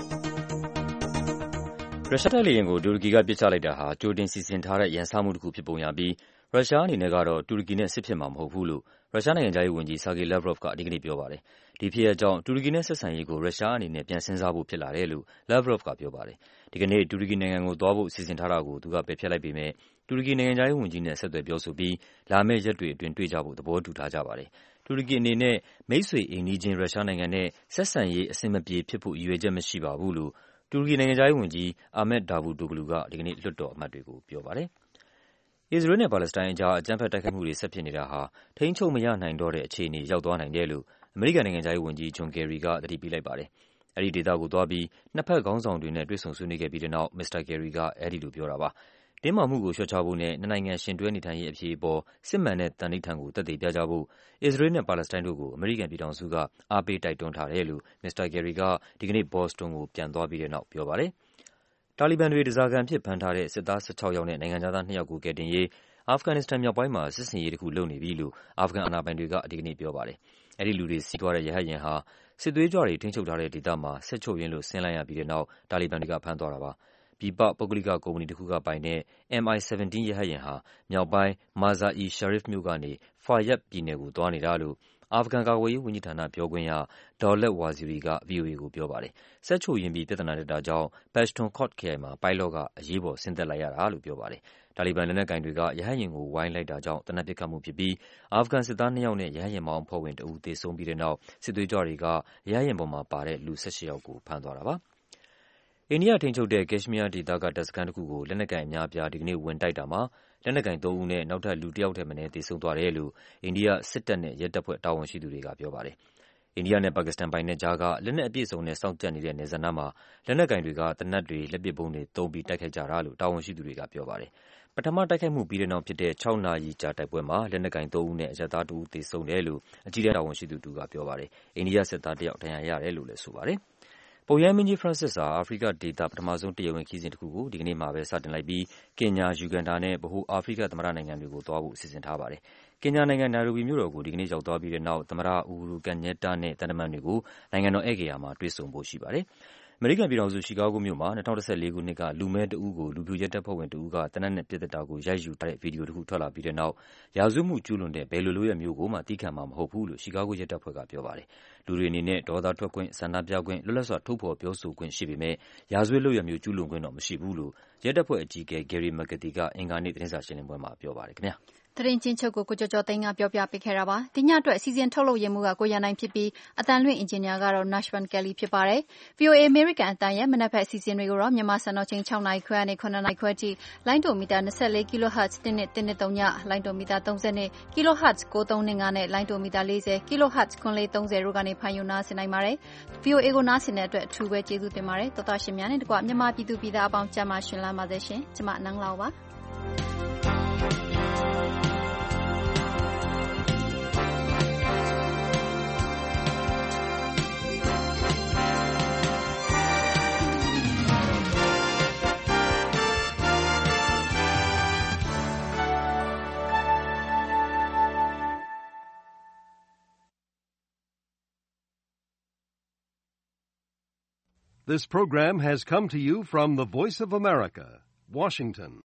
ရုရှားတပ်လေယာဉ်ကိုတူရကီကပစ်ချလိုက်တာဟာကြိုတင်စီစဉ်ထားတဲ့ရန်စမှုတစ်ခုဖြစ်ပုံရပြီးရုရှားအနေနဲ့ကတော့တူရကီနဲ့စစ်ဖြစ်မှာမဟုတ်ဘူးလို့ရုရှားနိုင်ငံခြားရေးဝန်ကြီး Sergei Lavrov ကဒီကနေ့ပြောပါတယ်။ဒီဖြစ်ရပ်ကြောင့်တူရကီနဲ့ဆက်ဆံရေးကိုရုရှားအနေနဲ့ပြန်စဉ်းစားဖို့ဖြစ်လာတယ်လို့ Lavrov ကပြောပါတယ်။ဒီကနေ့တူရကီနိုင်ငံကိုသွားဖို့စီစဉ်ထားတာကိုသူကပယ်ဖျက်လိုက်ပေမဲ့တူရကီနိုင်ငံခြားရေးဝန်ကြီးနဲ့ဆက်သွယ်ပြောဆိုပြီးလာမယ့်ရက်တွေအတွင်းတွေ့ကြဖို့သဘောတူထားကြပါတယ်။တူရကီအနေနဲ့မိတ်ဆွေအိမ်နီးချင်းရုရှားနိုင်ငံနဲ့ဆက်ဆံရေးအဆင်မပြေဖြစ်ဖို့ရည်ရွယ်ချက်မရှိပါဘူးလို့တူရကီနိုင်ငံခြားရေးဝန်ကြီး Ahmet Davutoglu ကဒီကနေ့လွှတ်တော်အမတ်တွေကိုပြောပါတယ်။အစ္စရေးနဲ့ပါလက်စတိုင်းအကြားအကြမ်းဖက်တိုက်ခိုက်မှုတွေဆက်ဖြစ်နေတာဟာထိန်းချုပ်မရနိုင်တော့တဲ့အခြေအနေရောက်သွားနိုင်တယ်လို့အမေရိကန်နိုင်ငံခြားရေးဝန်ကြီး John Kerry ကသတိပေးလိုက်ပါတယ်။အဲဒီဒေသကိုသွားပြီးနှစ်ဖက်ခေါင်းဆောင်တွေနဲ့တွေ့ဆုံဆွေးနွေးခဲ့ပြီးတဲ့နောက်မစ္စတာ Kerry ကအဲဒီလိုပြောတာပါ။တင်းမာမှုကိုလျှော့ချဖို့နဲ့နှစ်နိုင်ငံယှဉ်တွဲနေထိုင်ရေးအဖြေအပေါ်စစ်မှန်တဲ့သန္နိဋ္ဌာန်ကိုသက်သေပြကြဖို့အစ္စရေးနဲ့ပါလက်စတိုင်းတို့ကိုအမေရိကန်ပြည်ထောင်စုကအားပေးတိုက်တွန်းထားတယ်လို့မစ္စတာ Kerry ကဒီကနေ့ဘော့စတွန်ကိုပြန်သွားပြီးတဲ့နောက်ပြောပါတယ်။တာလီဘန်တွေဓားစာခံအဖြစ်ဖမ်းထားတဲ့စစ်သား၁၆ယောက်နဲ့နိုင်ငံခြားသားနှစ်ယောက်ကိုကယ်တင်ရေးအာဖဂန်နစ္စတန်မြောက်ပိုင်းမှာစစ်ဆင်ရေးတစ်ခုလုပ်နေပြီလို့အာဖဂန်အာဏာပိုင်တွေကဒီကနေ့ပြောပါတယ်။အဲဒီလူတွေစီးသွားတဲ့ရဟတ်ယာဉ်ဟာစစ်သွေးကြွတွေထိန်းချုပ်ထားတဲ့ဒေသမှာဆက်ချုပ်ရင်းလို့ဆင်းလိုက်ရပြီးတဲ့နောက်တာလီဘန်တွေကဖမ်းသွားတာပါ။ပြည်ပပုဂ္ဂလိကကုမ္ပဏီတစ်ခုကပိုင်တဲ့ M I ဆဗန်တင်း ရဟတ်ယာဉ်ဟာမြောက်ပိုင်း Mazar-e-Sharif မြို့ကနေ Faryab ပြည်နယ်ကိုသွားနေတာလို့အာဖဂန်ကာကွယ်ရေးဝန်ကြီးဌာနပြောခွင့်ရ Dawlat Waziri က ဗွီအိုအေကိုပြောပါတယ်။ဆက်ချိုရင်းပြီးပြဿနာတက်တာကြောင့် Pashtunkot ခရိုင်မှာပိုက်လော့ကအရေးပေါ်ဆင်းသက်လိုက်ရတာလို့ပြောပါတယ်။တာလီဘန်လက်နက်ကိုင်တွေကရဟတ်ယာဉ်ကိုဝိုင်းလိုက်တာကြောင့်သေနတ်ပစ်ခတ်မှုဖြစ်ပြီးအာဖဂန်စစ်သားနှစ်ယောက်နဲ့ရဟတ်ယာဉ်မောင်းအဖွဲ့ဝင်တဦးသေဆုံးပြီးတဲ့နောက်စစ်သွေးကြွတွေကရဟတ်ယာဉ်ပေါ်မှာပါတဲ့လူ၁၈ယောက်ကိုဖမ်းသွားတာပါ။အိန္ဒိယထိန်းချုပ်တဲ့ကက်ရှ်မီးယားဒေသကတပ်စခန်းတစ်ခုကိုလက်နက်ကိုင်အများအပြားဒီကနေ့ဝင်တိုက်တာမှာလက်နက်ကိုင်သုံးဦးနဲ့နောက်ထပ်လူတစ်ယောက်ထက်မနည်းသေဆုံးသွားတယ်လို့အိန္ဒိယစစ်တပ်နဲ့ရဲတပ်ဖွဲ့တာဝန်ရှိသူတွေကပြောပါတယ်။အိန္ဒိယနဲ့ပါကစ္စတန်ပိုင်နက်ကြားကလက်နက်အပြည့်အစုံနဲ့စောင့်ကြပ်နေတဲ့နယ်စပ်နားမှာလက်နက်ကိုင်တွေကသေနတ်တွေလက်ပစ်ဗုံးတွေသုံးပြီးတိုက်ခိုက်ကြတာလို့တာဝန်ရှိသူတွေကပြောပါတယ်။ပထမတိုက်ခိုက်မှုပြီးတဲ့နောက်ဖြစ်တဲ့၆နာရီကြာတိုက်ပွဲမှာလက်နက်ကိုင်သုံးဦးနဲ့အရပ်သားတစ်ဦးသေဆုံးတယ်လို့အကြီးတန်းတာဝန်ရှိသူတစ်ဦးကပြောပါတယ်။အိန္ဒိယစစ်သားတစ်ယောက်ဒဏ်ရာရတယ်လို့လည်းဆိုပါတယ်။ပုပ်ရဟန်းမင်းကြီး Francis ဟာအာဖရိကဒေသပထမဆုံးတရားဝင်ခရီးစဉ်တစ်ခုကိုဒီကနေ့မှာပဲစတင်လိုက်ပြီးကင်ညာ၊ယူဂန်ဒါနဲ့ဗဟိုအာဖရိကသမ္မတနိုင်ငံတွေကိုသွားဖို့စီစဉ်ထားပါတယ်။ကင်ညာနိုင်ငံ၊နိုင်ရိုဘီမြို့တော်ကိုဒီကနေ့ရောက်သွားပြီးတဲ့နောက်သမ္မတ Uhuru Kenyatta နဲ့သံတမန်တွေကိုနိုင်ငံတော်ဧည့်ဂေဟာမှာတွေ့ဆုံဖို့ရှိပါတယ်။အမေရိကန်ပြည်ထောင်စု၊ချီကာဂိုမြို့မှာ၂၀၁၄ခုနှစ်ကလူမည်းတစ်ဦးကိုလူဖြူရဲတပ်ဖွဲ့ဝင်တစ်ဦးကသေနတ်နဲ့ပစ်သတ်တာကိုရိုက်ယူထားတဲ့ဗွီဒီယိုတစ်ခုထွက်လာပြီးတဲ့နောက်ရာဇဝတ်မှုကျူးလွန်တဲ့ဘယ်လိုလုပ်ရပ်မျိုးကိုမှသည်းခံမှာမဟုတ်ဘူးလို့ချီကာဂိုရဲတပ်ဖွဲ့ကပြောပါတယ်။လူတွေအနေနဲ့ဒေါသထွက်ခွင့်၊ဆန္ဒပြခွင့်၊လွတ်လပ်စွာထုတ်ဖော်ပြောဆိုခွင့်ရှိပေမဲ့ရာဇဝတ်လုပ်ရပ်မျိုးကျူးလွန်ခွင့်တော့မရှိဘူးလို့ရဲတပ်ဖွဲ့အကြီးအကဲ Gary McCarthy ကအင်္ဂါနေ့သတင်းစာရှင်းလင်းပွဲမှာပြောပါတယ်ခင်ဗျာ။သတင်းချင်းချုပ်ကိုကိုကျော်ကျော်သိန်းကပြောပြပေးခဲ့တာပါ။ဒီညအတွက်အစီအစဉ်ထုတ်လုပ်ရမှုကကိုရန်နိုင်ဖြစ်ပြီးအတန်လွင့်အင်ဂျင်နီယာကတော့ Nashwan Kelly ဖြစ်ပါတယ်။ ဗွီအိုအေ အမေရိကန်အတန်ရဲ့မနက်ဖက်အစီအစဉ်တွေကိုတော့မြန်မာစံတော်ချိန်၆နာရီခွဲကနေ၇နာရီခွဲထိလိုင်းဒိုမီတာ၂၄ kHz တစ်နှစ်တစ်နှစ်သုံးညလိုင်းဒိုမီတာ၃၂ kHz ၉၃၂၅နဲ့လိုင်းဒိုမီတာ၄၀ kHz ၇၄၃၀တို့ကနေဖမ်းယူနားဆင်နိုင်ပါတယ်။ ဗွီအိုအေကိုနားဆင်တဲ့အတွက်အထူးပဲကျေးဇူးတင်ပါတယ်။သောသားရှင်များနဲ့တကွမြန်မာပြည်သူပြည်သားအပေါင်းကျန်းမာရှင်လန်းပါစေရှင်။ကျွန်မနန်းလောက်ပါ။ This program has come to you from the Voice of America, Washington.